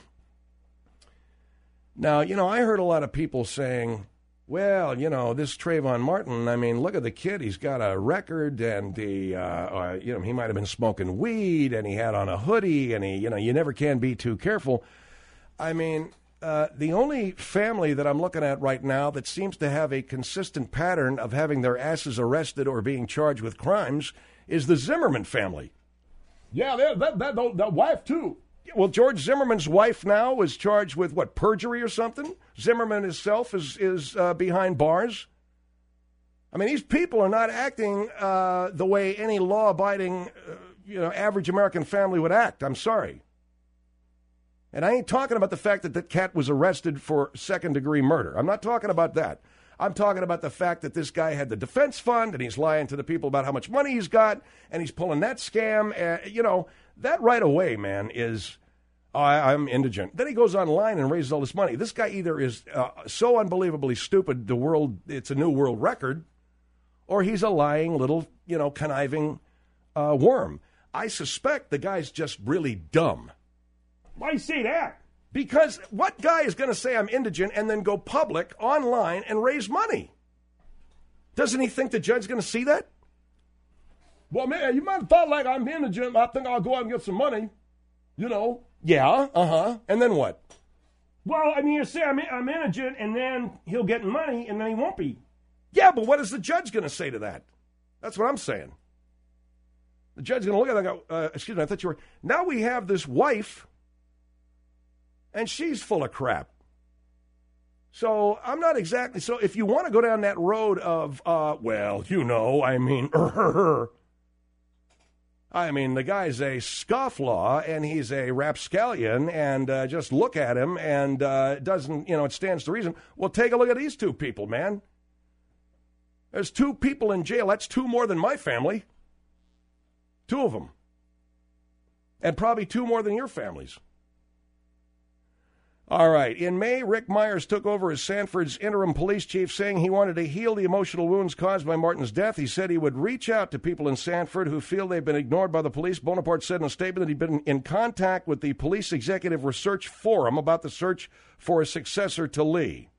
Now, you know, I heard a lot of people saying, well, you know, this Trayvon Martin, I mean, look at the kid. He's got a record, and he, uh, uh, you know, he might have been smoking weed, and he had on a hoodie, and he, you know, you never can be too careful. I mean, uh, the only family that I'm looking at right now that seems to have a consistent pattern of having their asses arrested or being charged with crimes is the Zimmerman family. Yeah, that, that, that, that wife, too. Well, George Zimmerman's wife now is charged with, what, perjury or something? Zimmerman himself is, is uh, behind bars. I mean, these people are not acting uh, the way any law-abiding, uh, you know, average American family would act. I'm sorry. And I ain't talking about the fact that that cat was arrested for second-degree murder. I'm not talking about that. I'm talking about the fact that this guy had the defense fund, and he's lying to the people about how much money he's got, and he's pulling that scam. Uh, you know, that right away, man, is, oh, I, I'm indigent. Then he goes online and raises all this money. This guy either is uh, so unbelievably stupid, the world, it's a new world record, or he's a lying little, you know, conniving uh, worm. I suspect the guy's just really dumb. Why you say that? Because what guy is going to say I'm indigent and then go public online and raise money? Doesn't he think the judge's going to see that? Well, man, you might have thought like I'm indigent. I think I'll go out and get some money, you know. Yeah, uh-huh. And then what? Well, I mean, you say I'm, I'm indigent, and then he'll get money, and then he won't be. Yeah, but what is the judge going to say to that? That's what I'm saying. The judge's going to look at it and go, uh, excuse me, I thought you were... Now we have this wife, and she's full of crap. So I'm not exactly... So if you want to go down that road of, uh, well, you know, I mean... I mean, the guy's a scofflaw, and he's a rapscallion, and uh, just look at him, and uh, it doesn't, you know, it stands to reason. Well, take a look at these two people, man. There's two people in jail. That's two more than my family. Two of them. And probably two more than your families. All right. In May, Rick Myers took over as Sanford's interim police chief, saying he wanted to heal the emotional wounds caused by Martin's death. He said he would reach out to people in Sanford who feel they've been ignored by the police. Bonaparte said in a statement that he'd been in contact with the Police Executive Research Forum about the search for a successor to Lee.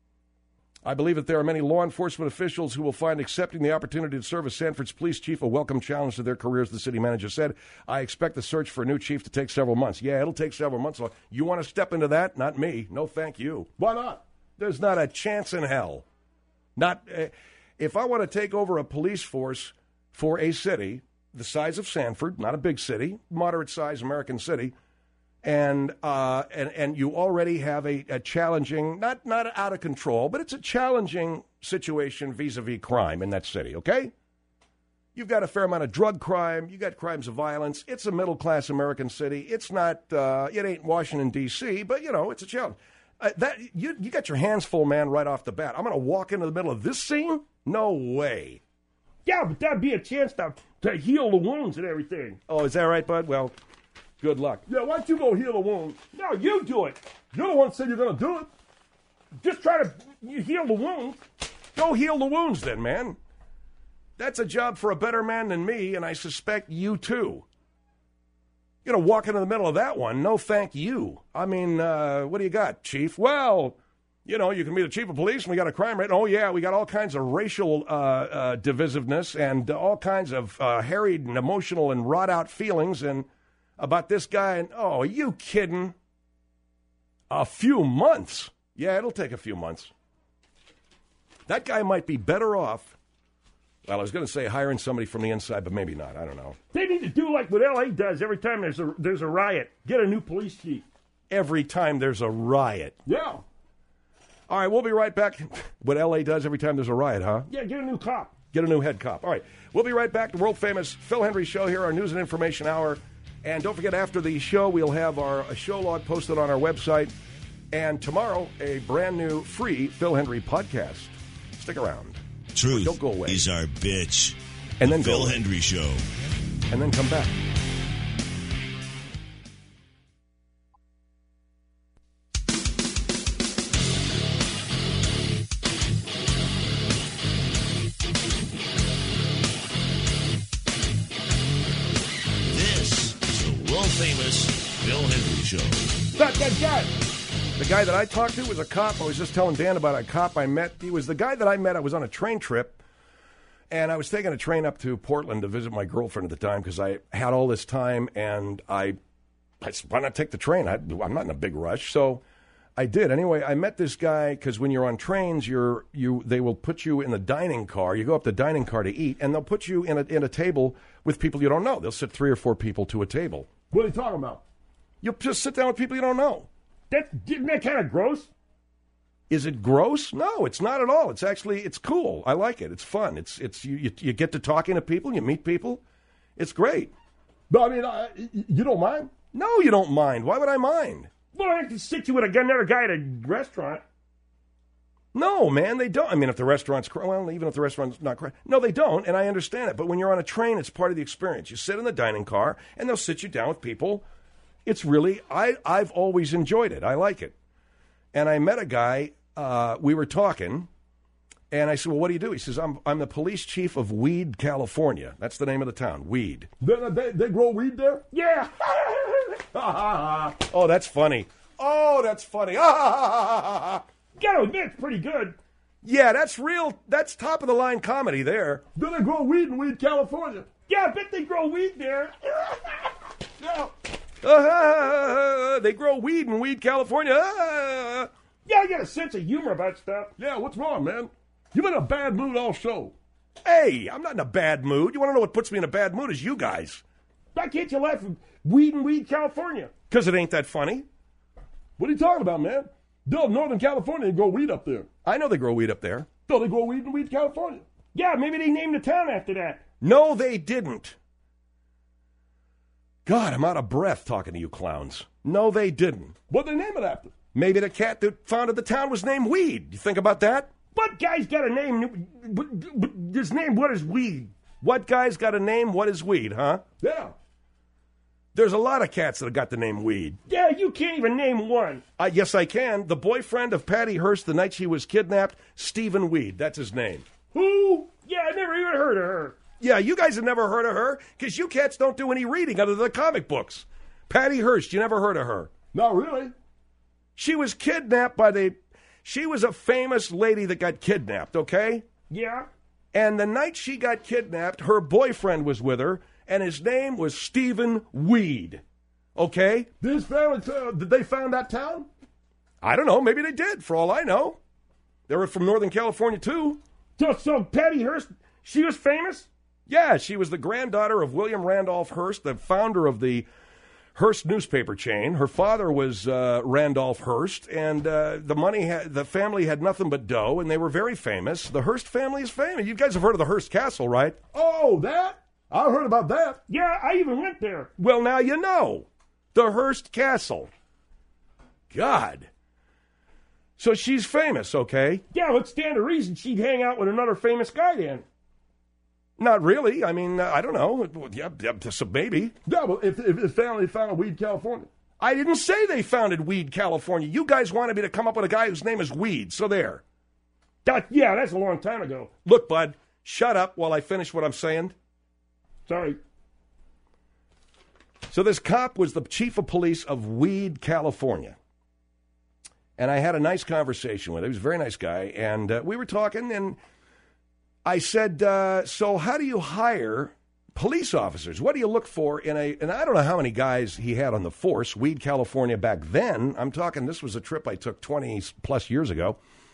I believe that there are many law enforcement officials who will find accepting the opportunity to serve as Sanford's police chief a welcome challenge to their careers, the city manager said. I expect the search for a new chief to take several months. Yeah, it'll take several months. You want to step into that? Not me. No, thank you. Why not? There's not a chance in hell. Not uh, if I want to take over a police force for a city the size of Sanford, not a big city, moderate-sized American city, And uh, and and you already have a, a challenging, not not out of control, but it's a challenging situation vis-a-vis crime in that city, okay? You've got a fair amount of drug crime. You got crimes of violence. It's a middle-class American city. It's not, uh, it ain't Washington, D C, but, you know, it's a challenge. Uh, that you, you got your hands full, man, right off the bat. I'm going to walk into the middle of this scene? No way. Yeah, but that'd be a chance to, to heal the wounds and everything. Oh, is that right, bud? Well, good luck. Yeah, why don't you go heal the wound? No, you do it. You're the one that said you're going to do it. Just try to heal the wounds. Go heal the wounds then, man. That's a job for a better man than me, and I suspect you too. You're going to walk into the middle of that one. No, thank you. I mean, uh, what do you got, Chief? Well, you know, you can be the chief of police, and we got a crime rate. Oh, yeah, we got all kinds of racial uh, uh, divisiveness and uh, all kinds of uh, harried and emotional and wrought-out feelings and about this guy. And, oh, are you kidding? A few months? Yeah, it'll take a few months. That guy might be better off. Well, I was going to say hiring somebody from the inside, but maybe not. I don't know. They need to do like what L A does every time there's a there's a riot. Get a new police chief. Every time there's a riot. Yeah. All right, we'll be right back. What L A does every time there's a riot, huh? Yeah, get a new cop. Get a new head cop. All right, we'll be right back. The world-famous Phil Hendrie Show here, our news and information hour. And don't forget, after the show, we'll have our a show log posted on our website. And tomorrow, a brand new free Phil Hendrie podcast. Stick around. Truth Don't go away. is our bitch. And then the Phil go away. Hendrie Show. And then come back. This is the world-famous Phil Hendrie Show. That, that guy. The guy that I talked to was a cop. I was just telling Dan about a cop I met. He was the guy that I met. I was on a train trip, and I was taking a train up to Portland to visit my girlfriend at the time because I had all this time, and I, I said, why not take the train? I, I'm not in a big rush, so I did. Anyway, I met this guy because when you're on trains, you're you they will put you in the dining car. You go up the dining car to eat, and they'll put you in a in a table with people you don't know. They'll sit three or four people to a table. What are you talking about? You'll just sit down with people you don't know. That, isn't that kind of gross? Is it gross? No, it's not at all. It's actually, it's cool. I like it. It's fun. It's, it's you, you, you get to talking to people. You meet people. It's great. No, I mean, I, you don't mind? No, you don't mind. Why would I mind? Well, I have to sit you with another guy at a restaurant. No, man, they don't. I mean, if the restaurant's, well, even if the restaurant's not, no, they don't, and I understand it. But when you're on a train, it's part of the experience. You sit in the dining car, and they'll sit you down with people. It's really, I, I've always enjoyed it. I like it. And I met a guy, uh, we were talking, and I said, well, what do you do? He says, I'm I'm the police chief of Weed, California. That's the name of the town, Weed. They, they, they grow weed there? Yeah. Oh, that's funny. Oh, that's funny. Gotta admit, it's pretty good. Yeah, that's real, that's top of the line comedy there. Do they grow weed in Weed, California? Yeah, I bet they grow weed there. Yeah. Uh, they grow weed in Weed, California. Uh, Yeah, I got a sense of humor about stuff. Yeah, what's wrong, man? You've been in a bad mood all show. hey, I'm not in a bad mood. You want to know what puts me in a bad mood is you guys. Why can't you laugh at Weed and Weed, California? Because it ain't that funny. What are you talking about, man? Bill, Northern California, they grow weed up there. I know they grow weed up there. Bill, they grow weed in Weed, California. Yeah, maybe they named the town after that. No, they didn't. God, I'm out of breath talking to you clowns. No, they didn't. What'd they name it after? Maybe the cat that founded the town was named Weed. You think about that? What guy's got a name? His name, what is Weed? What guy's got a name? What is weed, huh? Yeah. There's a lot of cats that have got the name Weed. Yeah, you can't even name one. Uh, yes, I can. The boyfriend of Patty Hearst the night she was kidnapped, Stephen Weed. That's his name. Who? Yeah, I never even heard of her. Yeah, you guys have never heard of her because you cats don't do any reading other than the comic books. Patty Hearst, you never heard of her. Not really. She was kidnapped by the... She was a famous lady that got kidnapped, okay? Yeah. And the night she got kidnapped, her boyfriend was with her, and his name was Stephen Weed. Okay? Did his family, uh, did they found that town? I don't know. Maybe they did, for all I know. They were from Northern California, too. So, so Patty Hearst, she was famous? Yeah, she was the granddaughter of William Randolph Hearst, the founder of the Hearst newspaper chain. Her father was uh, Randolph Hearst, and uh, the money, ha- the family had nothing but dough, and they were very famous. The Hearst family is famous. You guys have heard of the Hearst Castle, right? Oh, that? I heard about that. Yeah, I even went there. Well, now you know. The Hearst Castle. God. So she's famous, okay? Yeah, let's stand to reason she'd hang out with another famous guy then. Not really. I mean, uh, I don't know. Yeah, yeah, so maybe. Yeah, well, if, if his family found Weed, California. I didn't say they founded Weed, California. You guys wanted me to come up with a guy whose name is Weed, so there. That, yeah, that's a long time ago. Look, bud, shut up while I finish what I'm saying. Sorry. So this cop was the chief of police of Weed, California. And I had a nice conversation with him. He was a very nice guy. And uh, we were talking, and I said, uh, so how do you hire police officers? What do you look for in a, and I don't know how many guys he had on the force, Weed, California back then. I'm talking, this was a trip I took twenty plus years ago.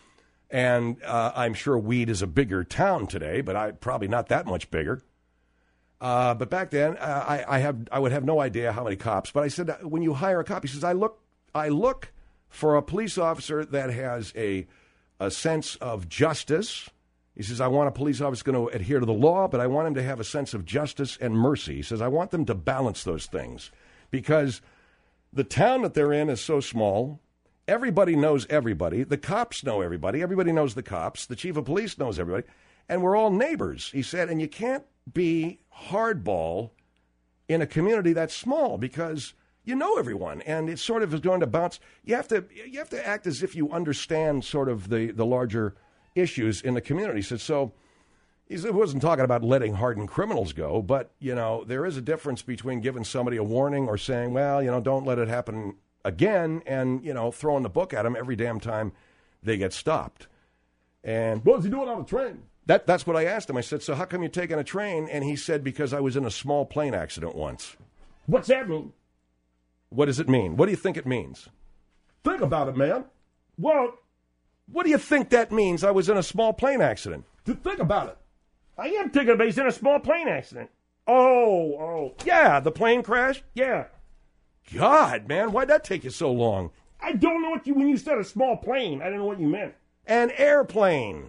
And uh, I'm sure Weed is a bigger town today, but I probably not that much bigger. Uh, but back then, uh, I, I have I would have no idea how many cops. But I said, uh, when you hire a cop, he says, I look I look for a police officer that has a a sense of justice. He says, I want a police officer going to adhere to the law, but I want him to have a sense of justice and mercy. He says, I want them to balance those things because the town that they're in is so small. Everybody knows everybody. The cops know everybody. Everybody knows the cops. The chief of police knows everybody. And we're all neighbors, he said. And you can't be hardball in a community that's small because you know everyone. And it sort of is going to bounce. You have to you have to act as if you understand sort of the, the larger issues in the community. He said, so he wasn't talking about letting hardened criminals go, but, you know, there is a difference between giving somebody a warning or saying, well, you know, don't let it happen again and, you know, throwing the book at them every damn time they get stopped. And what was he doing on the train? That, that's what I asked him. I said, so how come you're taking a train? And he said, because I was in a small plane accident once. What's that mean? What does it mean? What do you think it means? Think about it, man. Well, what do you think that means? I was in a small plane accident. Think about it. I am thinking about he's in a small plane accident. Oh, oh. Yeah, the plane crash? Yeah. God, man, why'd that take you so long? I don't know what you, when you said a small plane, I didn't know what you meant. An airplane.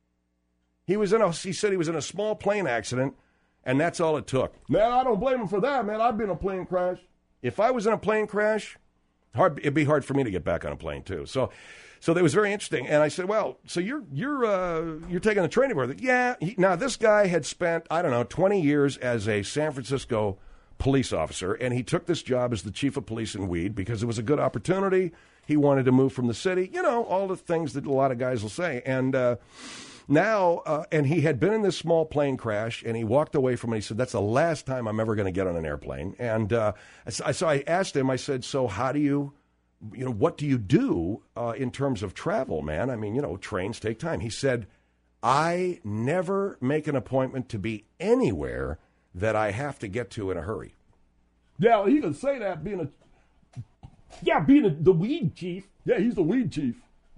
He was in a, he said he was in a small plane accident, and that's all it took. Man, I don't blame him for that, man. I've been in a plane crash. If I was in a plane crash, hard, it'd be hard for me to get back on a plane, too. So so that was very interesting. And I said, well, so you're you're uh, you're taking the train everywhere. Yeah. He, now, this guy had spent, I don't know, twenty years as a San Francisco police officer, and he took this job as the chief of police in Weed because it was a good opportunity. He wanted to move from the city. You know, all the things that a lot of guys will say. And uh, now, uh, and he had been in this small plane crash, and he walked away from it. He said, that's the last time I'm ever going to get on an airplane. And uh, so I asked him, I said, so how do you, you know, what do you do uh, in terms of travel, man? I mean, you know, trains take time. He said, I never make an appointment to be anywhere that I have to get to in a hurry. Yeah, well, he can say that being a... Yeah, being a, the weed chief. Yeah, he's the weed chief.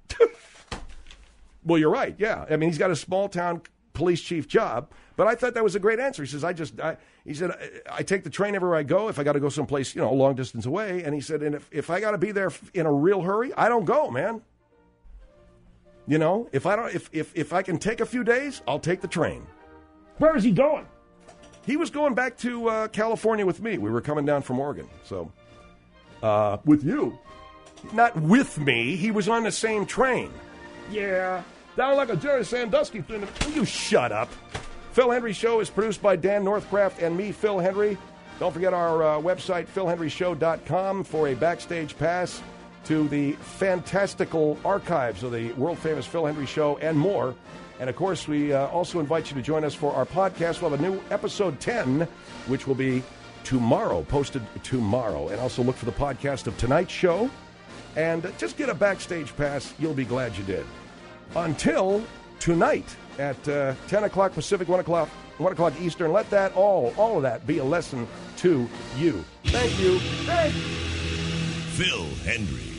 Well, you're right, yeah. I mean, he's got a small-town police chief job, but I thought that was a great answer. He says, I just... I, he said, I, I take the train everywhere I go if I got to go someplace, you know, a long distance away. And he said, and if, if I got to be there in a real hurry, I don't go, man. You know, if I don't, if, if, if I can take a few days, I'll take the train. Where is he going? He was going back to uh, California with me. We were coming down from Oregon, so... Uh, with you? Not with me. He was on the same train. Yeah. Down like a Jerry Sandusky thing. Will you shut up? Phil Hendry Show is produced by Dan Northcraft and me, Phil Hendry. Don't forget our uh, website, phil henry show dot com, for a backstage pass to the fantastical archives of the world-famous Phil Hendry Show and more. And, of course, we uh, also invite you to join us for our podcast. We'll have a new episode ten, which will be tomorrow, posted tomorrow. And also look for the podcast of tonight's show. And just get a backstage pass. You'll be glad you did. Until tonight at uh, ten o'clock Pacific, one o'clock, one o'clock Eastern. Let that all, all of that be a lesson to you. Thank you. Thank you. Phil Hendry.